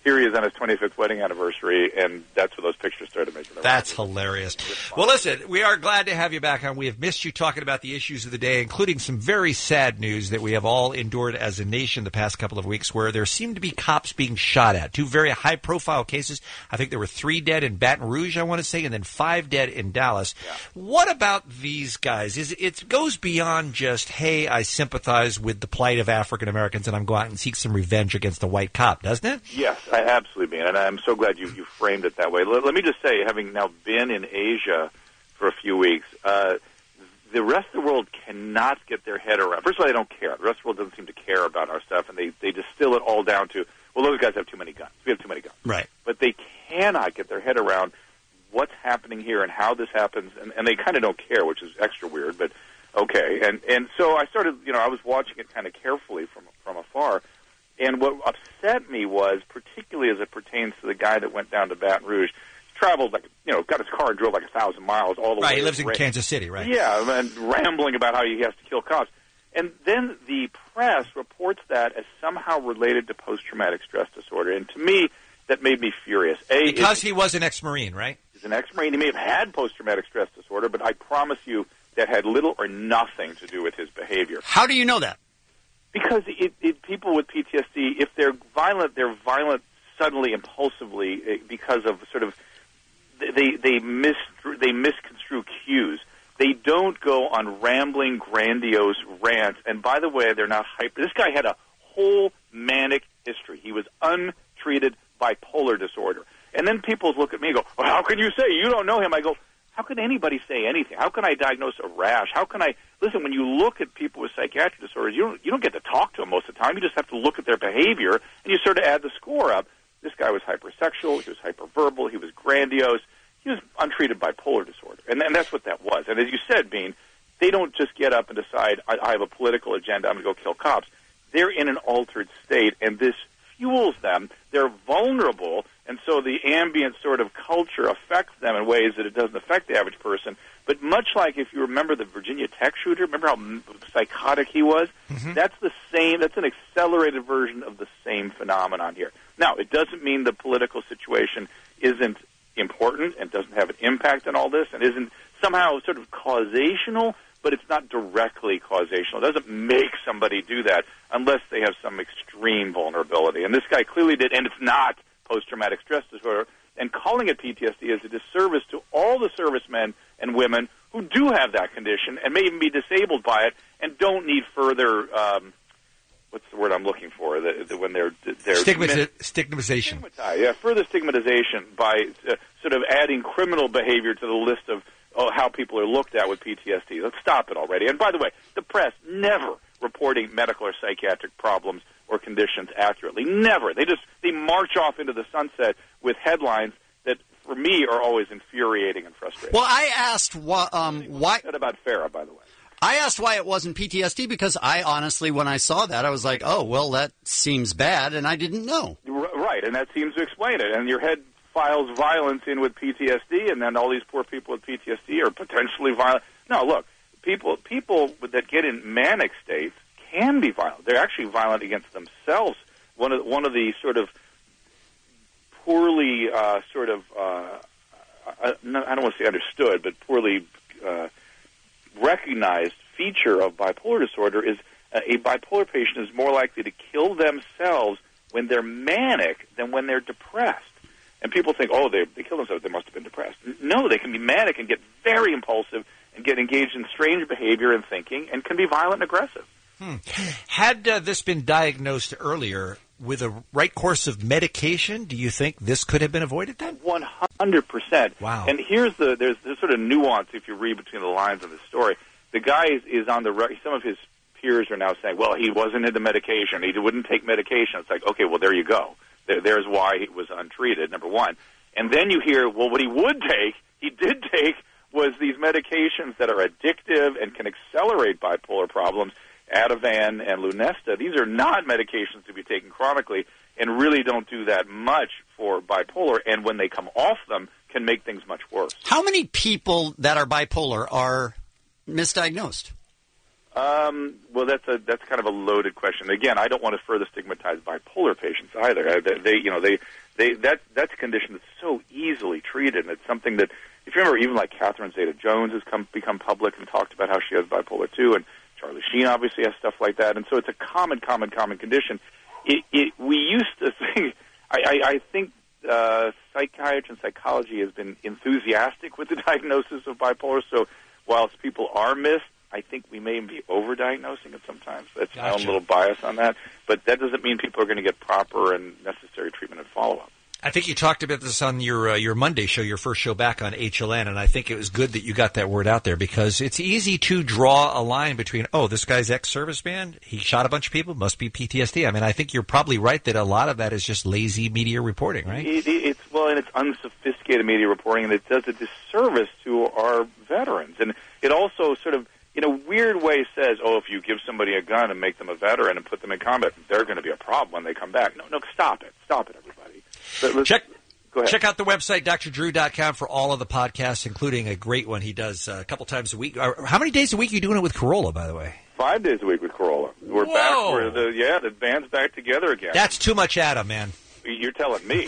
here he is on his twenty-fifth wedding anniversary, and that's where those pictures started making their That's hilarious. Well, listen, we are glad to have you back on. We have missed you talking about the issues of the day, including some very sad news that we have all endured as a nation the past couple of weeks, where there seemed to be cops being shot at. Two very high-profile cases. I think there were three dead in Baton Rouge, I want to say, and then five dead in Dallas. Yeah. What about these guys? Is it goes beyond just, hey, I sympathize with the plight of African Americans and I'm going out and seek some revenge against a white cop, doesn't it? Yes, I absolutely mean, and I'm so glad you, you framed it that way. Let, let me just say, having now been in Asia for a few weeks, uh, the rest of the world cannot get their head around. First of all, they don't care. The rest of the world doesn't seem to care about our stuff, and they, they distill it all down to, well, those guys have too many guns. We have too many guns. Right. But they cannot get their head around what's happening here and how this happens, and, and they kind of don't care, which is extra weird, but okay. And, and so I started, you know, I was watching it kind of carefully from from afar. And what upset me was, particularly as it pertains to the guy that went down to Baton Rouge, traveled like, you know, got his car and drove like a thousand miles all the right, way. Right, he lives in Ra- Kansas City, right? Yeah, and rambling about how he has to kill cops. And then the press reports that as somehow related to post-traumatic stress disorder. And to me, that made me furious. A, because he was an ex-Marine, right? He's an ex-Marine. He may have had post-traumatic stress disorder, but I promise you that had little or nothing to do with his behavior. How do you know that? Because it, it, people with P T S D, if they're violent, they're violent suddenly, impulsively, because of sort of they they mis they misconstrue cues. They don't go on rambling, grandiose rants. And by the way, they're not hyper. This guy had a whole manic history. He was untreated bipolar disorder. And then people look at me and go, well, how can you say you don't know him? I go, how can anybody say anything? How can I diagnose a rash? How can I listen? When you look at people with psychiatric disorders, you don't you don't get to talk to them most of the time. You just have to look at their behavior, and you sort of add the score up. This guy was hypersexual. He was hyperverbal. He was grandiose. He was untreated bipolar disorder, and, and that's what that was. And as you said, Bean, they don't just get up and decide I, I have a political agenda. I'm going to go kill cops. They're in an altered state, and this fuels them. They're vulnerable. And so the ambient sort of culture affects them in ways that it doesn't affect the average person. But much like if you remember the Virginia Tech shooter, remember how psychotic he was? Mm-hmm. That's the same, that's an accelerated version of the same phenomenon here. Now, it doesn't mean the political situation isn't important and doesn't have an impact on all this and isn't somehow sort of causational, but it's not directly causational. It doesn't make somebody do that unless they have some extreme vulnerability. And this guy clearly did, and it's not post-traumatic stress disorder, and calling it P T S D is a disservice to all the servicemen and women who do have that condition and may even be disabled by it and don't need further, um, what's the word I'm looking for, the, the, when they're... they're Stigmati- stigmatization. Stigmatized, yeah, further stigmatization by uh, sort of adding criminal behavior to the list of oh, how people are looked at with P T S D. Let's stop it already. And by the way, the press never reporting medical or psychiatric problems or conditions accurately. Never. They just they march off into the sunset with headlines that, for me, are always infuriating and frustrating. Well, I asked wh- um, why. Said about Farah, by the way. I asked why it wasn't P T S D because I honestly, when I saw that, I was like, oh, well, that seems bad, and I didn't know. Right, and that seems to explain it. And your head files violence in with P T S D, and then all these poor people with P T S D are potentially violent. No, look, people people that get in manic states can be violent. They're actually violent against themselves. One of one of the sort of poorly uh, sort of uh, I, I don't want to say understood, but poorly uh, recognized feature of bipolar disorder is uh, a bipolar patient is more likely to kill themselves when they're manic than when they're depressed. And people think, oh, they, they kill themselves, they must have been depressed. No, they can be manic and get very impulsive and get engaged in strange behavior and thinking and can be violent and aggressive. Hmm. Had uh, this been diagnosed earlier with a right course of medication, do you think this could have been avoided then? one hundred percent. Wow. And here's the, there's this sort of nuance if you read between the lines of the story. The guy is, is on the, some of his peers are now saying, well, he wasn't into medication, he wouldn't take medication. It's like, okay, well, there you go. There, there's why he was untreated, number one. And then you hear, well, what he would take, he did take, was these medications that are addictive and can accelerate bipolar problems, Ativan and Lunesta. These are not medications to be taken chronically and really don't do that much for bipolar, and when they come off them, can make things much worse. How many people that are bipolar are misdiagnosed? Um, well, that's a that's kind of a loaded question. Again, I don't want to further stigmatize bipolar patients either. Uh, They, they you know, they, they that that's a condition that's so easily treated, and it's something that, if you remember, even like Catherine Zeta-Jones has come become public and talked about how she has bipolar too, and Charlie Sheen obviously has stuff like that, and so it's a common, common, common condition. It, it we used to think, I, I, I think. Uh, psychiatry and psychology has been enthusiastic with the diagnosis of bipolar, so whilst people are missed, I think we may be overdiagnosing it sometimes. That's my own Gotcha. little bias on that, but that doesn't mean people are going to get proper and necessary treatment and follow-up. I think you talked about this on your uh, your Monday show, your first show back on H L N, and I think it was good that you got that word out there because it's easy to draw a line between, oh, this guy's ex-serviceman, he shot a bunch of people, must be P T S D. I mean, I think you're probably right that a lot of that is just lazy media reporting, right? It, it, it's well, and it's unsophisticated media reporting, and it does a disservice to our veterans, and it also sort of, in a weird way, says, oh, if you give somebody a gun and make them a veteran and put them in combat, they're going to be a problem when they come back. No, no, stop it, stop it, everybody. But Check go ahead. check out the website, D R drew dot com, for all of the podcasts, including a great one he does uh, a couple times a week. Uh, How many days a week are you doing it with Corolla, by the way? Five days a week with Corolla. We're Whoa. back. We're the yeah, the band's back together again. That's too much Adam, man. You're telling me.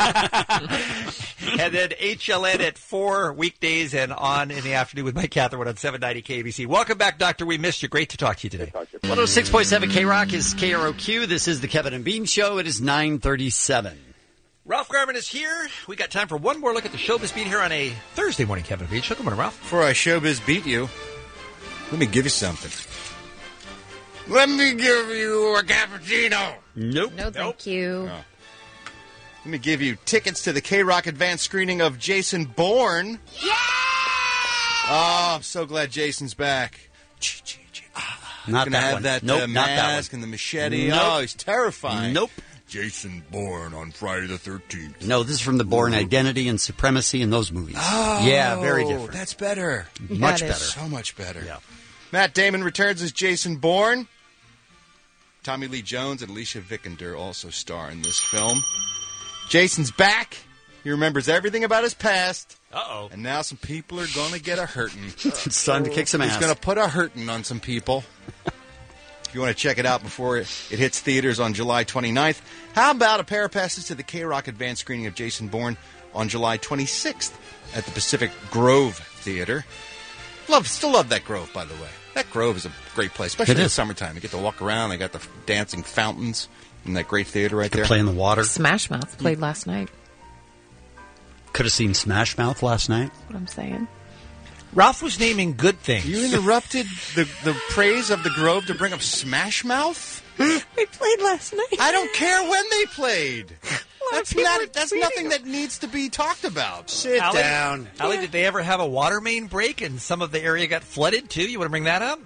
And then H L N at four weekdays and on in the afternoon with Mike Catherwood on seven ninety K B C. Welcome back, Doctor. We missed you. Great to talk to you today. one oh six point seven K-Rock is K R O Q. This is the Kevin and Bean Show. It is nine thirty-seven. Ralph Garman is here. We got time for one more look at the Showbiz Beat here on a Thursday morning, Kevin and Bean Show. Good morning, Ralph. Before I Showbiz beat you, let me give you something. Let me give you a cappuccino. Nope. No, thank you. Oh. Let me give you tickets to the K-Rock advanced screening of Jason Bourne. Yeah! Oh, I'm so glad Jason's back. Not Gonna that have one. that Nope, uh, not that mask one. and the machete. Nope. Oh, he's terrifying. Nope. Jason Bourne on Friday the thirteenth. No, this is from the Bourne Identity and Supremacy and those movies. Oh, yeah, very different. That's better. Much That is better. So much better. Yeah. Matt Damon returns as Jason Bourne. Tommy Lee Jones and Alicia Vikander also star in this film. Jason's back. He remembers everything about his past. Uh-oh. And now some people are going to get a hurting. It's time to kick some He's ass. going to put a hurting on some people. If you want to check it out before it, it hits theaters on July twenty-ninth, how about a pair of passes to the K-Rock advanced screening of Jason Bourne on July twenty-sixth at the Pacific Grove Theater? Love, still love that Grove, by the way. That Grove is a great place, especially It in the is. summertime. You get to walk around. They got the dancing fountains in that great theater right Could there. play in the water. Smash Mouth played last night. Could have seen Smash Mouth last night. That's what I'm saying. Ralph was naming good things. You interrupted the, the praise of the Grove to bring up Smash Mouth? They played last night. I don't care when they played. That's people are not. That's tweeting nothing that needs to be talked about. Sit Allie, down. Allie, did they ever have a water main break and some of the area got flooded too? You want to bring that up?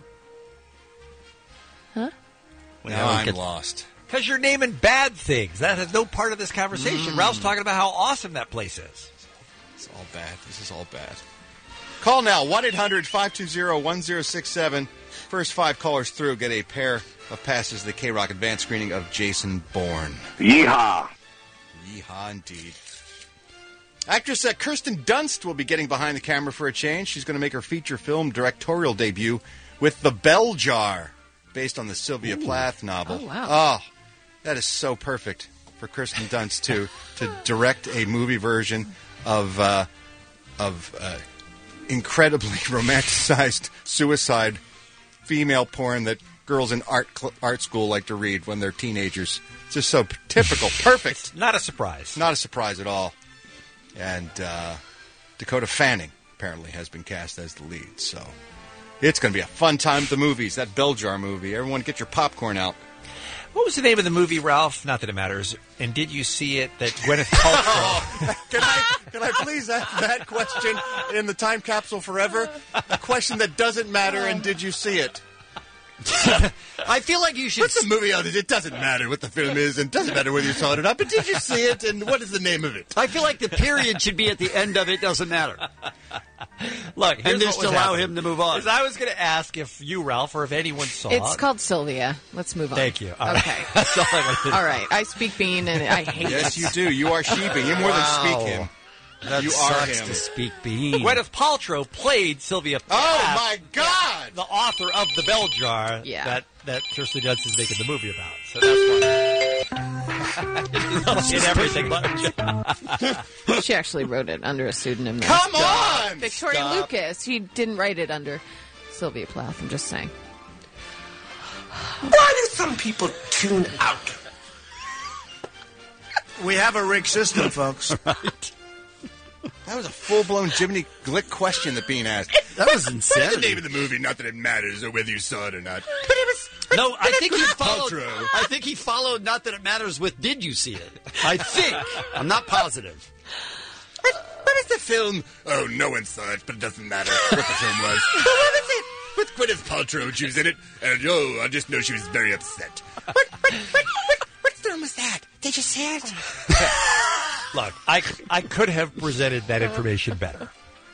Huh? Now I'm lost. Because you're naming bad things. That has no part of this conversation. Mm. Ralph's talking about how awesome that place is. It's all bad. This is all bad. Call now, one eight hundred five two zero one zero six seven. First five callers through get a pair of passes to the K-Rock advanced screening of Jason Bourne. Yeehaw. Yeehaw, indeed. Actress uh, Kirsten Dunst will be getting behind the camera for a change. She's going to make her feature film directorial debut with The Bell Jar, based on the Sylvia Plath novel. Oh, wow. Oh, that is so perfect for Kirsten Dunst to to direct a movie version of uh, of uh, incredibly romanticized suicide female porn that girls in art cl- art school like to read when they're teenagers. It's just so p- typical, perfect. Not a surprise. Not a surprise at all. And uh, Dakota Fanning apparently has been cast as the lead, so it's going to be a fun time at the movies. That Bell Jar movie. Everyone, get your popcorn out. What was the name of the movie, Ralph? Not that it matters. And did you see it that Gwyneth Paltrow... Can I can I please ask that question in the time capsule forever? A question that doesn't matter, and did you see it? I feel like you should... What's the movie? It doesn't matter what the film is, and it doesn't matter whether you saw it or not, but did you see it, and what is the name of it? I feel like the period should be at the end of it doesn't matter. Look, here's And just what was allow happening. him to move on. Is I was going to ask if you, Ralph, or if anyone saw It's it. called Sylvia. Let's move on. Thank you. All right. Okay. That's all I wanted to All right. I speak Bean, and I hate Yes, it. you do. You are sheeping. You're more Wow. than speaking. That You are sucks him. to speak bean. Gwyneth Paltrow played Sylvia Plath. Oh, my God! The author of The Bell Jar Yeah. that, that Kirsten Dunst is making the movie about. So that's why. In everything. But She actually wrote it under a pseudonym. though. Come on! Victoria Stop. Lucas. She didn't write it under Sylvia Plath. I'm just saying. Why do some people tune out? We have a rigged system, folks. Right. That was a full-blown Jiminy Glick question that Bean asked. That was What's the insanity. name of the movie? Not that it matters or whether you saw it or not. But it was. No, I think he followed. Paltrow. I think he followed. Not that it matters with. Did you see it? I think. I'm not positive. What, what is the film? Oh, no one saw it, but it doesn't matter what the film was. But what was it? With Gwyneth Paltrow, she was in it, and oh, I just know she was very upset. What, what, what, what, what film was that? Did you see it? Look, I, I could have presented that information better.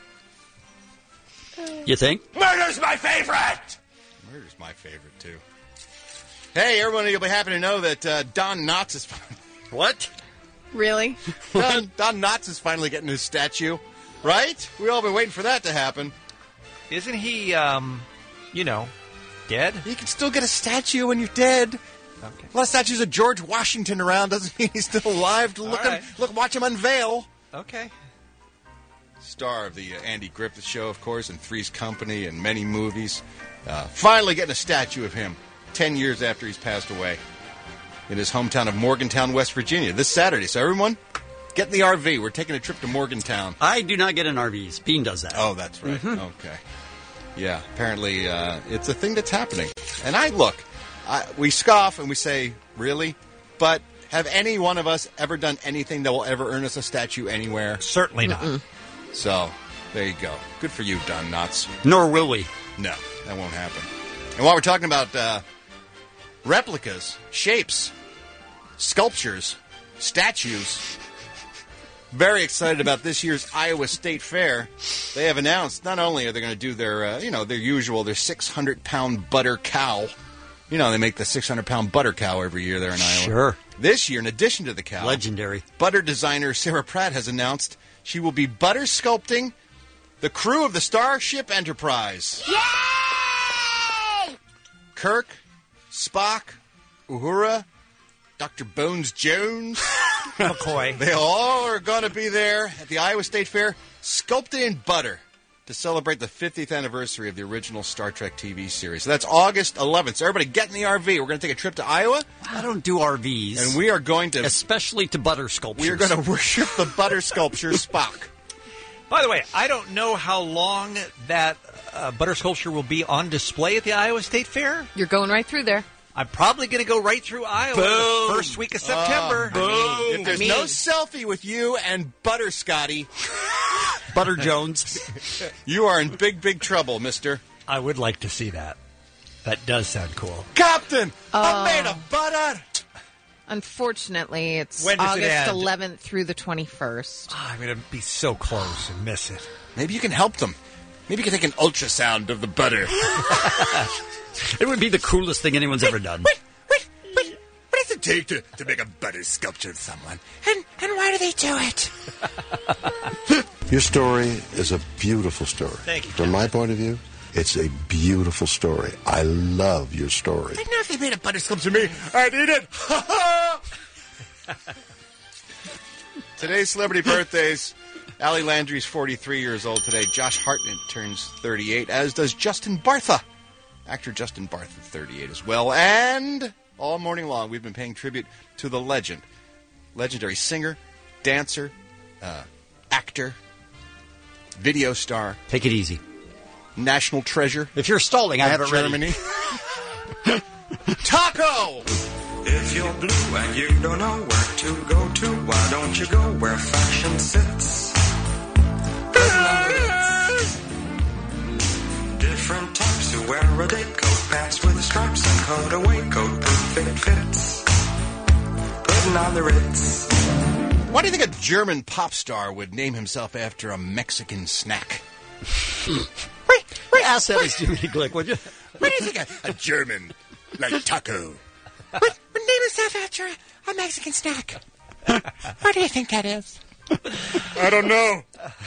You think? Murder's my favorite! Murder's my favorite, too. Hey, everyone, you'll be happy to know that uh, Don Knotts is... What? Really? Don, Don Knotts is finally getting his statue, right? We all been waiting for that to happen. Isn't he, um, you know, dead? You can still get a statue when you're dead. Okay. A lot of statues of George Washington around doesn't mean he's still alive. To look, All right. him, look, watch him unveil. Okay. Star of the uh, Andy Griffith Show, of course, and Three's Company and many movies. Uh, finally getting a statue of him ten years after he's passed away in his hometown of Morgantown, West Virginia, this Saturday. So everyone, get in the R V. We're taking a trip to Morgantown. I do not get in R Vs. Bean does that. Oh, that's right. Mhm. Okay. Yeah, apparently uh, it's a thing that's happening. And I look, I, we scoff and we say, really? But have any one of us ever done anything that will ever earn us a statue anywhere? Certainly not. Mm-mm. So, there you go. Good for you, Don Knotts. Nor will we. No, that won't happen. And while we're talking about uh, replicas, shapes, sculptures, statues, very excited about this year's Iowa State Fair. They have announced not only are they going to do their, uh, you know, their usual, their six hundred pound butter cow. You know, they make the six hundred pound butter cow every year there in Iowa. Sure. This year, in addition to the cow, Legendary. butter designer Sarah Pratt has announced she will be butter sculpting the crew of the Starship Enterprise. Yay! Kirk, Spock, Uhura, Doctor Bones Jones. McCoy. They all are going to be there at the Iowa State Fair, sculpted in butter to celebrate the fiftieth anniversary of the original Star Trek T V series. So that's August eleventh. So everybody get in the R V. We're going to take a trip to Iowa. I don't do R Vs. And we are going to... Especially to butter sculptures. We are going to worship the butter sculpture Spock. By the way, I don't know how long that uh, butter sculpture will be on display at the Iowa State Fair. You're going right through there. I'm probably going to go right through Iowa Boom. the first week of September. Uh, boom. If there's I mean- no selfie with you and Butter Scotty, Butter Jones. you are in big, big trouble, mister. I would like to see that. That does sound cool. Captain, I'm Oh. made of butter. Unfortunately, it's When does it August end? eleventh through the twenty-first. Oh, I'm going to be so close and miss it. Maybe you can help them. Maybe you can take an ultrasound of the butter. It would be the coolest thing anyone's ever done. What does it take to, to make a butter sculpture of someone? And and why do they do it? Your story is a beautiful story. Thank you, From my point of view, it's a beautiful story. I love your story. I know if they made a butter sculpture of me, I'd eat it. Today's celebrity birthdays. Allie Landry's forty-three years old today. Josh Hartnett turns thirty-eight, as does Justin Bartha. Actor Justin Bartha, thirty-eight as well. And all morning long, we've been paying tribute to the legend. Legendary singer, dancer, uh, actor, video star, Take it easy. national treasure. If you're stalling, I have it ready. Germany. Taco! If you're blue and you don't know where to go to, why don't you go where fashion sits? Different types who wear a day coat, pants with stripes and cutaway coat, perfect fits. Putting on the Ritz. Why do you think a German pop star would name himself after a Mexican snack? Ask that as Jimmy Glick, would you? What do you think a, a German like taco would, would name himself after a, a Mexican snack? What do you think that is? I don't know.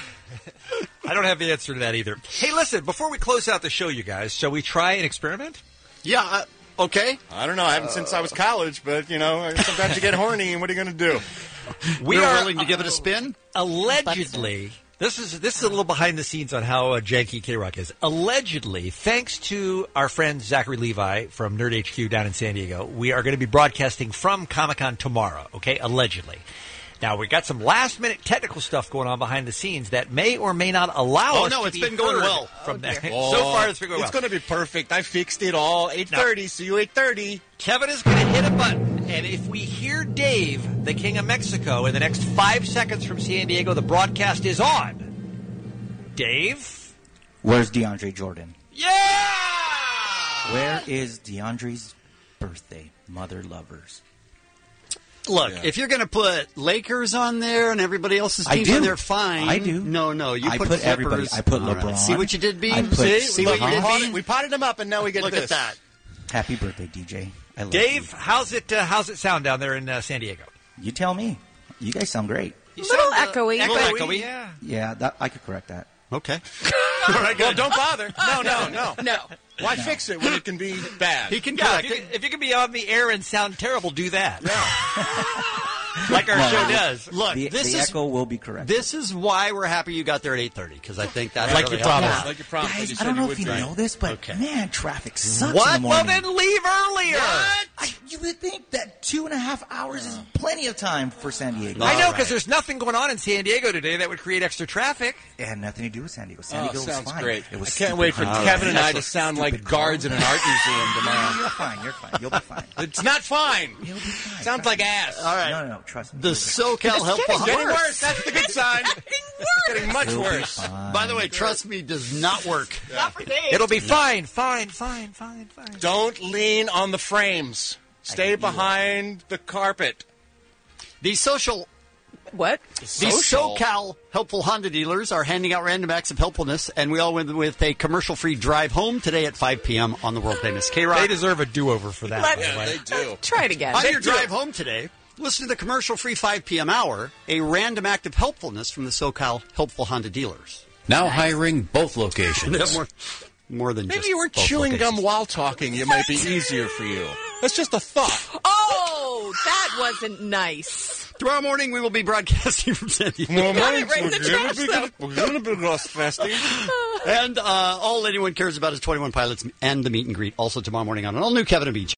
I don't have the answer to that either. Hey, listen, before we close out the show, you guys, shall we try an experiment? Yeah, uh, okay. I don't know. I haven't since I was college, but, you know, sometimes you get horny, and what are you going to do? We You're are willing to give it a spin? Allegedly, this is this is a little behind the scenes on how uh, janky K-Rock is. Allegedly, thanks to our friend Zachary Levi from Nerd H Q down in San Diego, we are going to be broadcasting from Comic-Con tomorrow, okay? Allegedly. Now, we got some last-minute technical stuff going on behind the scenes that may or may not allow Oh, us no, to it's be been going heard well. from there. Oh, so far, it's been going It's well. going to be perfect. I fixed it all. eight thirty. See you eight thirty. Kevin is going to hit a button, and if we hear Dave, the King of Mexico, in the next five seconds from San Diego, the broadcast is on. Dave? Where's DeAndre Jordan? Yeah! Where is DeAndre's birthday, mother lovers? Look, Yeah. if you're going to put Lakers on there and everybody else's I teams do. on there, fine. I do. No, no, you I put, put Clippers. everybody. I put All right. LeBron. See what you did, Bean? I put- See, See what what you you did, did, Bean? We potted him up, and now we get Look this. at that. Happy birthday, D J. I love Dave, how's it uh, how's it sound down there in uh, San Diego? you. You tell me. You guys sound great. You Little sound, uh, echoey, echoey, but- yeah. Yeah, that, I could correct that. Okay. All right, well, don't bother. No, no, no. No. Why fix it when it can be bad? He can Yeah, correct if you, it. if you can be on the air and sound terrible, do that. like our No, show no. does. Look, The, this the is echo will be correct. this is why we're happy you got there at eight thirty, because I think that's Like really your promise. helpful. Like your promise. Guys, You I said don't you know would if you try. know this, but Okay. man, traffic sucks What? in the Well, morning. then leave earlier. I, you would think that two and a half hours is plenty of time for San Diego. I know, All because right. there's nothing going on in San Diego today that would create extra traffic. It had nothing to do with San Diego. San Oh, Diego was sounds fine. great. It was I can't wait for stupid. Kevin and I to That's a sound like stupid guards in an art museum No, tomorrow. you're fine. You're fine. You'll be fine. It's not fine. You'll be fine. Sounds like ass. All right. No, no, no. Trust me. The SoCal Helpful Getting worse. That's the good sign. It's getting much You'll be worse. fine. By the way, trust me, does not work. It'll be fine, fine, fine, fine, fine. Don't lean on the frames. Stay behind the carpet. The social What? These Social? SoCal Helpful Honda dealers are handing out random acts of helpfulness, and we all went with a commercial-free drive home today at five p.m. on the world-famous K-Rock. They deserve a do-over for that. Let's- by the way. They do. Try it again. On They your do. drive home today, listen to the commercial-free five p.m. hour, a random act of helpfulness from the SoCal Helpful Honda dealers. Now hiring both They have locations. more, more than Maybe just you were both chewing locations. gum while talking. It might be easier for you. That's just a thought. Oh, that wasn't nice. Tomorrow morning, we will be broadcasting from San Diego. Well, Got mine- it right in the we're gonna trash, be though. good- We're going to be lost fasting. And uh, all anyone cares about is twenty-one Pilots and the meet and greet. Also tomorrow morning on an all-new Kevin and Beach.